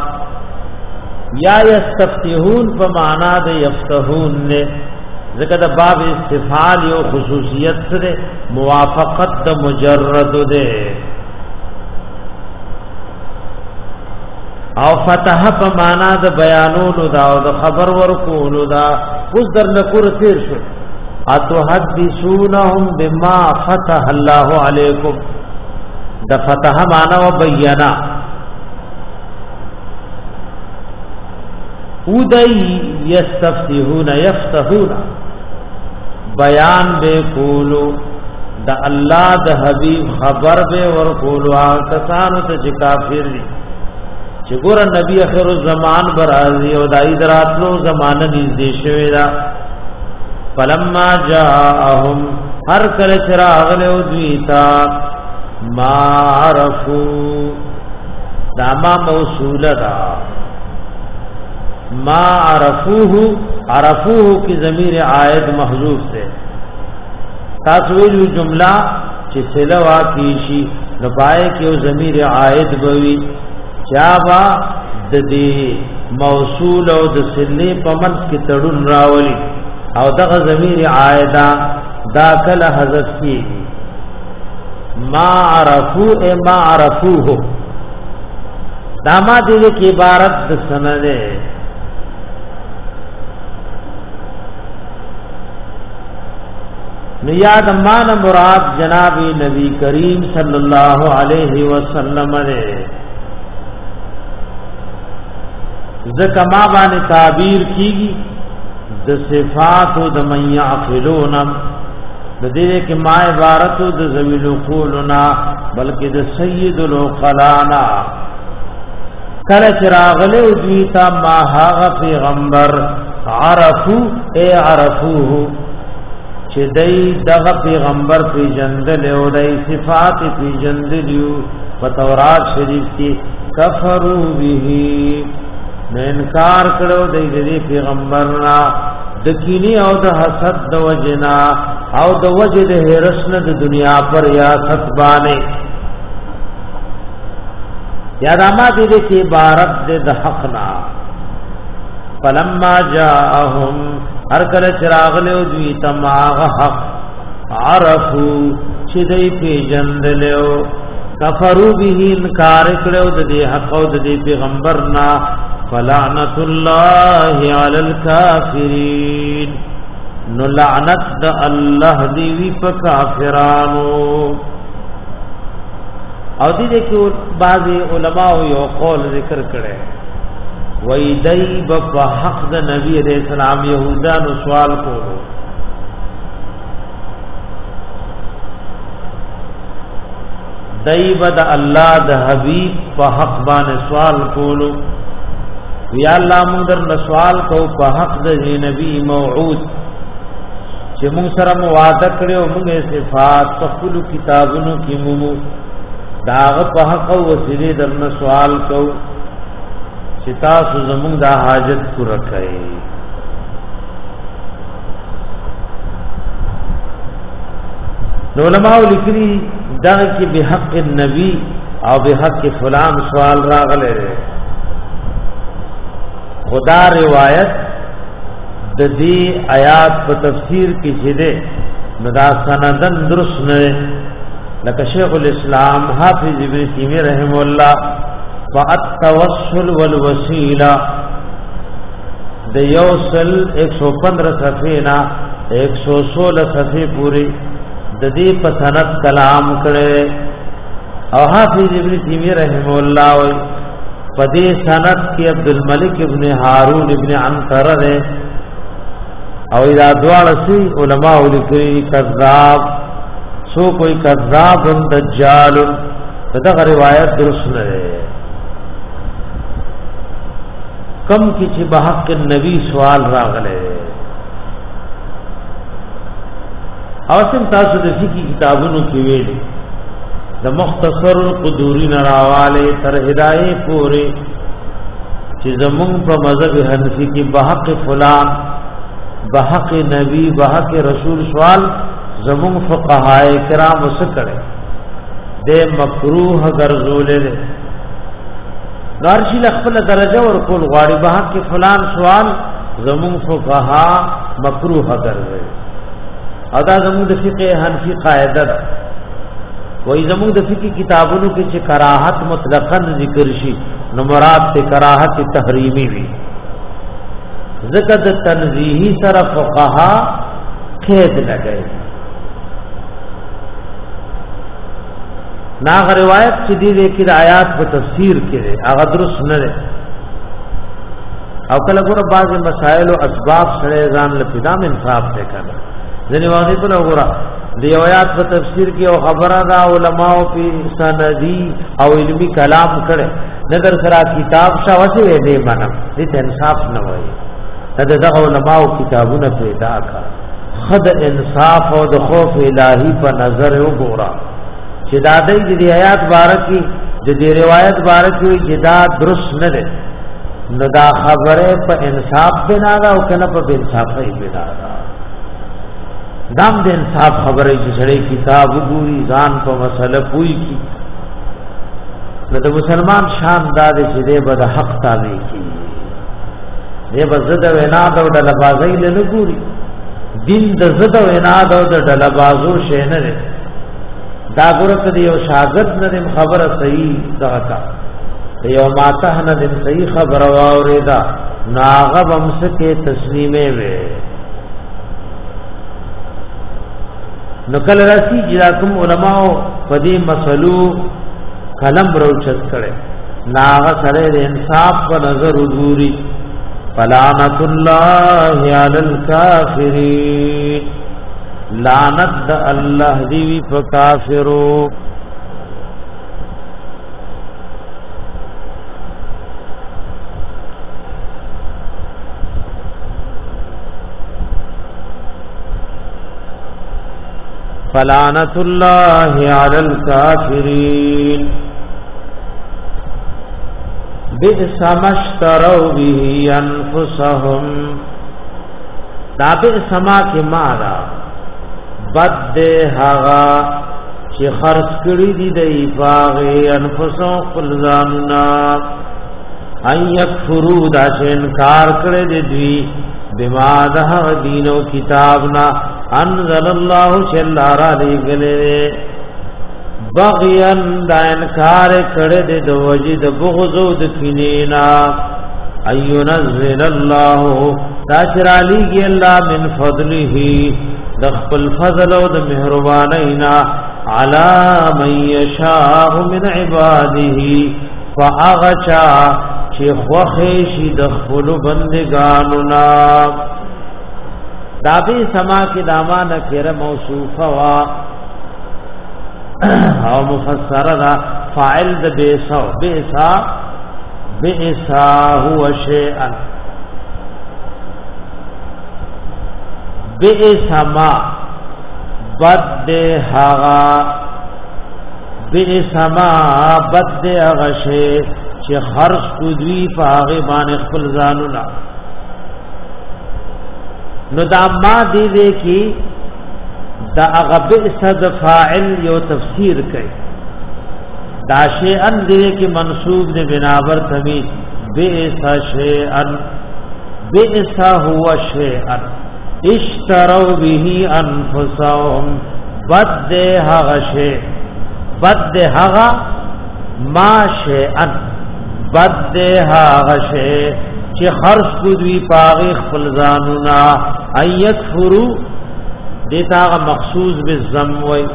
یا یستفتحون په معنا د یفتحون نه ذکر د باب استفعال یو خصوصیت سره موافقت د مجرد ده او فتح په معنا د بیانولو دا او د خبر ورکولو دا اوس در نکور تیر شو اتحدثونهم بما فتح الله علیکم د فتح معنا و بیانا ودای یستفتحون یفتحون بیان به کولو د الله د حبیب خبر به ور کولو کسانو ته چې کافر دي چې ګور نبی اخر الزمان برازي او دای دراتلو زمانه نږدې شوی دا فلما جاءهم هر کله چراغله او دویتا ما عرفو دا ما موصوله دا ما عرفوه عرفوه کی ضمیر عائد محذوف سے تاسو ویلو جمله چې سلوا کیشي نو پای کې او ضمیر عائد بوي چابا د دې موصول او د سلې په منځ کې تړون راولي او دغه ضمیر عائدا دا کله حذف کیږي ما عرفو ای ما عرفوه دا ما دې کې عبارت د سند نیاد مان مراد جناب نبی کریم صلی اللہ علیہ وسلم نے زکما باندې تعبیر کیږي د صفات د من يعقلون د دې کې ما عبارت د ذویل قولنا بلکې د سید العقلانا کله چراغله او دیتا ما هغه پیغمبر عرفو اے عرفوه چې دای دغه پیغمبر پی جندل او دای صفات پی جندلیو په تورات شریف کې کفرو به نه انکار کړو د دې پیغمبر نا د کینی او د حسد د وجنا او د وجه د هرسن د دنیا پر یا ستبانه یادما دې کې عبارت د حقنا فلما جاءهم هر کله چراغله او دوی تماغ حق عرفو چې دې په جندلو کفرو به انکار کړو د دې حق او د دې پیغمبر نا فلعنت الله علی الکافرین نو لعنت د الله دی وی په کافرانو او دې کې بعضی علما یو قول ذکر کړي وای دای په حق د نبی علیہ السلام یهودانو سوال کولو دای بد الله د حبیب په حق باندې سوال کولو یا الله موږ در سوال کو په حق د نبی موعود چې موږ سره وعده کړو موږ صفات په خپل کتابونو کې موږ داغه په حق او وسیله درنه سوال کو چې تاسو زموږ د حاجت پوره کړئ نو علماء لیکلي دا چې به حق النبی او به حق فلان سوال راغله خدا روایت د دې آیات په تفسیر کې چې ده مدا سندن درست نه لکه شیخ الاسلام حافظ ابن تیمیہ رحم الله فالتوسل والوسیلہ د یوصل ایک سو پندرہ صفحے نا ایک سو سولہ صفحے پوری د دې په سند کلام کړي او حافظ ابن تیمیہ رحم الله او په دې سند کې عبد الملک ابن هارون ابن عنتر ده او دا دواړه سي علماء لیکلي کذاب سو کوئی کذاب دجال دا روایت درست نه ده کم کی چې بحق النبی سوال راغله او سم تاسو د فقہی کتابونو کې ویلي د مختصر القدوری نراواله تر هدايه پورې چې زمون په مذهب حنفی کې بحق فلان بحق نبی بحق رسول سوال زمون فقهای کرام وسکړي د مکروه ګرځولې دارشی خپل درجه ور کول غواړي به حق فلان سوال زمون فقها مکروه ګرځي ادا زمون د فقه حنفی قاعده ده وای زمون د فقه کتابونو کې چې کراهت مطلقاً ذکر شي نو مراد ته کراهت تحریمی وي ذکر د تنزیهی سره فقها قید لګي ناغ روایت چې دې کې د آیات په تفسیر کې هغه درست نه ده او کله ګور بعض مسائل او اسباب سره ځان لپاره انصاف ته کړه ځنی واضح په وګوره د آیات په تفسیر کې او خبره دا علماء په سندي او علمی کلام کړي نظر سره کتاب شاوسه دې باندې دې انصاف نه وایي دا دغه علماء کتابونه پیدا کړ خد انصاف او د خوف الهی په نظر وګورا چې دا د دې آیات بارکی د دې روایت بارکی چې دا درست نه ده نو دا خبره په انصاف بنا دا او کنه په انصافي بنا دا دام د انصاف خبره چې سړی کتاب وګوري ځان په مسله پوي کی نو د مسلمان شان دا دې چې دې به د حق تابع کی دې به زده وینا دا د لبازۍ له ګوري دین د زده وینا دا د ډلبازو شي نه ده دا ګورته دی یو شاګرد نه خبره صحیح دا کا یو ماته نه د صحیح خبر واوریدا ناغه بمسکه تسلیمه وې نو کله راسی چې کوم علماء په دې مسلو قلم روچت کړي ناغه سره د انصاف په نظر وګوري فلعنت الله علی الکافرین لعنت الله دی په کافرو فلعنت الله علی الکافرین بئس ما اشتروا به انفسهم دا بئس ما کی مارا بد دے هغه چې خرج کړی دی د ایفاغه انفسهم خلزاننا ان یکفروا دا چې انکار کړی دی دوی بما ده دین او کتابنا انزل الله شل را لګلې بغيان دا انکار کړه د وجد بغض د کینینا اينزل الله تاشرالیږي الله من فضله د خپل فضل او د مهربانینا علی من یشاء من عباده فاغچا چې خوخه شي د خپل بندگانو نا دابی سما کی دامانه کړه موصوفه وا او مفسر دا فاعل د بیسا بیسا بیسا هو شیئا بیسا ما بد هغا بیسا ما بد هغا شی چې خرج کو دوی په هغه باندې خپل ځانونه نو دا ما دی دی کی دا اغبئس د فاعل یو تفسیر کوي دا شیئن دې کې منصوب دې بنابر تمیز بئس شیئن بئس هو شیئن اشتروا به انفسهم بد هغه شی بد هغه ما شیئن بد هغه شی چې خرج کو دوی پاغي خپل ځانونا ايکفرو دیتا مخصوص بالذم وای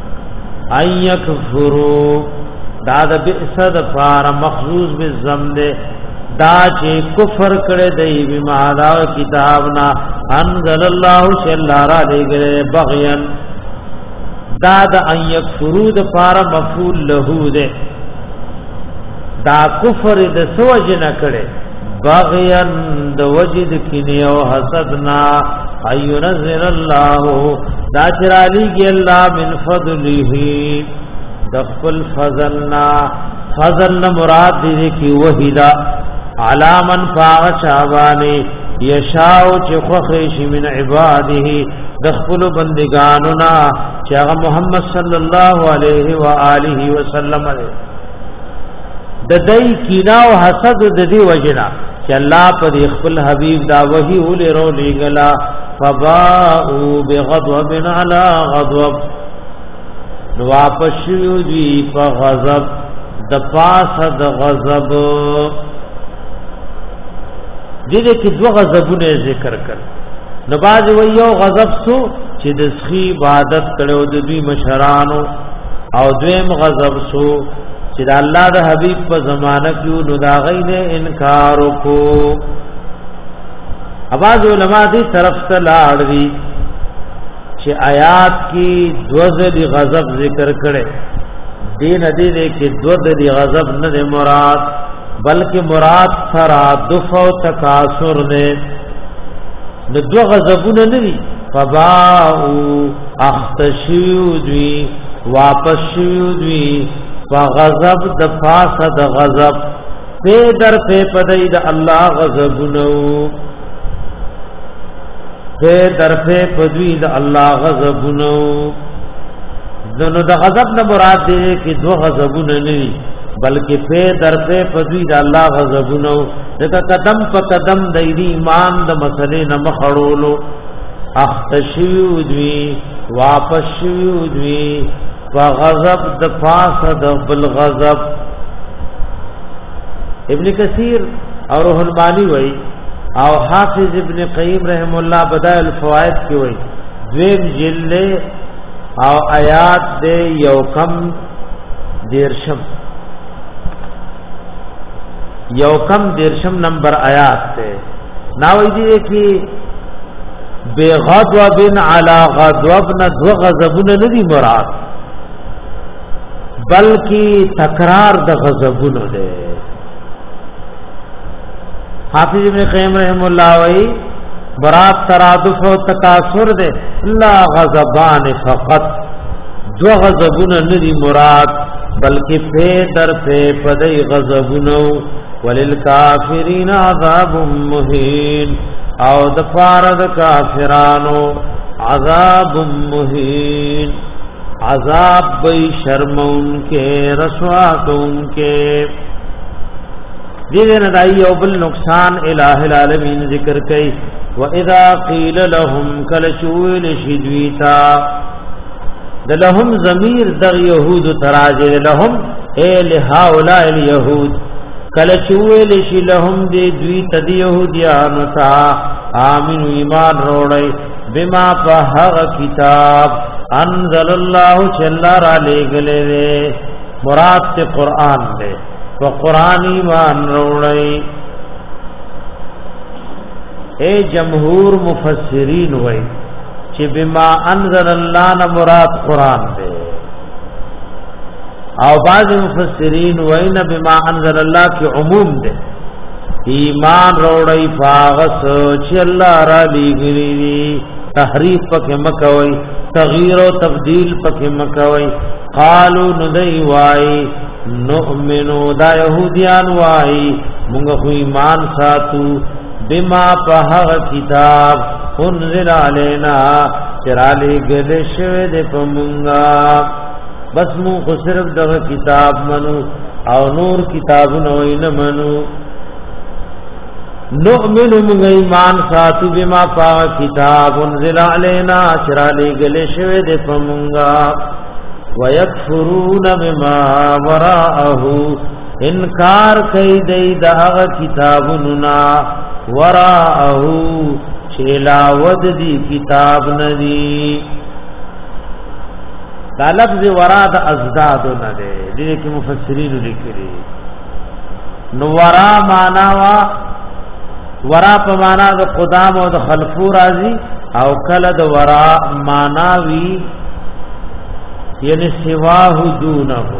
ايکفرو دا د بئس د فار مخصوص بالذم دے دا چې کفر کړي دی بما دا کتابنا انزل الله شل را لګره بغيا دا د ايکفرو د فار مفعول له دے دا کفر د سوج نه کړي بغيا د وجد کینه او حسدنا اينزل الله دا چرالیږي الله من فضله دخل فضلنا فضل مراد دې کی وحیدا علامن فاغشابانی یشاء چې خوخش من عباده دخل بندگاننا چې هغه محمد صلی الله علیه و آله وسلم د دای کینا او حسد د دې وجنا چې الله پر خپل حبیب دا وحی ولې رو لګلا فباءوا بغضب على غضب نو واپس یو دی په غضب د پاس د غضب دې کې دوه غضبونه ذکر کړ نو باز و یو غضب سو چې د سخی عبادت کړو د دوی مشرانو او دویم غضب سو چې د الله د حبیب په زمانہ کې نو دا غینه انکار وکړو اواز علماء دی طرف ته لاړ دي چې آیات کې دوزل غضب ذکر کړي دین دې دې کې دوزل غضب نه مراد بلکې مراد ترادف او تکاثر نه د دو غضبونه نه دي فباؤ اختشیودوی واپس شیودوی فغضب دفاس د غضب پی در پی پدی د اللہ غضبنو پی در پی پدوی د اللہ غضبنو دنو د غضب نه مراد دی کہ دو غضبون نه بلکہ پی در پی پدوی د اللہ غضبنو دغه قدم په قدم د ایمان د مسلې نه مخړولو اختشیودوی واپس شیودوی وغضب د فاسد بالغضب. ابن کثیر اور روح المانی وای او حافظ ابن قیم رحم الله بدائع الفوائد کی وای دویم جلد او آیات دے یو کم دیرشم یو کم دیرشم نمبر آیات تے ناوی دی کی بے غضب علی غضب نہ دو غضبن ندی مراد بلکہ تکرار د غضبن دے. حافظ ابن قیم رحم اللہ وی مراد ترادف و تکاثر دے لا غضبان فقط دو غضبن ندی مراد بلکہ پے در پے پدی غضبنو وللکافرین عذاب مہین او دفارد کافرانو عذاب مہین عذاب بی شرم ان کے رسوات ان کے دیدن دائی او بالنقصان الہ العالمین ذکر کئی وَإِذَا قِيلَ لَهُمْ كَلَشُوِلِ شِدْوِيتَا دلہم ضمیر در یہود تراجے لہم اے لہاولا الیہود کلچویل شی لهم دی دوی تدی یهودیانتا آمین ایمان روڑی بما پہغ کتاب انزل اللہ چلا را لے گلے دے مراد تے قرآن دے و قرآن ایمان روڑی. اے جمہور مفسرین وئی چی بما انزل اللہ نا مراد قرآن دے او بعض مفسرین وین بما انزل اللہ کی عموم دے ایمان روڑی فاغس چی اللہ را لیگری دی تحریف پک مکوئی تغییر و تبدیل پک مکوئی قالو ندئی وائی نؤمنو دا یہودیان وائی منگا خو ایمان ساتو بما پہغ کتاب انزل علینا چرالی گلشو دے پمنگا بس مو خو صرف دغه کتاب منو او نور کتابونه وین منو نؤمن من ایمان ساتو بما پا کتاب انزل علینا چرالی گلے شوی دے پمونگا ویکفرون بما وراءه انکار کئی دی دغه کتابنا وراءه چلاود دی کتاب ندی دا لفظ ورا دا ازدادو نده دیده که مفسرینو لکلی نو ورا مانا وا ورا پا مانا دا قدام و دا خلفو رازی او کل دا ورا ماناوی یعنی سواہو دونہو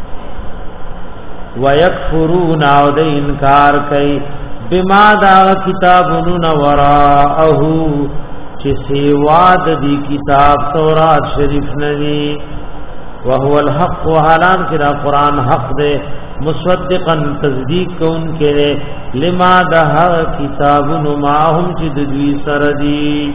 ویکفرون او دا انکار کئی بما دا کتابنون وراءہو چه سیواد دی کتاب تورات شریف ندی وهو الحق وحالان کرا قرآن حق دے مصدقا تصدیق کون کے لما دہا کتاب نماہم چی ددوی سردی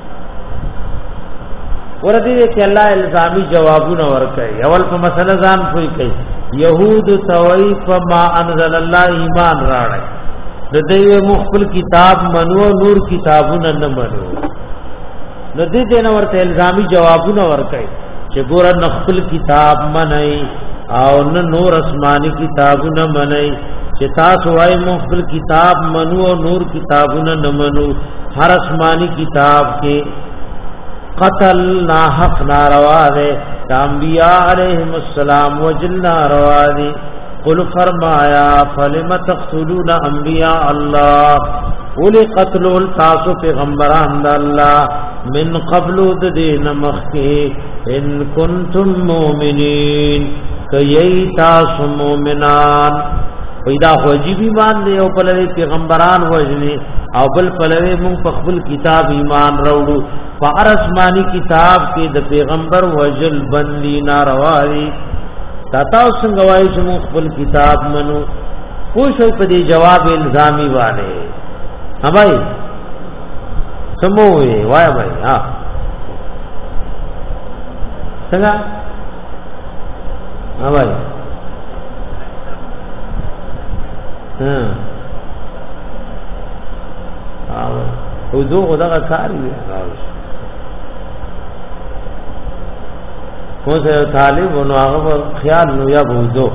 وردی دے کہ اللہ الزامی جوابون ورکای اول پا مسئلہ زان پوئی کئی یہود توئی پا ما انزل اللہ ایمان راڑای ددوی مخبل کتاب منو نور کتابون نمنو نو دې دې نو ورته الزامي جوابونه ورکړي چې ګور نخل کتاب منئ او نه نور آسماني کتابونه منئ چې تاسو وايي مخل کتاب منو او نور کتابونه نه منو هر آسماني کتاب کې قتل ناحق ناروا ده انبیاء علیہم السلام وجل ناروا دي قل فرمایا فلم تقتلون انبیاء الله اولی قتل تاسو پیغمبران دا اللہ من قبل دین مخی ان کنتم مومنین کئی تاسو مومنان پیدا واجب ایمان دی او په پیغمبران وجنی او بل پلوی مون په خپل کتاب ایمان راوړو په آسمانی کتاب کې د پیغمبر وجل بندي ناروا دي تاسو څنګه وایي چې مون خپل کتاب منو پوښتنه په دې جواب الزامي والے ها بھائی سموي وای بھائی ها څنګه ها بھائی ها او دو غدا کار دی کو سے طالب نو هغه خیال نو یا بوزو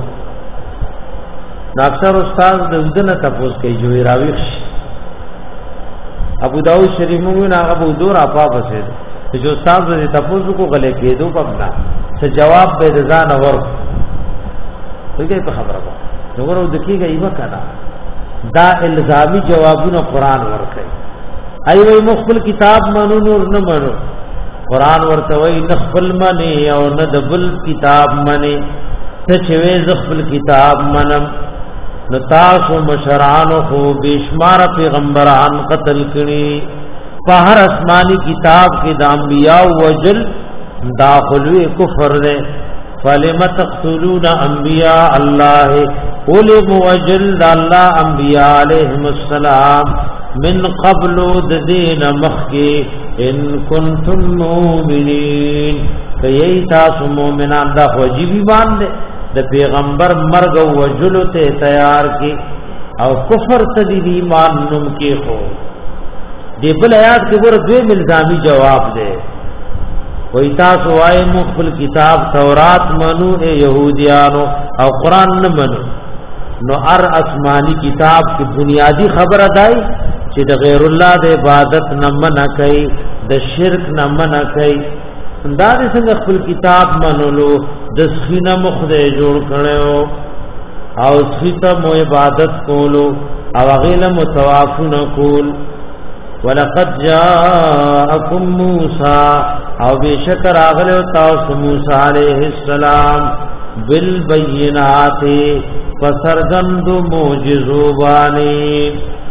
ډاکټر استاد د دنه تاسو کوي جوړی راوي ابو داؤد شریف موږ نه هغه بوزو را پاسه چې استاد دې تاسو کو غلې کېدو پمنا څه جواب به ځان اور دغه په خبره نو ورو دقیقه ایمه کړه دا الزامی جوابونه قران ورکړي ایوې مخبل کتاب منو نور نه منو قران ورته وای نخبل منی او نه دبل کتاب منی ته چې وې زخبل کتاب منم نو تاسو مشران خو بشمار پیغمبران قتل کړي په هر آسمانی کتاب کې د انبیاء وجل داخلوی کفر ده فلم تقتلون انبیاء الله اول موجل الله انبیاء علیهم السلام من قبل دین مخکی ان کنتم مؤمنین کای تاسو مؤمنان دا واجب ایمان ده د پیغمبر مرګ او وجل ته تیار کی او کفر ته دی ایمان نوم کې خو دی بل آیات کې ګور دوی الزامی جواب ده وای تاسو وای مخبل کتاب تورات منو اے یهودیانو او قران نه منو نو ار آسمانی کتاب کی بنیادی خبر ادای چې د غیر الله د عبادت نه منع کوي د شرک نه منع کوي دا څنګه خپل کتاب منلو د سخینه مخده جوړ کړو او سخیته مو عبادت کولو او غیله متوافن کول ولقد جاءکم موسی او بشکر اغله تاسو موسی علیہ السلام بالبینات فسرغند معجزو بانی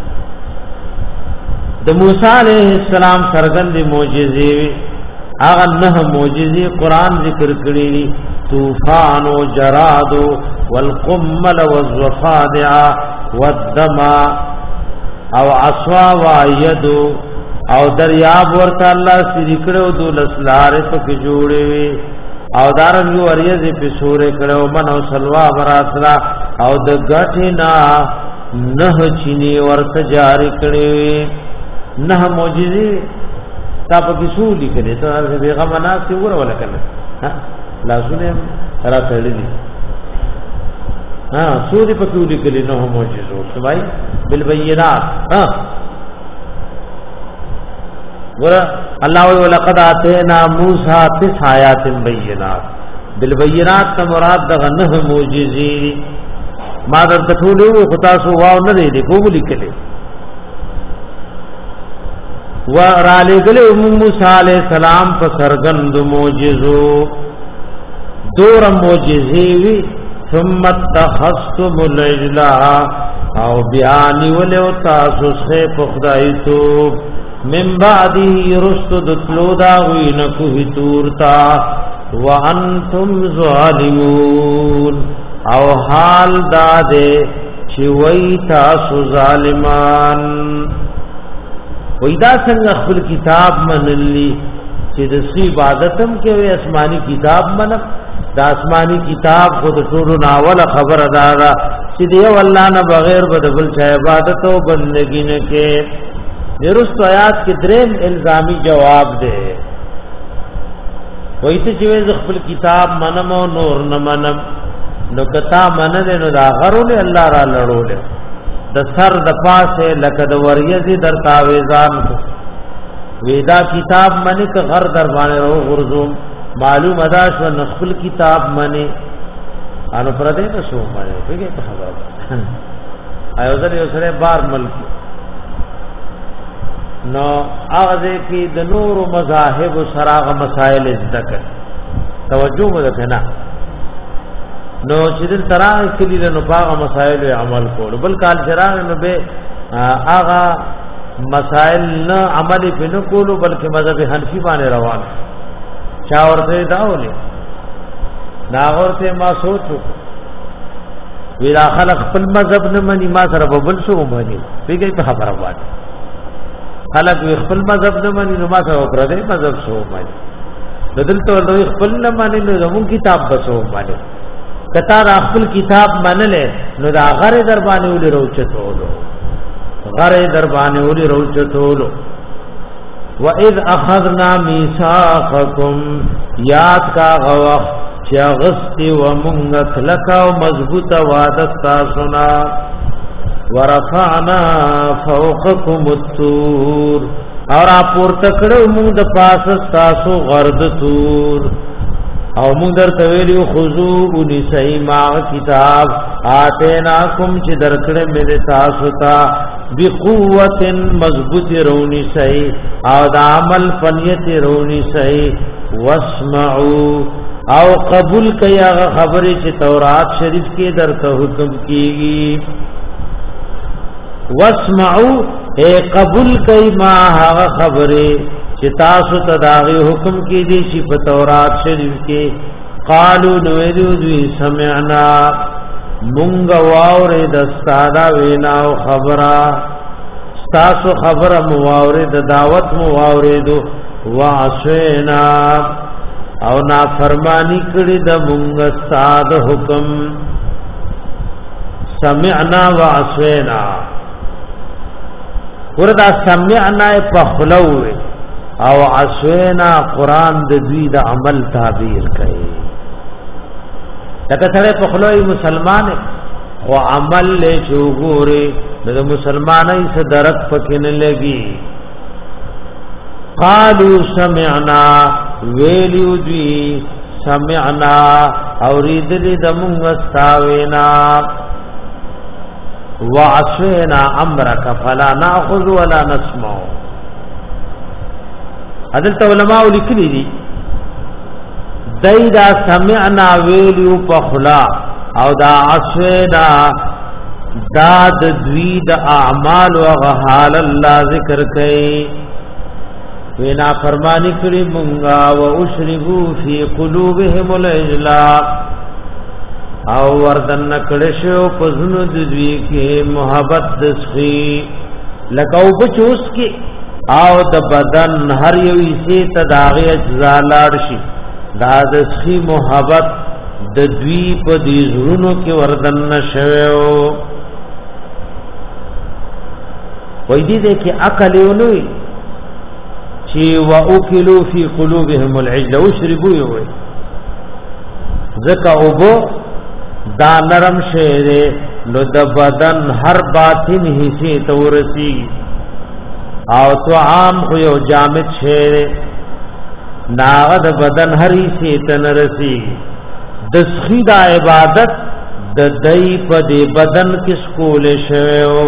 د موسی علیہ السلام سرغند معجزې هغه نه معجزې قران ذکر کړی طوفان او جراد والقمل والضفادع والدم او عصوا وید او دریاب ورته الله سری کړو دولس لارې په جوړې وي او دارنګ وریځ په سورې کړو منو سلوا براتلا او د غټینا نه چینی ورته جاری کړې نه معجزې تاسو کې څو لیکلې ته پیغام نه څو ور ولکنه ها لاسونه را تړلې ها سورې په څو لیکلې نه معجزو سمای بالبينات ها ور الله ولقد اتینا موسی تسع آیات بینات بالبينات ته مراد دغه نه معجزې ما درته ټولو خدا سو واو نه دی کوم لیکلې و را لګلې موسی علیہ السلام په سرګند معجزو دور معجزې وی ثم تخصتم العجلا او بیان ولو تاسو سے خدای تو من بعدی رشد دتلو دا وین کوه تورتا وانتم ظالمون او حال داده چې وای تاسو ظالمان وېدا څنګه خپل کتاب منلی چې د سی عبادتم کې وي آسمانی کتاب من د آسمانی کتاب خود ټولو ناول خبر ادا چې دی والله نه بغیر بدل چا عبادت او بندګی نه کې درست آیات کې دریم الزامی جواب ده وایته چې خپل کتاب منم او نور نه منم نو کتا منل نو دا غرول الله را لړول د سر د پاسه لکه د وریځي در تاویزان ویدا کتاب منی که غر در باندې رو غرزوم معلوم ادا شو نخل کتاب منی انو پر دې ته شو باندې وګورئ په خبره ایو ځل یو سره بار ملک نو هغه کې د نور مذاهب سراغ مسائل ذکر توجه وکړه نو چې دل تراغ کلی له نو پاغه مسائل عمل کول بل کال چراغ نو به آغا مسائل نه عمل په نو کولو بلکې مذهب حنفي باندې روان چا ورته داولې نا ورته ما سوچو ویلا خلق خپل مذهب نه مني ما سره بل شو مانی پیګي په خبره وایي خلق خپل مذهب نه مني نو ما سره پر دې مذهب شو مانی بدلته ورته خپل نه مانی نو زمون کتاب بسو مانی کتا را خپل کتاب منله نو دا غره در باندې ولې روچتولو غره در باندې ولې روچتولو واذ اخذنا ميثاقكم یاد کا غوخ چا غستی و منغت لکا و مضبوط وعدستا سنا ورفعنا فوقكم الطور اور اپور تکڑو منگ دا پاسستاسو غرد تور او منگ در تویلیو خضو انی سی ماغ کتاب آتیناکم چی درکڑے میرے تاسوتا بقوت مضبوط رونی سی او دا عمل فنیت رونی سی واسمعو او قبول کیا خبرې چې تورات شریف کې درته حکم کیږي واسمعوا اے قبول کای ما هغه خبرې چې تاسو ته داغي حکم کې دي چې په تورات شریف کې قالو نو دوی سمعنا مونږ واورې د استادا وینا او خبره تاسو خبره مو واورې د دعوت مو واورې دو واسینا او نا فرمانی کړي د مونږ ساد حکم سمعنا وعصينا وردا سمعنا په خلو او عصينا قران د دوی د عمل تعبیر کوي تکه سره په خلو مسلمان او عمل له چوغوري د مسلمانای څخه درک پکې نه لګي قالوا سمعنا ویلیو دی سمعنا اوریدلی دمونگ استاوینا وعصوینا امرک فلا ناخذ ولا نسمع عدلت علماء لکلی دی دی دا سمعنا ویلیو پخلا او دا عصوینا دا دوی دا اعمال و غحال اللہ ذکر کئی وینا فرمانی کړي مونږه او اشربو فی قلوبهم الاجلاء او وردن کړي شو پزنو د دوی کې محبت دسخي لکاو بچوس کې او د بدن هر یو یې تداغه اجزا لاړ شي دا دسخي محبت د دوی په دې زړونو کې وردن نشو وې دې کې عقل ونوي چی واکلوا فی قلوبهم العجل وشربوا یوي زکا اوبو دا نرم شیره نو د بدن هر باطن حصے تورسی او تو عام خو یو جامد شیره ناغه د بدن هر حصے تنرسی د سخی د عبادت د دای په دی بدن کې سکول شوو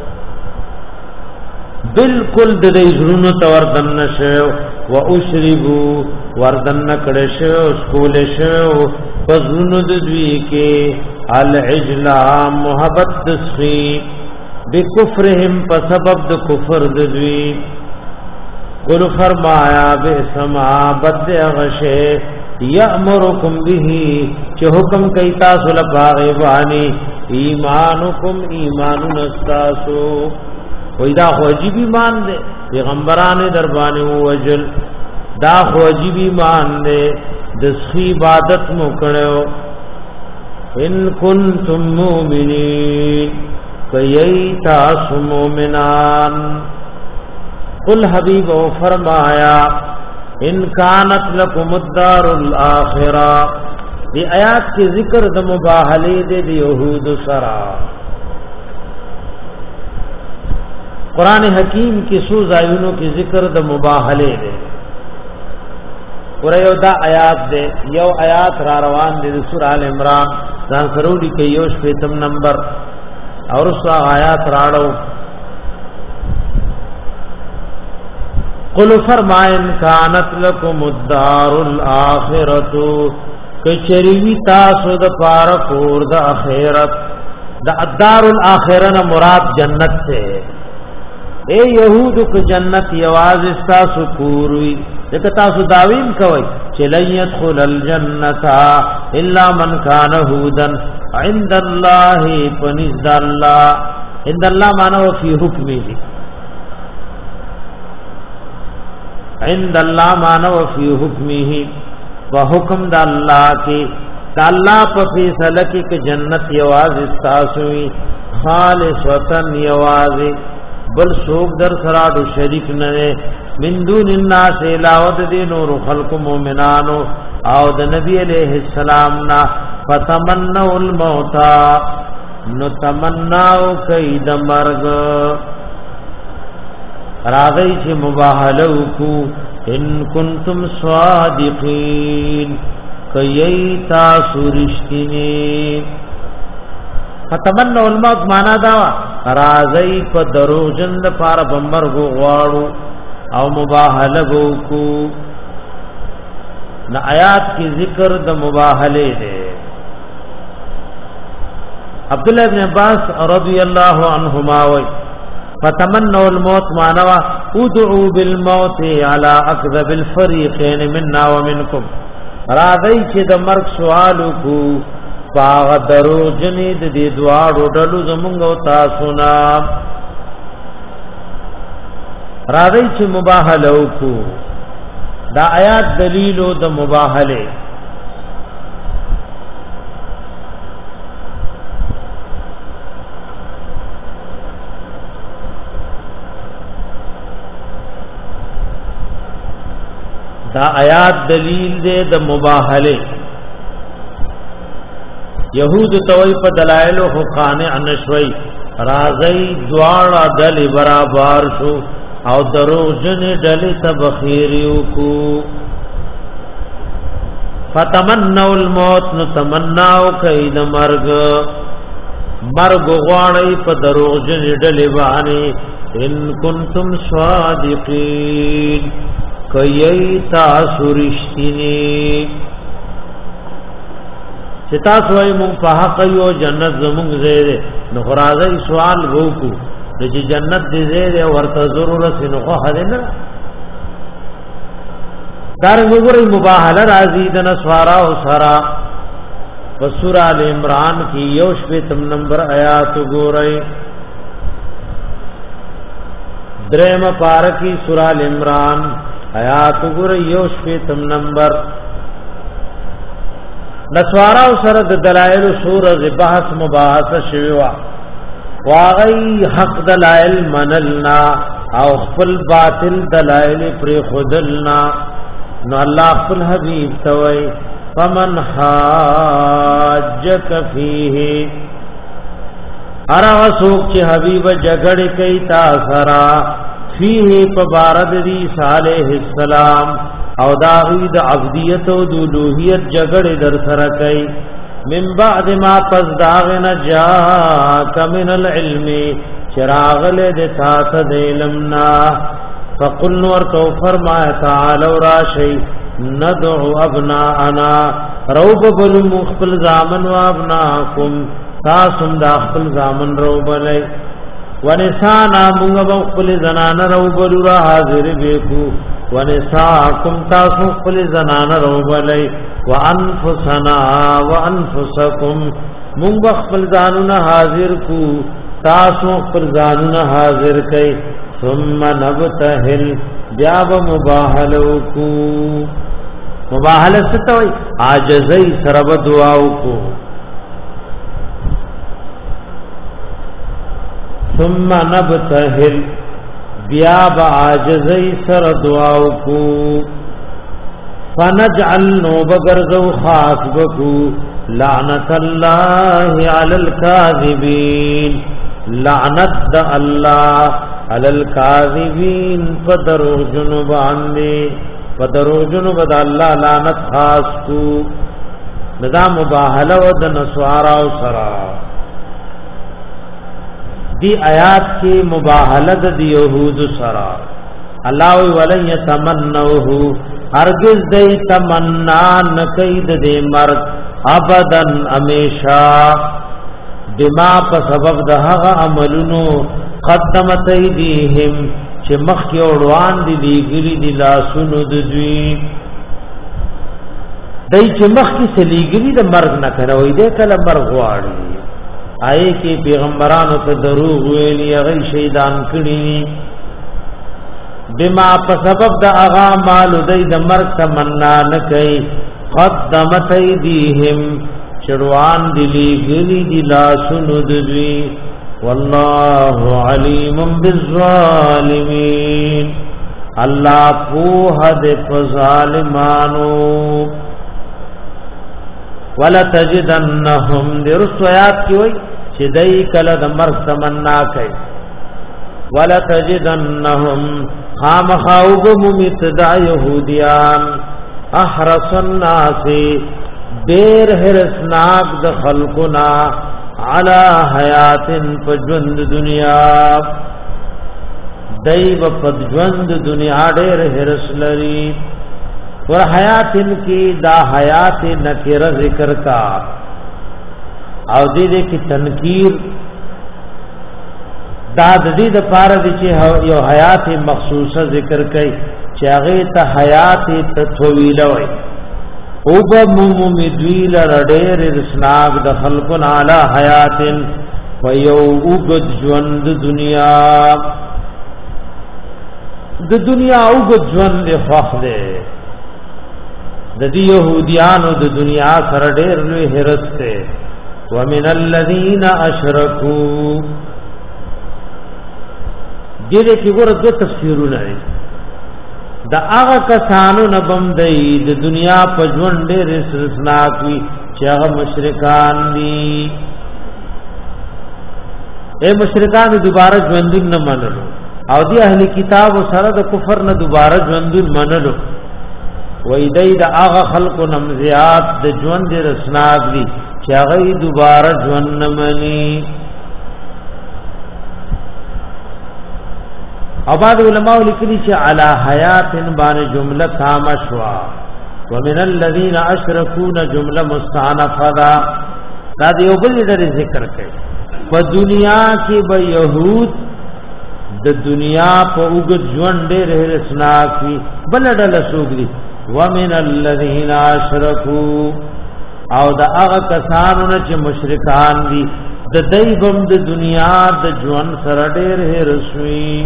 بالکل د دې زړونو توردن نشو او اشربو وردن کړه شو سکول شو پزونو د دوی کې العجل محبت دسخي بکفرهم په سبب د کفر د دوی قل فرمایا به سما بد غشه یامرکم به چې حکم کوي تاسو لپاره وانی ایمانکم ایمان نستاسو وای دا خو عجیب ایمان دی پیغمبران در باندې وجل دا خو عجیب ایمان دی د سخی عبادت مو کړو ان کنتم مؤمنین کای تاسو مؤمنان قل حبیب او فرمایا ان کانت لکم الدار الاخرہ دی آیات کی ذکر د مباهله دی یهود سرا قرآن حکیم کی سو زایونو کی ذکر د مباهله دی ور یو دا آیات دی یو آیات را روان دی د سورہ ال عمران ځان سرودی کې یو شپږم نمبر اور سو آیات راړو قل فرمائن کانت لکم الدار الاخرۃ کچریوی تاسو د پار کور د اخرت د الدار الاخرہ مراد جنت سے اے یہود کو جنت یواز تاسو کوروی دغه تاسو داویم کوي چې لن يدخل الجنه الا من كان هودا عند الله فنزد الله عند الله معنی فی حکمه عند الله معنی فی حکمه وحکم د الله کې د الله په فیصله کې ک جنت یواز استاسوي خالصتن یواز بل سوق در سرادو شریک نه من دون الناس علاوه د نور خلق مومنانو او د نبی علیہ السلام نا فتمنوا الموت نو تمناو کید مرګ راغی چې مباهله کو ان کنتم صادقین کای تاسو رښتینی فتمنوا الموت معنا دا راځي په دروژن د پار بمرغ غواړو او مباهله کو نا آیات کی ذکر د مباهله ده عبد الله ابن عباس رضی الله عنهما وی فتمنوا الموت معنوا ادعوا بالموت على اكذب الفريقين منا ومنكم راځي چې د مرګ سوال کو باغ درو جنید دی دواړو ډلو زمونږ او تاسو نه راځي چې مباهله وکړو دا آیات دلیلو د مباهله دا آیات دلیل دے د مباهله یهود توي په دلایل خو قانع نشوي راځي دواړه دل برابر شو او درو جن دل تبخيريو کو فتمنوا الموت نتمناو کید مرګ مرګ غواړي په درو جن دل باندې ان کنتم صادقین کای تاسو رښتینی چتا سوئی مون په حق یو جنت زمون زیره نو راځي سوال وکړو چې جنت دې زیره ورته ضرورت نو خو هله نه دار وګورئ مباهله راځي د نسوارا او سرا په سورہ ال عمران کې یو شپږم نمبر آیات وګورئ دریم پارکی سورہ ال عمران آیات وګورئ یو شپږم نمبر نسوارا او سره د دلایل سورہ بحث مباحثه شوی وا واغی حق دلائل منلنا او خپل باطل دلائل پر خودلنا نو الله خپل حبیب توي فمن حاجک فیه ارا وسوک چې حبیب جګړه کوي تا سرا فیه پبارد دی صالح السلام او داوی د عبدیت او د الوهیت جګړه در سره کوي من بعد ما پس داغنا جاءک من العلم چراغ له د تات د علمنا فقل نور تو فرمایا تعالی راشی ندعو ابناءنا روب بل مخبل زامن و ابناءکم تاسم دا خپل زامن روب لئی ونسانا مونږ خپل زنان روب را حاضر بیکو ونساکم تاسو خپل زنان روب لئی وانفسنا وانفسکم مونږ خپل ځانونه حاضر کو تاسو خپل ځانونه حاضر کئ ثم نبتهل بیا به مباهله کو مباهله ستوي عاجزی سره دعا کو ثم نبتهل بیا به عاجزی سره دعا کو فنجعل نو بغرزو خاص بکو لعنت الله علی الکاذبین لعنت الله علی الکاذبین فدرو جنوب باندې فدرو جنوب د الله لعنت خاص کو نظام مباهله و د نسوارا او سرا دی آیات کی مباهله د یهود سرا الله ولن یتمنوه هرگز دی تمنا نکید دی مرد ابدن امیشا بما په سبب د هغه عملونو قدمت ایدیهم چې مخکې وړوان دي لګري دي لاسونو د دوی دای چې مخکې سلیګري د مرګ نه کوي دې کله مرګ واړي آئے کې پیغمبرانو ته دروغ ویلي هغه شهیدان کړي بما په سبب د هغه مال دای د مرګ تمنا نه کوي قدمت ایدیهم چروان دلی گلی دی لاسونو دوی والله علیم بالظالمین اللہ پوہ دے فظالمانو ولتجدنهم دی رسو آیات کی ہوئی چدئی کلد مرگ تمنا کئی ولتجدنهم خامخاوب ممتدع یہودیان احرس الناس دیر حرسناک د خلقنا علی حیات پجوند دنیا دیو پجوند دنیا دیر حرس لری ور حیات کی دا حیات نکر ذکر کا او دی دی کی تنکیر دا دی د پاره دی چې یو حیات مخصوصه ذکر کړي چې هغه ته حیات طویله وي او به مومدویل رډېر رسناک د خلقن علی حیات و یو وګد ژوند دنیا د دنیا وګد ژوند خوښ ده د دې يهوديانو د دنیا سره ډېر لوی هرس ده ومن الذين اشركوا دې کې ګور د تفسیرونه دي دا هغه کسانو نبم دی د دنیا په ژوند ډېر رسناک وي چې هغه مشرکان دي اے مشرکان دوباره ژوند نه منلو او دی اهلی کتاب سره د کفر نه دوباره ژوند منلو وای دی د هغه خلق نم زیات د ژوند رسناک دي چې هغه دوباره ژوند نه مني او بعض علماء لیکلي چې علی حیات باندې جمله تام شوا ومن الذين اشركوا جمله مستانفه دا دا یو بل ډېر ذکر کوي په دنیا کې به يهود د دنیا په وګ ژوند ډېر رسناک وي بل ډول سوګري ومن الذين اشركوا او دا هغه کسانو چې مشرکان دي د دایبم د دنیا د ژوند سره ډېر رسوي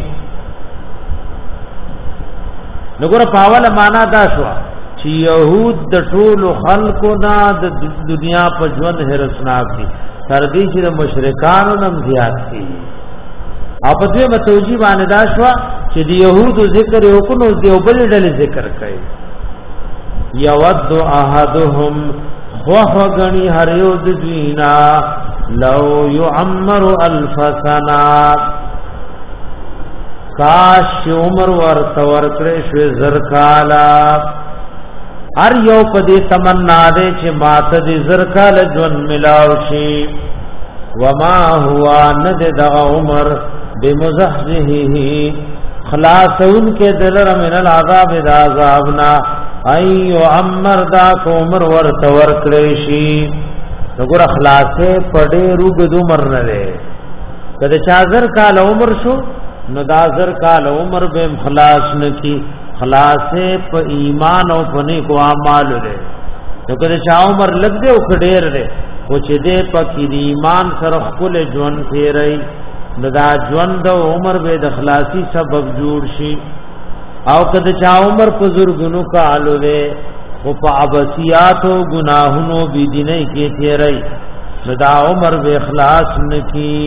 نګور پاول معنا دا شو چې يهود د ټول خلقو نه د دنیا په ژوند هرسناک دي تر دې چې مشرکانو نم زیات دي او په دې متوجي باندې دا شو چې د يهودو ذکر یو کو نو دی بل ډلې ذکر کوي یود احدهم خوخ غنی هر یو د دینا لو يعمر الف سنه کاش عمر ورته ورکړې شو زر کالا هر یو په دې تمنا دې چې ماته دې زر کال ژوند ملاو شي وما هو ند د عمر بمزحزه خلاصون کې دلر من العذاب د عذابنا ايو عمر دا عمر ورته ورکړې شي وګور خلاصې پډې روګ د عمر نه ده کله چې زر کال عمر شو نو دا زر کال عمر به خلاص نکی خلاصې په ایمان او په نیکو اعمال لري نو کله چې عمر لګ دې او خډېر دې او چې دې په کې ایمان سره خپل ژوند تیري نو دا ژوند او عمر به د خلاصي سبب جوړ شي او کله چې عمر په زرګونو کالو دې او په عباسيات او گناهونو بي دیني کې تیري نو دا عمر به اخلاص نکی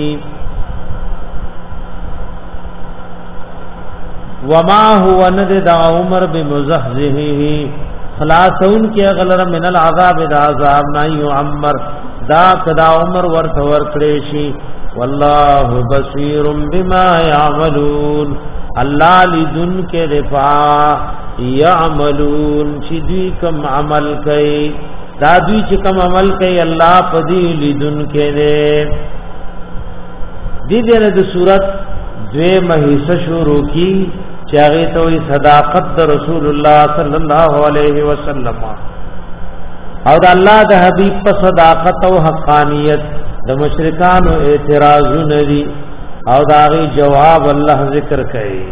وما هو ند دا عمر بمزحزه خلاصون کې غلر من العذاب دا عذاب نه يعمر دا کدا عمر ورته ورکړې شي والله بصير بما يعملون الله لذن کې رفا يعملون چې دوی کوم عمل کوي دا دوی چې کوم عمل کوي الله پدې لذن کې دې دې دې د صورت دوی مهیسه شروع کی چاغي ته وي صداقت رسول الله صلی الله علیه وسلم او د الله د حبیب په صداقت او حقانیت د مشرکانو اعتراضونه دي او داغي جواب الله ذکر کوي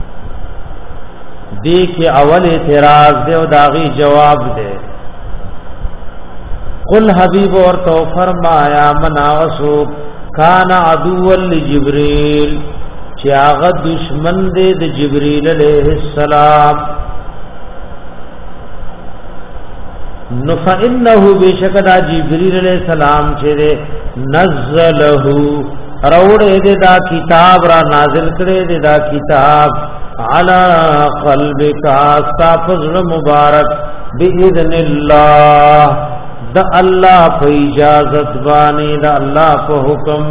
دی کې اول اعتراض دی او داغي جواب دی قل حبیب اور تو فرمایا مناسو کان عدو لجبريل چې هغه دشمن دی د جبريل عليه السلام نو فانه بشکدا جبريل عليه السلام چې نزله روړې دې دا کتاب را نازل کړې دې دا کتاب علی قلبک استغفر مبارک باذن الله د الله په اجازت باندې د الله په حکم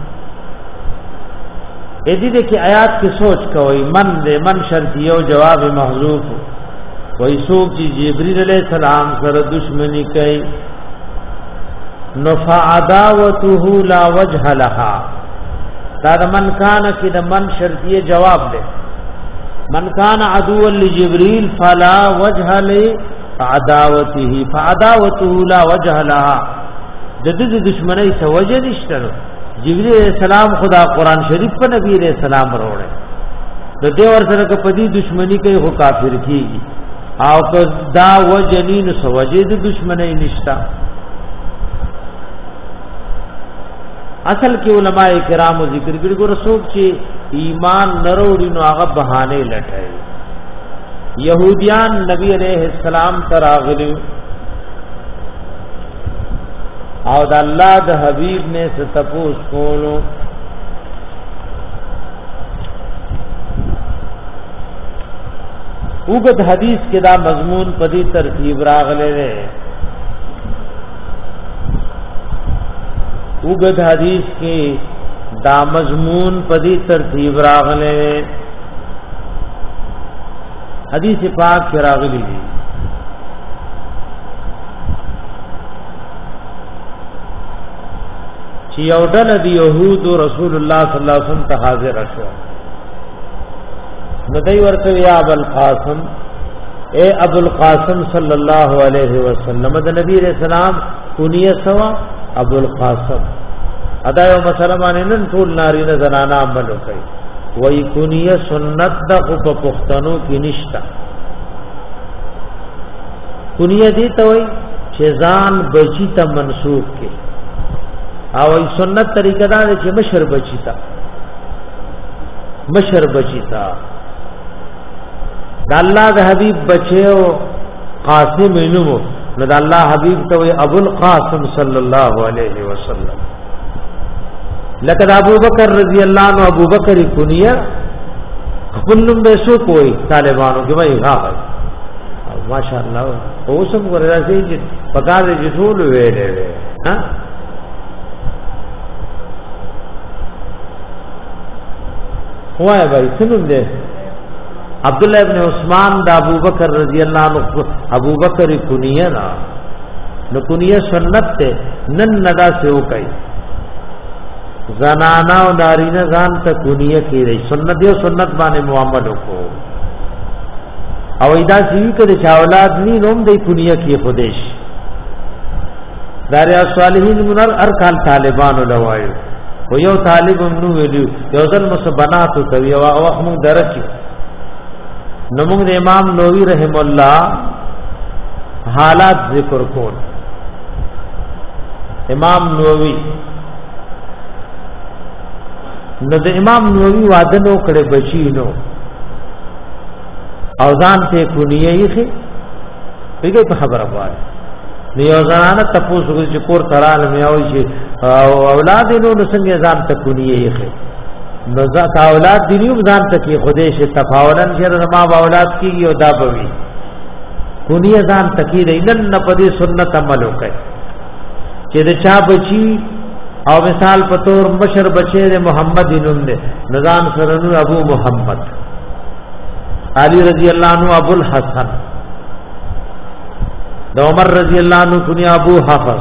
اې دې کې آیات کې سوچ کوي من دې من شرطي او جواب محذوف وای څوک چې جبرئیل علیہ السلام سره دشمنی کوي نفعداوته لا وجه لها دا من کان کې د من شرطیه جواب ده من کان عدو لجبريل فلا وجه لعداوته فعداوته لا وجه لها د دې دشمنی څه وجه نشته جبرئیل علیہ السلام خدا قران شریف په نبی علیہ السلام وروړي د دې ور سره په دې دشمنی کوي خو کافر کیږي او که دا وجنین سو وجه د دشمنی نشتا اصل کې علماء کرام ذکر کړي ګور څوک چې ایمان نروړي نو هغه بهانه لټای يهوديان نبی عليه السلام تراغلي او د الله د حبيب نے ستپوس کولو وګد حدیث کې دا مضمون په دې ترتیب راغلی دی وګد حدیث کې دا مضمون په دې ترتیب راغلی حدیث پاک کې راغلی دی چې یو ډله د يهودو رسول الله صلی الله علیه وسلم ته حاضر شو ندای ورته یا ابو القاسم اے ابو القاسم صلی الله علیه وسلم د نبی رسول الله کنیه سوا ابو القاسم ادا یو مسله باندې نن ټول نارینه زنانا عمل کوي وای کنیه سنت د په پښتنو کې نشتا کنیه دي ته وای چې ځان بچی ته منسوب کې او ای سنت طریقه دا چې مشر بچی تا مشر بچی تا د الله د حبیب بچو قاسم نومو نو د الله حبیب ته وی ابو القاسم صلی الله علیه وسلم لکه ابو بکر رضی الله عنه ابو بکر کنیه خپل نوم به سو کوئی طالبانو کې وای ها ماشاء الله اوسم ورته چې پکاره چې ټول ویلې ها وای بھائی سنم دے عبداللہ ابن عثمان دا ابو بکر رضی اللہ عنہ ابو بکر کنیہ نا نو کنیہ سنت تے نن ندا سے ہو کئی زنانا و نارینہ زان تا کنیہ کی رہی سنت دیو سنت بانے معاملوں کو او ایدا سیوی کدے چاولاد نی نوم دی کنیہ کی خودش داریا صالحین منر ارکال طالبانو لوائیو و یو طالب نو ویلو یو ځل مصبنات کوي او وخت مون درکې نو موږ د امام نووي رحم الله حالات ذکر کول امام نووي نو د امام نووي وعده نو کړي بچی نو او ځان ته کونیه یې پیګه په خبره وایي نیو زنانه تپوس وګ چې کور ترال مې او چې اولاد نو څنګه ځان ته کونیه یې نو ځا اولاد دی نیو ځان ته کې خوده شه تفاولن شر ما اولاد کې یو دا بوي کونیه ځان ته کې رینن نه پدې سنت عمل وکړي چې دا چا بچي او مثال په تور مشر بچي محمد نوم دې نظام سره نو ابو محمد علی رضی الله عنه ابو الحسن د عمر رضی الله عنه کنی ابو حفص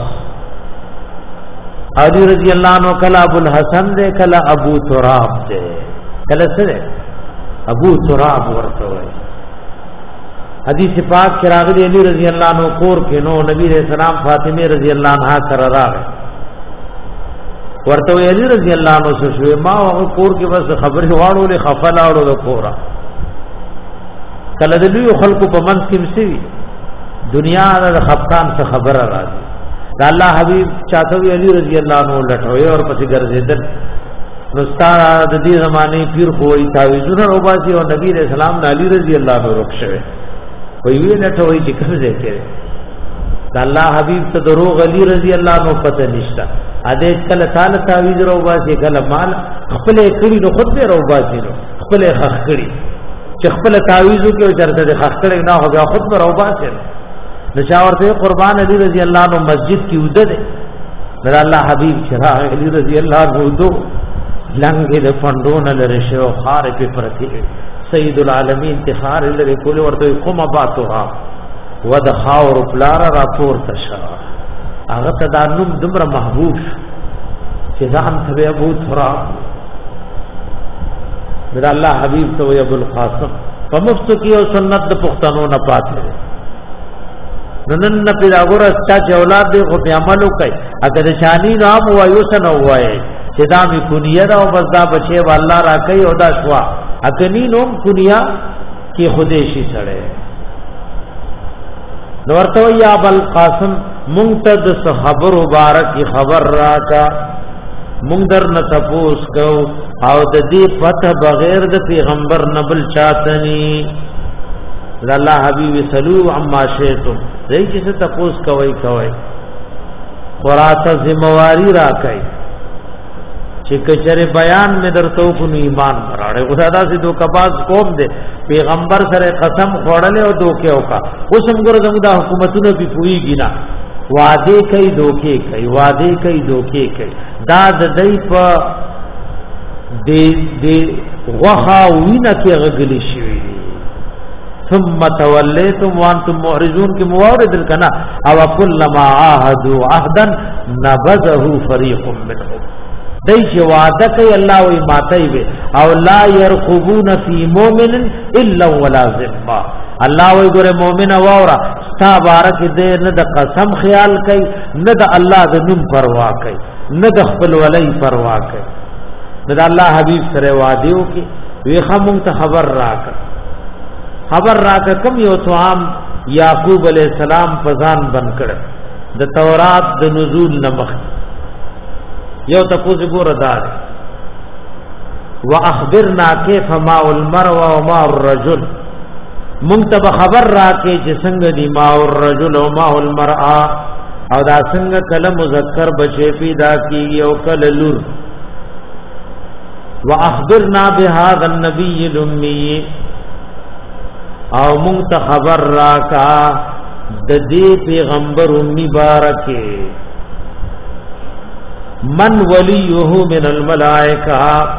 علی رضی الله عنه کلا ابو الحسن دے کلا ابو تراب دے کلا سره ابو تراب ورته وای. حدیث پاک کې راغلی علی رضی الله عنه کور کې نو نبی رسول الله فاطمه رضی الله عنها سره راغی ورته علی رضی الله عنه شوې ما هغه کور کې بس خبرې واړو له خفل اورو د کورا کله د لوی خلکو په منځ کې مسوي دنیا د خفقان څخه خبره راځي دا الله حبیب چاته علی رضی الله عنه لټوي اور پسې ګرځیدل نستار د دې زمانه پیر کوئی تعویذونه روباسي او نبی رسول الله علی رضی الله عنه رخصوي وی وی لټوي چې کوم ځای کې دا الله حبیب ته دروغ علی رضی الله عنه پته نشتا ا دې کله تعالی تعویذ روباسي کله مال خپل کړي نو خود به روباسي نو خپل حق کړي چې خپل تعویذو کې چرته حق کړي نه هو بیا خود به روباسي نشاورته قربان علی رضی الله عنه مسجد کې وده ده الله حبیب شرع علی رضی الله عنه دو لنګې د فندون لري شو خار په پرتی سید العالمین تخار لري کول ورته کوم باتوها ودخاور پلار راپور تشا هغه تدانم دمر محبوب چې ځان ته ابو تراب در الله حبیب تو ابو القاسم فمفت کی او سنت د پښتنو نه پاتې نن نه پیدا ګور استا چې اولاد دې خو په عملو کوي اگر شانی نام وایو سن وایي چې دا می کونیه دا او بس دا بچي والله را کوي او دا شوا اکنی نوم کونیا کې خودیشي سره نو ورته یا ابل قاسم منتد خبر مبارک خبر راکا مونږ در نه تپوس کو او د دې پته بغیر د پیغمبر نبل چاتنی الله حبیب سلو عما شئتم دای چې تپوس کوي کوي قرات ذمہواری راکای چې کچره بیان مې درته کو ایمان راړې خدا سي دو کباز قوم دے پیغمبر سره قسم خوړل او دوکه وکا اوس موږ زموږ د حکومتونو په پويږي نه وعده کوي دوکه کوي وعده کوي دوکه کوي دا د دې په دې دې وخا وینه کې غلي شي ثم تولیتم وانتم معرضون کی موارد الکنا او كلما عاهدوا عهدا نبذه فريق منهم دای چې وعده کوي الله وي ماتای وي او لا يرقبون في مؤمن الا ولا ذمه الله وي ګره مؤمن واورا ستا بارک دې نه د قسم خیال کوي نه د الله د نوم پروا کوي نه د خپل ولای پروا کوي د الله حبيب سره وعده وکي وی خمون ته خبر راک خبر راک کم یو توام یعقوب علیہ السلام فزان بن کړ د تورات د نزول نمخ یو تپوس ګور دار واخبرنا كيف ماء المرء وماء الرجل منتب خبر راکې چې څنګه دی ماء الرجل او ماء المرأه او دا څنګه کله مذکر بچي پیدا کیږي او کله لور واخبرنا بهذا النبي الامي او مونږ ته خبر راکا د دې پیغمبر امي بارکه من ولیه من الملائکه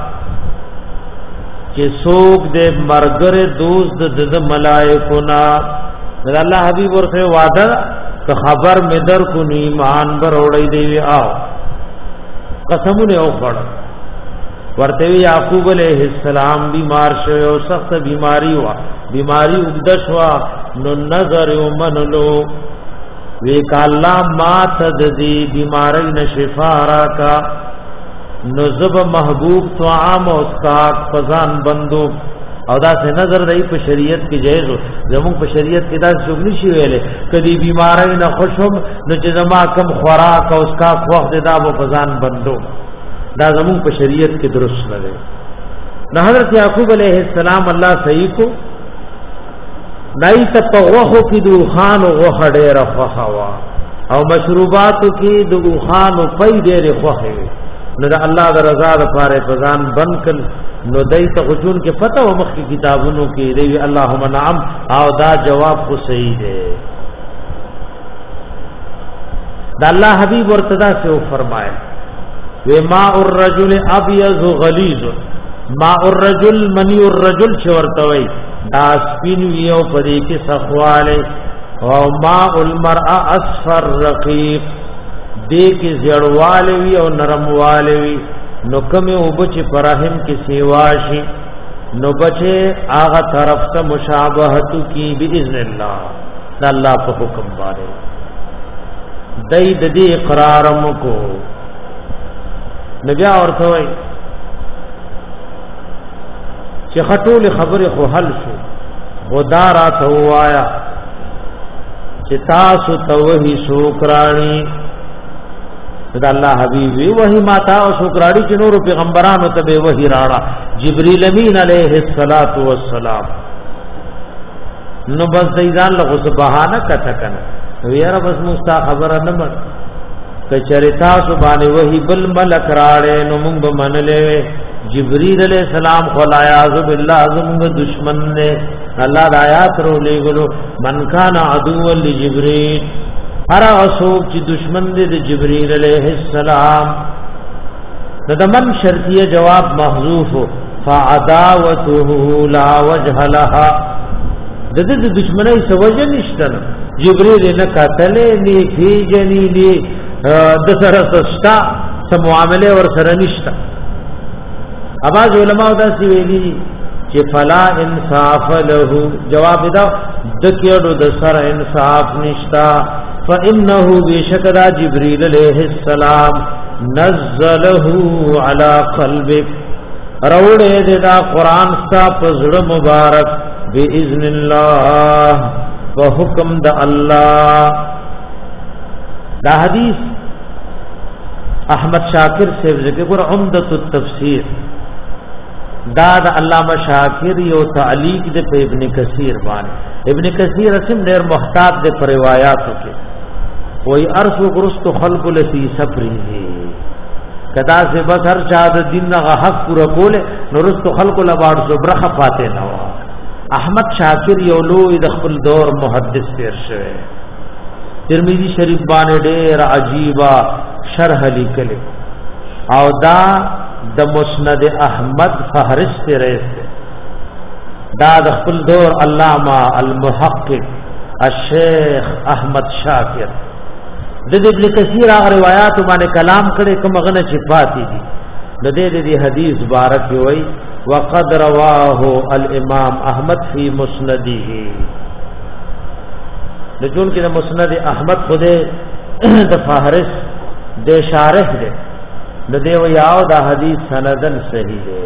چې څوک دې مرګره دوست د ملائکو نا الله حبيب ورته وعده که خبر مې در کو ایمان بر وړي دی او قسمونه او خړ ورته یعقوب علیہ السلام بیمار شو او سخت بیماری وا بیماری وګدشوا نو نظر ومنلو وی کالا ما تدی بیماری نشفا راکا نزب محبوب تو عام او اسکاک فزان بندو او دا سے نظر دای په شریعت کې جایز زمون په شریعت کې دا څوک نشي ویلې کدی بیماری نه خوشم نو چې زما کم خوراک او اسکاک وخت دا په فزان بندو دا زمون په شریعت کې درست نه دی نه حضرت یعقوب علیہ السلام الله صحیح کو دای ته توغه کې دو خان او غړې رخوا او مشروبات کې دو خان او پي ډېر خوخه نو دا الله د رضا لپاره فزان بند کړ نو دای ته غجون کې پته و مخ کې کتابونو کې دی اللهم نعم او دا جواب خو صحیح دی دا الله حبیب ورتدا سے فرمایا وما الرجل ابيض غليظ ما الرجل مني الرجل چورتوي دا سپین یو پدې کې سخواله او ما المرأه اصفر رقيق دې کې زړواله وی او نرمواله وی نو کومه وبچ پرهم کې سیواشي نو بچے آغا طرف تا مشابہت کی باذن اللہ دا اللہ په حکم باندې دای د دې اقرارم کو نبی اورته وای چې خطول خبره خو حل شو خدا را ته وایا چې تاسو توهی شکرانی دا الله حبیب وحی ماتا او شکرانی چې نور پیغمبرانو ته به وحی راړه جبرئیل امین علیه الصلاۃ والسلام نو بس دیدان له سبحانه کته کنه ویرا بس مستا خبره نه مړ کچریتا سبحانه وحی بل ملک راړې نو موږ به منلې جبرئیل علیہ السلام خلایا عذاب الله زموږ دشمن نے الله د آیات رو لګلو من کان عدو لجبرئیل هر اسوک چې دشمن دې د جبرئیل علیہ السلام د من شرطیه جواب محذوف فعداوته لا وجه لها د دې دشمنی سوجه نشته جبرئیل نه قتلې ني پیجنې ني د سره سستا سم معاملې ور سره نشته اواز علماء دا سی ویلي چې فلا انصاف له جواب دا د کېړو د سره انصاف نشتا فانه بشکدا جبرئیل علیہ السلام نزله علی قلبک روړې دا قران ستا پزړه مبارک باذن الله وحکم د الله دا حدیث احمد شاکر سے ذکر عمدۃ التفسیر دا د علامہ شاکر یو تعلیق د ابن کثیر باندې ابن کثیر اسم ډیر محتاط د پر روایتو کې وای ارث غرست خلق لسی صبری کدا سے بس هر چا د دین غ حق پورا کوله نورست خلق لباړ صبره خفاته نو احمد شاکر یو لوی د خپل دور محدث تیر شوی ترمذی شریف باندې ډیر عجیبا شرح لیکل او دا د مسند احمد فهرست رئیس دا د خپل دور علامہ المحقق الشیخ احمد شاکر د ابن کثیر هغه روایت باندې کلام کړي کوم غنه چفاتی دي د دې د حدیث بارک وی وقد رواه الامام احمد فی مسنده د جون کې د مسند احمد خوده د فهرست د شارح ده د دیو یاو دا حدیث سندن صحیح ہے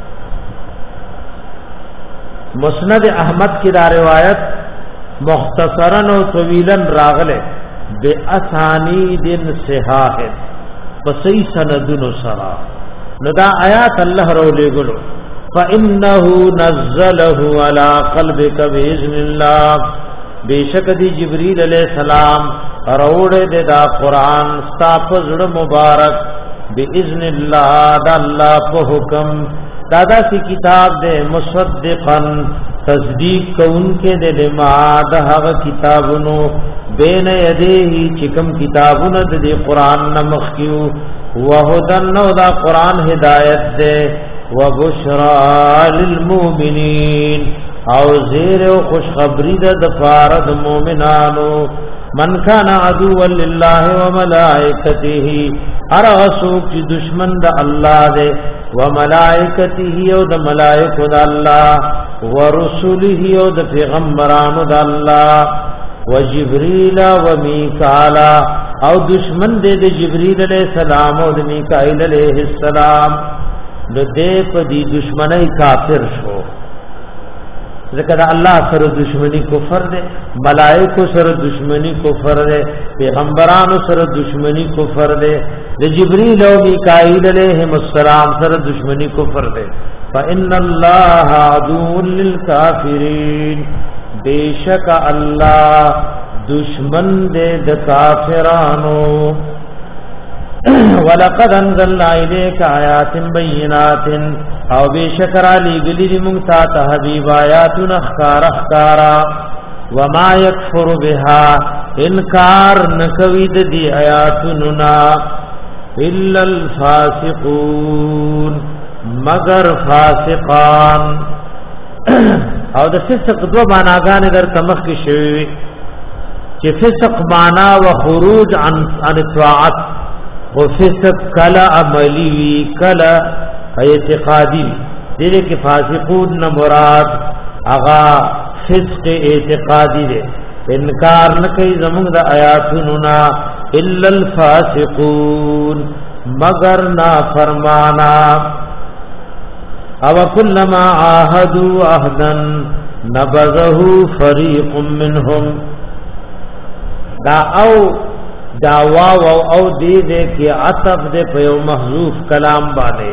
مسند احمد کی دا روایت مختصرا و طویلا راغلے بے اسانید صحاح فسی سندن سرا ندا آیات اللہ رو لے گلو فَإِنَّهُ نَزَّلَهُ عَلَى قَلْبِكَ بِإِذْنِ اللَّهِ بیشک دی جبریل علیہ السلام روڑے دے دا قرآن ستاپزڑ مبارک باذن الله دا الله په حکم دادا کی کتاب دے مصدقا تصدیق کونکے دے لما دا هغه کتابونو بین یدیه چکم کتابونو دے قران نمخ کیو وهدن نو دا قران ہدایت دے وبشرا للمؤمنین او زیر او خوشخبری د فارد مومنانو من کان عدو لله وملائکته ارغسوک چې دشمن د الله دی وملائکته او د ملائکه د الله ورسوله او د پیغمبرانو د الله وجبريل وميكائيل او دشمن دی د جبريل علیہ السلام او د میکائیل علیہ السلام د دې په دې دشمنی کافر شو ذکر اللہ سر دشمنی کفر دے ملائکو سر دشمنی کفر دے پیغمبرانو سر دشمنی کفر دے جبریل و میکائیل علیہم السلام سر دشمنی کفر دے فإن اللہ عدو للکافرین بے شک اللہ دشمن دے د کافرانو ولقد انزلنا الیک آیات بینات او بشکر علی گلی دی مونتا ته حبیب آیاتن اخکار اخکارا وما یکفر بها انکار نکوی دی آیاتننا الا الفاسقون مگر فاسقان او د فسق دو معناګان در تمخ کی شوی چې فسق معنا و خروج عن عن طاعت و فسق کلا عملی کلا اعتقادی دې کې فاسقون نه مراد اغا فسق اعتقادي دي انکار نه کوي زموږ د آیاتونو نا الا الفاسقون مگر نا فرمانا او كلما عاهدوا عهدا نبذه فريق منهم دا او دا واو او او دې دې کې عطف دې په یو محذوف کلام باندې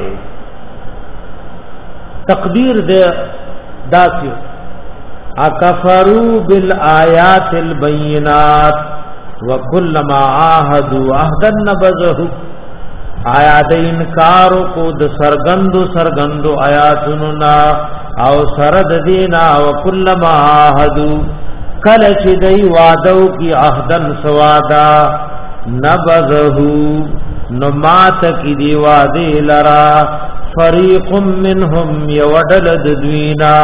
تقدیر دې داسیو اکفروا بالآیات البینات وکلما عاهدوا عهدا نبذه آیا د انکار کو د سرګندو سرګندو آیاتونو نا او سرد دینا وکلما عاهدوا کله چې دی وعدو کی عهدن سوادا نبذه نمات کی دی وعده لرا فریق منهم یودل دوینا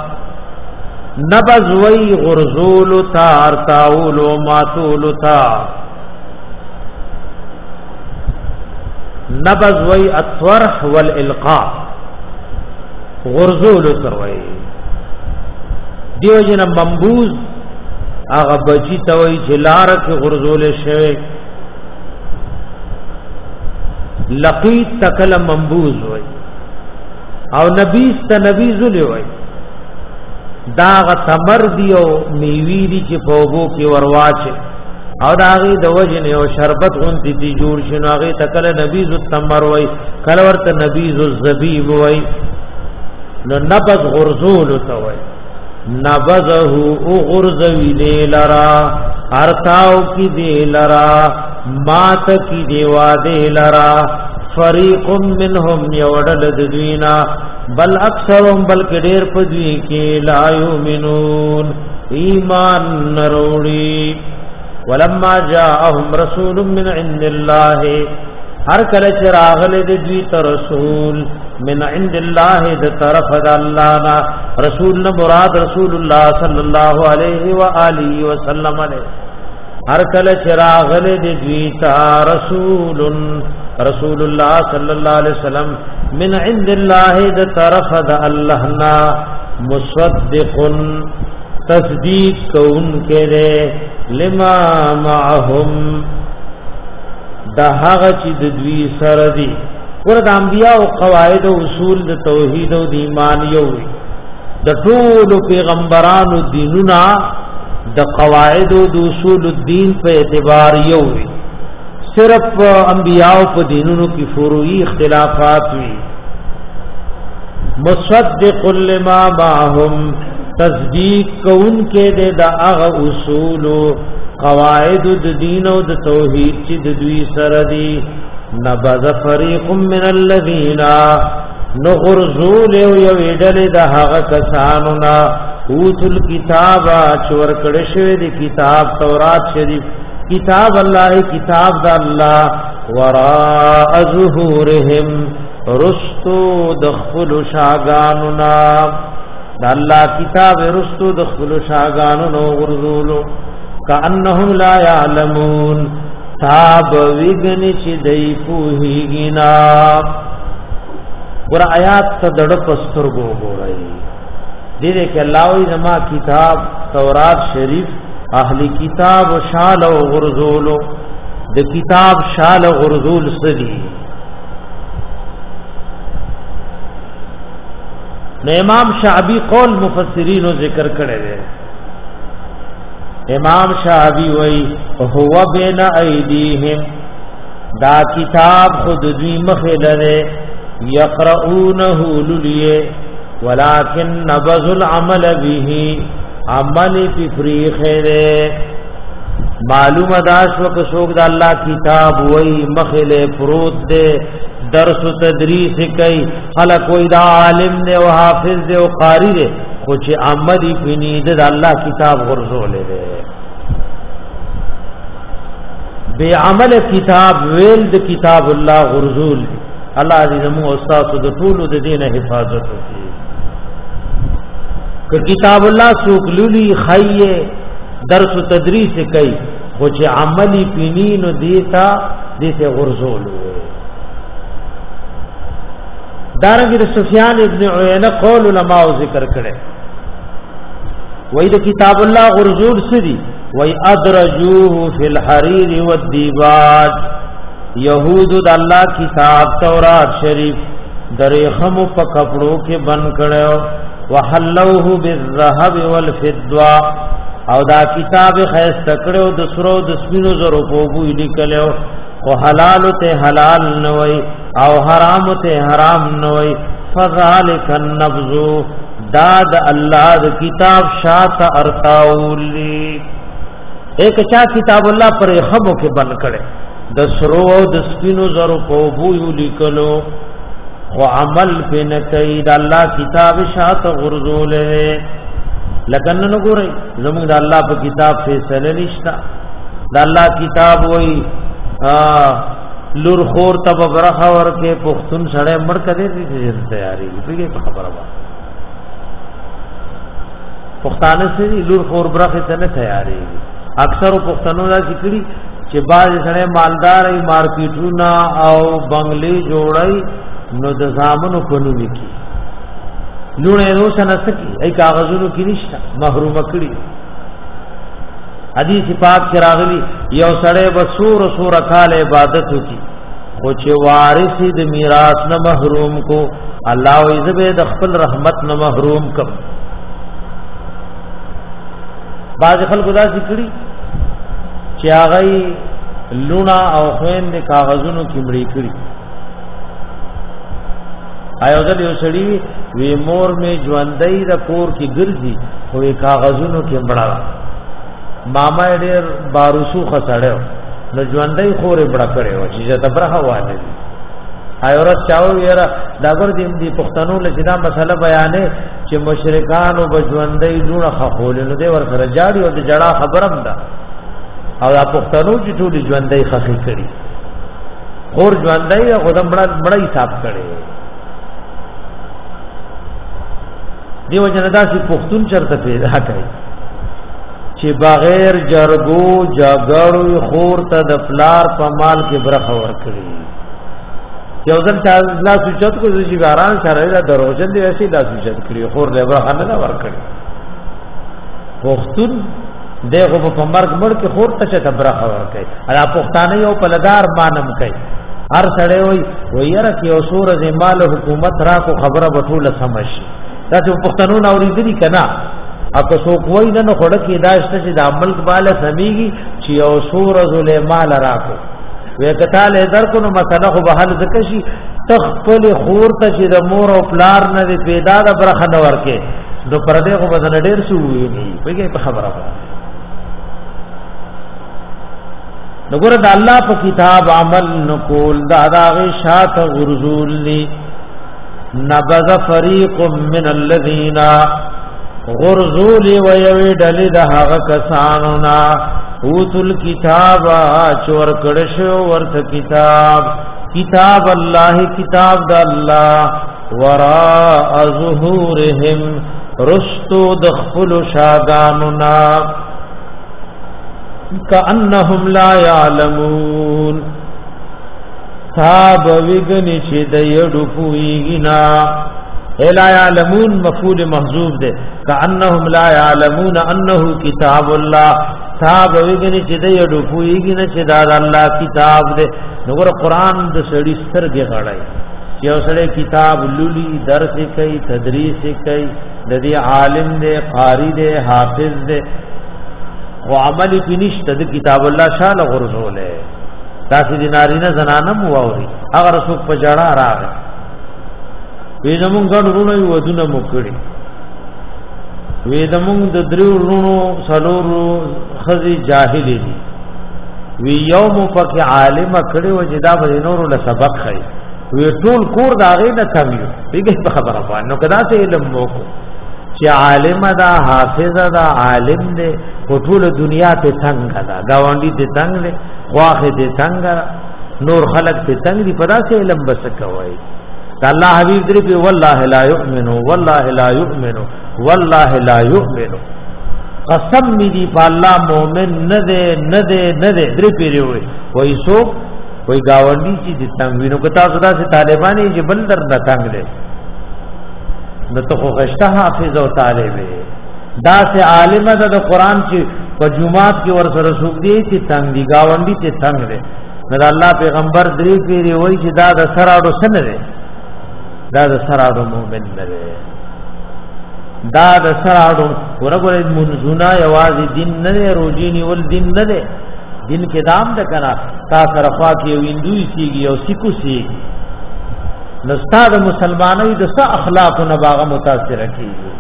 نبذ وی غرزول تا ارتاول ماتول تا نبذ وی الطرح والالقاء غرزول تروي دیو جن منبوذ هغه بچی توي جلار کې غرزول شوی لقیت تکل منبوذ وی او نبیس ته نبیذ وی دا غ تمر دیو میوی دی چې پوغو کې ورواچه او دا غي د وجن یو شربت غونتی دی جوړ شنو هغه تکل نبیذ التمر وی کله ورته نبیذ الزبیب وی نو نبذ غرزول توي نبذه او غرزوی دی لرا ارتاو کی دی لرا مات کی دیوا دی لرا فریق منهم یودل دوینا بل اکثرهم بلک ډیر پدوی کې لا یؤمنون ایمان نروړي ولما جاءهم رسول من عند الله هر کله چې راغله د دوی ته رسول من عند الله د طرف د الله نا رسول نه مراد رسول الله صلی الله علیه و آله وسلم علیه هر کله چې راغله د دوی ته رسول رسول الله صلی الله علیه وسلم من عند الله د طرف د الله نا مصدق تصدیق کون کړي لما معهم دا هغه چې د دوی سره دي ورته د انبیاء او قواعد او اصول د توحید او د ایمان یو د ټول پیغمبرانو دینونه د قواعد او د اصول الدین په اعتبار یو وي صرف انبیاء په دینونو کې فروعي اختلافات وي مصدق لما معهم تصدیق کون کې د هغه اصول قواعد د دین او د توحید چې د دوی سره دي نبذ فريق من الذين نغرزول یو ویډل د هغه کسانو نا اوتل کتاب چور کړه شوی د کتاب تورات شریف کتاب الله کتاب د الله وراء ظهورهم رستو دخل شاگانو نا د الله کتاب رستو دخل شاگانو نو غرزولو کانهم لا يعلمون تاب ویګن چې دای پوهیږي ور آیات ته دړ پستر گو ګورای دې دې کې الله وی زما کتاب تورات شریف اهلی کتاب شال او غرزولو د کتاب شال او غرزول سدي نو امام شعبی قول مفسرین ذکر کړي دي امام شعبی وی هو بین ایدیهم دا کتاب خود دوی مخلره یقرؤونه للیه ولکن نبذ العمل به عمل فی فریخه معلومه داش وک شوق د الله کتاب وی مخله پروت دے درس و تدریس کوي خلق کوئی دا عالم دے او حافظ دے او قاری دے خو چې عملی فنید د الله کتاب غرزولې دے بے عمل کتاب ویل د کتاب الله غرزول الله دې زمو استاد د ټول د دینه حفاظت وکړي که کتاب الله سوکللی خیه درس و تدریس کوي خو چې عملی پینین دیتا دیته غرزول دارنګ د سفیان ابن عیینه قول علماء ذکر کړي وای د کتاب الله غرزول سدي وای ادرجوه فی الحریر والدیباج یهود د الله کتاب تورات شریف درېخم په کپړو کې بند کړو وحلوه بالذهب والفضه او دا کتاب خیس تکړو د سرو د سپینو زرو په بو لیکلو او حلال ته حلال نوي او حرام ته حرام نوي فذلک النبذ داد الله د کتاب شات ارتاولی ایک چا کتاب الله پر خمو کې بند کړي د سرو او د سپینو زرو په بو لیکلو او عمل په نکید الله کتاب شات غرزولې لکن نو ګورئ زموږ د الله په کتاب فیصله نشتا د الله کتاب وای لور خور تب برخه ورکه پختون سره مړ کړي دي تیاری دي په خبره وای پښتانه سری لور خور برخه ته نه تیاری اکثر پښتنو دا ذکرې چې باز سره مالدار ای مارکیټونه او بنگلې جوړای نو د زامنو په نوم کې لونه نو سنسکی ای کاغذونو کې نشته محروم کړي حدیث پاک کې راغلی یو سړی بسور سور کال عبادت وکي خو چې وارث د میراث نه محروم کو الله عزوجل د خپل رحمت نه محروم کړ باز خلکو دا ذکرې چې هغه لونه او خويند د کاغذونو کې مړی کړي ایو ځل یو سړی وی مور می ژوندۍ د کور کې ګرځي خو کاغذونو کې مړا ماما ډېر بارسو خسړیو نو ژوندۍ خورې مړا کړو چې ته برخه وانه ایو را چاو یرا دا ګور دې دې پښتنو له جنا مسله بیانې چې مشرکان او بژوندۍ لونه خول نو دې ور سره جاړي او د جړه خبرم ده او دا پښتنو چې ټول ژوندۍ خخې کړي خور ژوندۍ خدام مړا مړا حساب کړي دیو جندا سی پختون چرته پیدا کړي چې بغیر جرګو جاګړو خور ته د پلار په مال کې برخه ور کړی یو ځل چې الله سوچت کو چې باران سره دا دروژن دی وسی دا سوچت کړی خور له برخه نه ور کړی پختون دغه په مرګ مړ کې خور ته چې برخه ور کړي الا پښتانه یو پلدار مانم کوي هر سړی وای ویره کې او سور زمال حکومت را کو خبره بټوله سمشي دا چې پښتنو اوریدلی کنا اګه سو کوی نه خړه کې داشته چې د عمل بالا سميږي چې او سور ظلمال راکو وکتا له در کو نو مسله خو به حل زکشي تخپل خور ته چې د مور او پلار نه پیدا د برخه نه ورکه نو پردې خو بدن ډېر شو وي نه په خبره نو ګور د الله په کتاب عمل نقول دا داغه شات غرزول لی نبذ فریق من الذین غرزول ویوی ڈلی دا هغه کسانونا اوتل کتاب چور کڑشو ورث کتاب کتاب اللہ کتاب دا اللہ وراء ظهورهم رستو دخفل شاگانونا کأنهم لا يعلمون تاب وگنی چی دیڑو پوئیگنا لا يعلمون مفعول محذوف دے کأنهم لا يعلمون انه کتاب اللہ تاب وگنی چی دیڑو پوئیگنا چی داد اللہ کتاب دے نگر قرآن د سڑی سترگی غڑائی یو سڑے کتاب لولی درس کئی تدریس کئی ددی عالم دے قاری دے حافظ دے و عمل پینشت د کتاب الله شال غرزوله تاسو د نارینه زنانه مو اوري اگر څوک په جړه راغی وې زمونږ ګڼو یو ودونه مو کړی وې زمونږ د درو ورونو سلورو خزي جاهل دي وی یوم پک عالم کړي و جدا به نورو له سبق خي وی ټول کور دا غي نه کمیو دغه خبره وانه نو کدا ته علم مو کو چې عالم دا حافظ دا عالم دې ټول دنیا ته څنګه دا گاونډي ته څنګه واخه ته څنګه نور خلق ته څنګه دی پدا سے علم بس کوي الله حبیب دې په والله لا یؤمنو والله لا یؤمنو والله لا یؤمنو قسم می دی په الله مؤمن نه دې نه دې نه دې درې پیری وي وای سو کوئی گاونډي چې د تنگ وینو کتا صدا سے طالبانی چې بل در نه تنگ دي نو ته خو غشته حافظ او طالب دا سے عالم د قرآن چې په جمعات کې ور سره سوق دی چې تنگ دی گاونډي ته تنگ دي نو الله پیغمبر درې پیری وای چې دا د سراړو سن دی دا د سراړو مؤمن دی دا د سراړو ورغه منځونه یوازې دین نه روزي نیول دین نه دی دین کې دام د کنا تا طرفا کې ویندوی سیږي او سکو سیږي نو ستاد مسلمانۍ د څه اخلاق نه باغه متاثر کیږي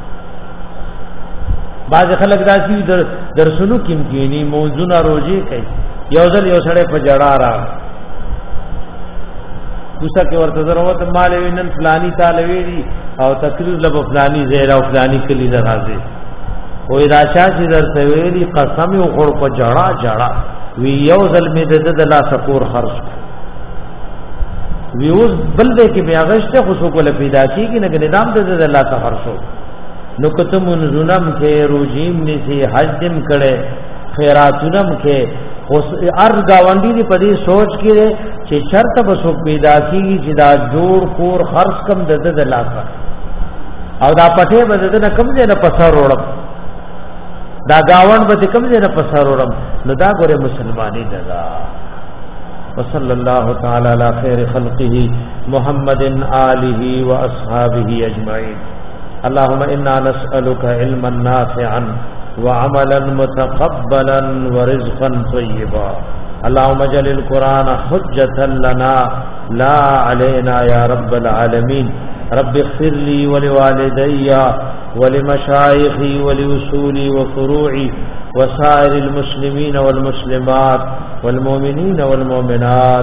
بعض خلک داسي در درسونو کې کېنی موضوعنا روزي کوي یو ځل یو سړی په جړا را دوسا کې ورته ضرورت مال وینن فلانی تعالی ویری او تقریر لب فلانی زیرا او فلانی کلی راځي وې راشه چې درته ویلي قسم یو غړ په جړا جړا وی یو ځل می د د لا سکور خرج وی اوس بل دې کې بیا غشته خو څوک له پیدا کیږي نه نظام د د لا خرج نو کته منزونم کې روجیم نسی حج دم کړي خیراتونم کې ار گاونډي دې په دې سوچ کې چې شرط به څوک پیدا کیږي چې دا جوړ کور خرج کم د د لا او دا پټه به د نه کم دې نه پسر وړم دا گاون به کم دې نه پسر وړم نو دا ګوره مسلمانی دغا وصلی الله تعالی علی خیر خلقه محمد آله و اصحابہ اجمعین اللهم انا نسألك علما نافعا وعملا متقبلا ورزقا طيبا اللهم اجعل القرآن حجة لنا لا علينا يا رب العالمين رب اغفر لي ولوالدي ولمشايخي ولوصولي وفروعي وسائر المسلمين والمسلمات والمؤمنين والمؤمنات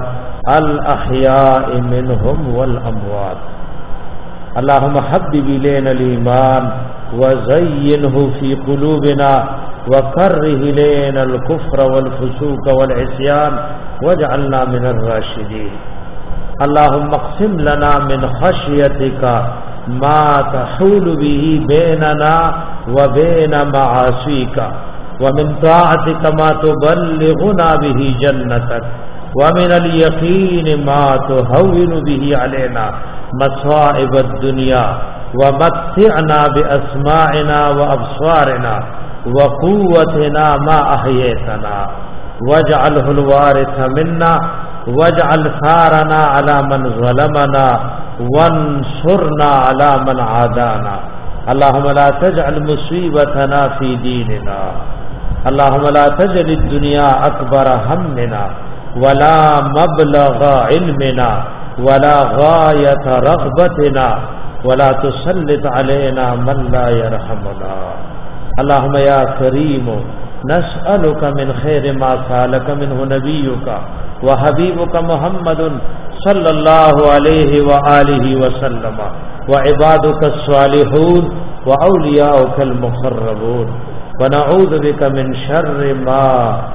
الأحياء منهم والأموات اللهم حبب إلينا الإيمان وزينه في قلوبنا وكره إلينا الكفر والفسوق والعصيان واجعلنا من الراشدين اللهم اقسم لنا من خشيتك ما تحول به بيننا وبين معاصيك ومن طاعتك ما تبلغنا به جنتك ومن اليقين ما تهون به علينا مصائب الدنيا ومتعنا بأسماعنا وأبصارنا وقوتنا ما أحييتنا واجعله الوارث منا واجعل ثارنا على من ظلمنا وانصرنا على من عادانا اللهم لا تجعل مصيبتنا في ديننا اللهم لا تجعل الدنيا أكبر همنا ولا مبلغ علمنا ولا غاية رغبتنا ولا تسلط علينا من لا يرحمنا اللهم يا كريم نسألك من خير ما سألك منه نبيك وحبيبك محمد صلى الله عليه وآله وسلم وعبادك الصالحون وأولياؤك المقربون ونعوذ بك من شر ما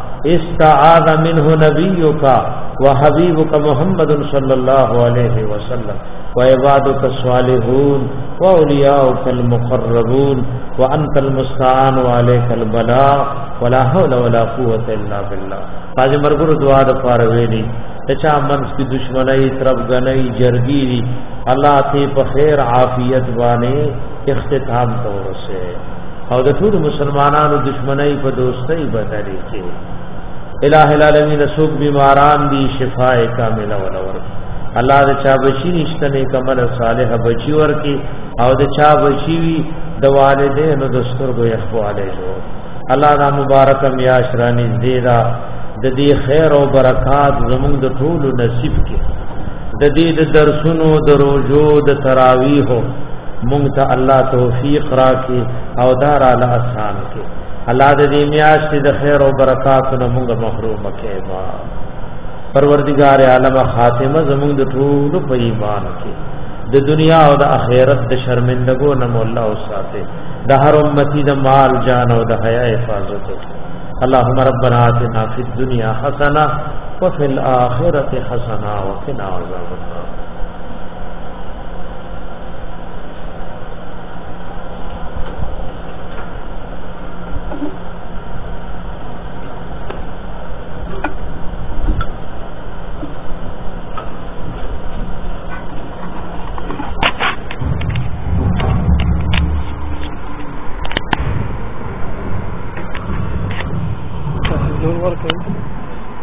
استعاذ منه نبيك وحبيبك محمد صلى الله عليه وسلم وعبادك الصالحون وأولياؤك المقربون وأنت المستعان وعليك البلاء ولا حول ولا قوة إلا بالله باز مرګرو دعا د پاره ویلي چا منس کی دشمنی طرف غنی جرگی الله ته په خیر عافیت باندې اختتام تورسه او د ټول مسلمانانو دشمنی په دوستۍ بدلې کې الہ العالمین سوق بیماران دی شفاء کامله ولور الله د چا بچی نشته نه کمل صالح بچی ورکی او د چا بچی وی د والدینو د سترګو یخواله جو الله دا مبارک میاشرانی زیدا د دې خیر او برکات زموږ د ټول نصیب کې د دې د درسونو د روزو د تراویح مونږ ته الله توفیق راکړي او دار اعلی آسان کې الله دې میاشتې د خیر او برکات نه مونږ محروم کړي با پروردگار عالم خاتمه زموږ د ټول په ایمان کې د دنیا او د آخرت د شرمندګو نه مولا او ساته د هر امتی د مال جان او د حیا حفاظت اللهم ربنا آتنا فی الدنيا حسنه وفي الاخره حسنه وقنا عذاب النار ورکړي